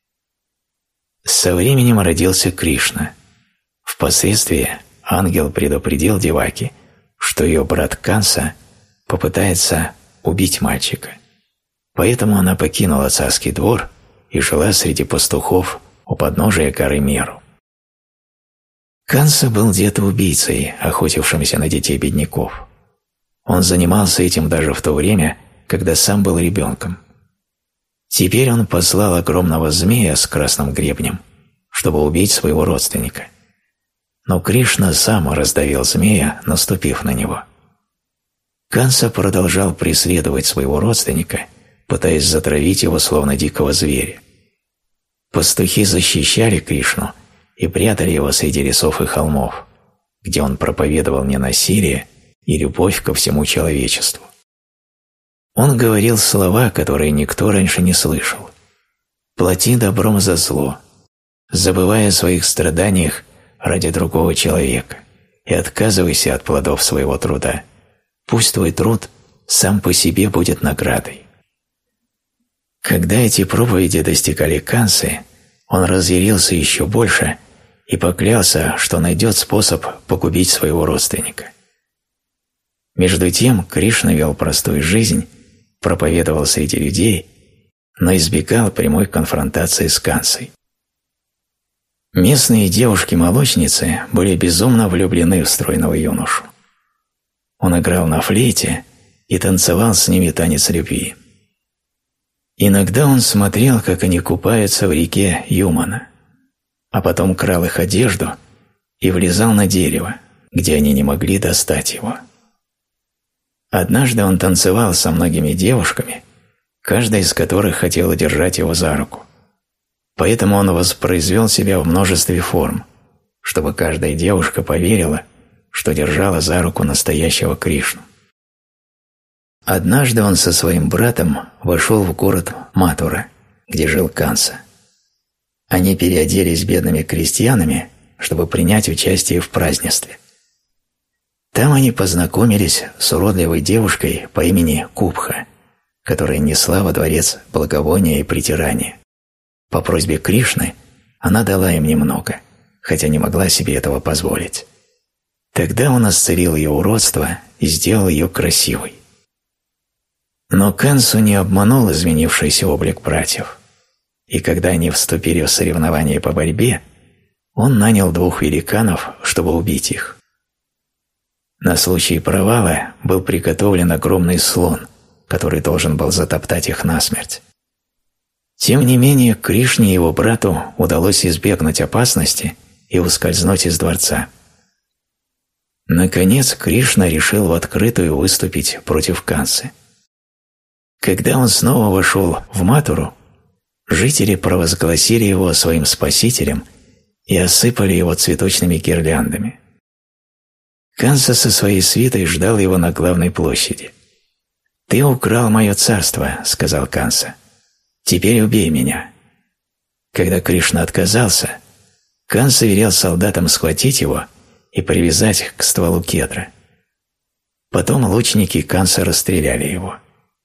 Со временем родился Кришна. Впоследствии ангел предупредил Деваки, что ее брат Канса попытается убить мальчика. Поэтому она покинула царский двор и жила среди пастухов у подножия горы Меру. Канса был детоубийцей, охотившимся на детей бедняков. Он занимался этим даже в то время, когда сам был ребенком. Теперь он послал огромного змея с красным гребнем, чтобы убить своего родственника. Но Кришна сам раздавил змея, наступив на него. Канса продолжал преследовать своего родственника, пытаясь затравить его словно дикого зверя. Пастухи защищали Кришну и прятали его среди лесов и холмов, где он проповедовал ненасилие и любовь ко всему человечеству. Он говорил слова, которые никто раньше не слышал. «Плати добром за зло, забывая о своих страданиях ради другого человека, и отказывайся от плодов своего труда. Пусть твой труд сам по себе будет наградой». Когда эти проповеди достигали Кансы, он разъярился еще больше и поклялся, что найдет способ погубить своего родственника. Между тем Кришна вел простую жизнь, проповедовал среди людей, но избегал прямой конфронтации с Кансой. Местные девушки-молочницы были безумно влюблены в стройного юношу. Он играл на флейте и танцевал с ними танец любви. Иногда он смотрел, как они купаются в реке Юмана, а потом крал их одежду и влезал на дерево, где они не могли достать его. Однажды он танцевал со многими девушками, каждая из которых хотела держать его за руку. Поэтому он воспроизвел себя в множестве форм, чтобы каждая девушка поверила, что держала за руку настоящего Кришну. Однажды он со своим братом вошел в город Матура, где жил Канса. Они переоделись бедными крестьянами, чтобы принять участие в празднестве. Там они познакомились с уродливой девушкой по имени Кубха, которая несла во дворец благовония и притирания. По просьбе Кришны она дала им немного, хотя не могла себе этого позволить. Тогда он исцелил ее уродство и сделал ее красивой. Но Кансу не обманул изменившийся облик братьев, и когда они вступили в соревнования по борьбе, он нанял 2 великанов, чтобы убить их. На случай провала был приготовлен огромный слон, который должен был затоптать их насмерть. Тем не менее, Кришне и его брату удалось избегнуть опасности и ускользнуть из дворца. Наконец, Кришна решил в открытую выступить против Кансы. Когда он снова вошел в Матуру, жители провозгласили его своим спасителем и осыпали его цветочными гирляндами. Канса со своей свитой ждал его на главной площади. «Ты украл мое царство», — сказал Канса. «Теперь убей меня». Когда Кришна отказался, Канса велел солдатам схватить его и привязать к стволу кедра. Потом лучники Канса расстреляли его.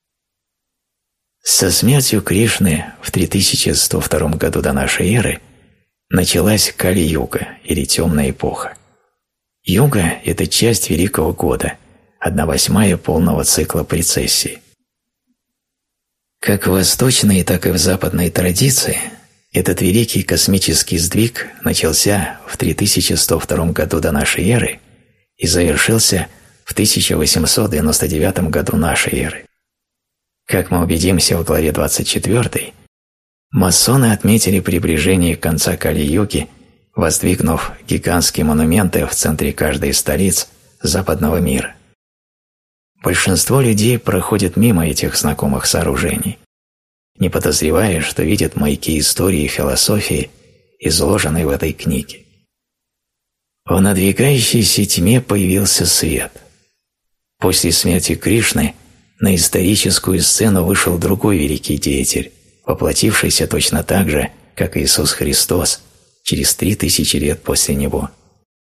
Со смертью Кришны в 3102 году до нашей эры началась Кали-юга, или темная эпоха. Юга – это часть Великого года, 1/8 полного цикла прецессии. Как в восточной, так и в западной традиции этот великий космический сдвиг начался в 3102 году до нашей эры и завершился в 1899 году нашей эры. Как мы убедимся в главе 24, масоны отметили приближение конца Кали-юги, воздвигнув гигантские монументы в центре каждой из столиц западного мира. Большинство людей проходят мимо этих знакомых сооружений, не подозревая, что видят маяки истории и философии, изложенные в этой книге. В надвигающейся тьме появился свет. После смерти Кришны на историческую сцену вышел другой великий деятель, воплотившийся точно так же, как Иисус Христос, через 3000 лет после него.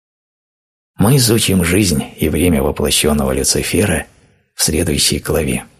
Мы изучим жизнь и время воплощенного Люцифера в следующей главе.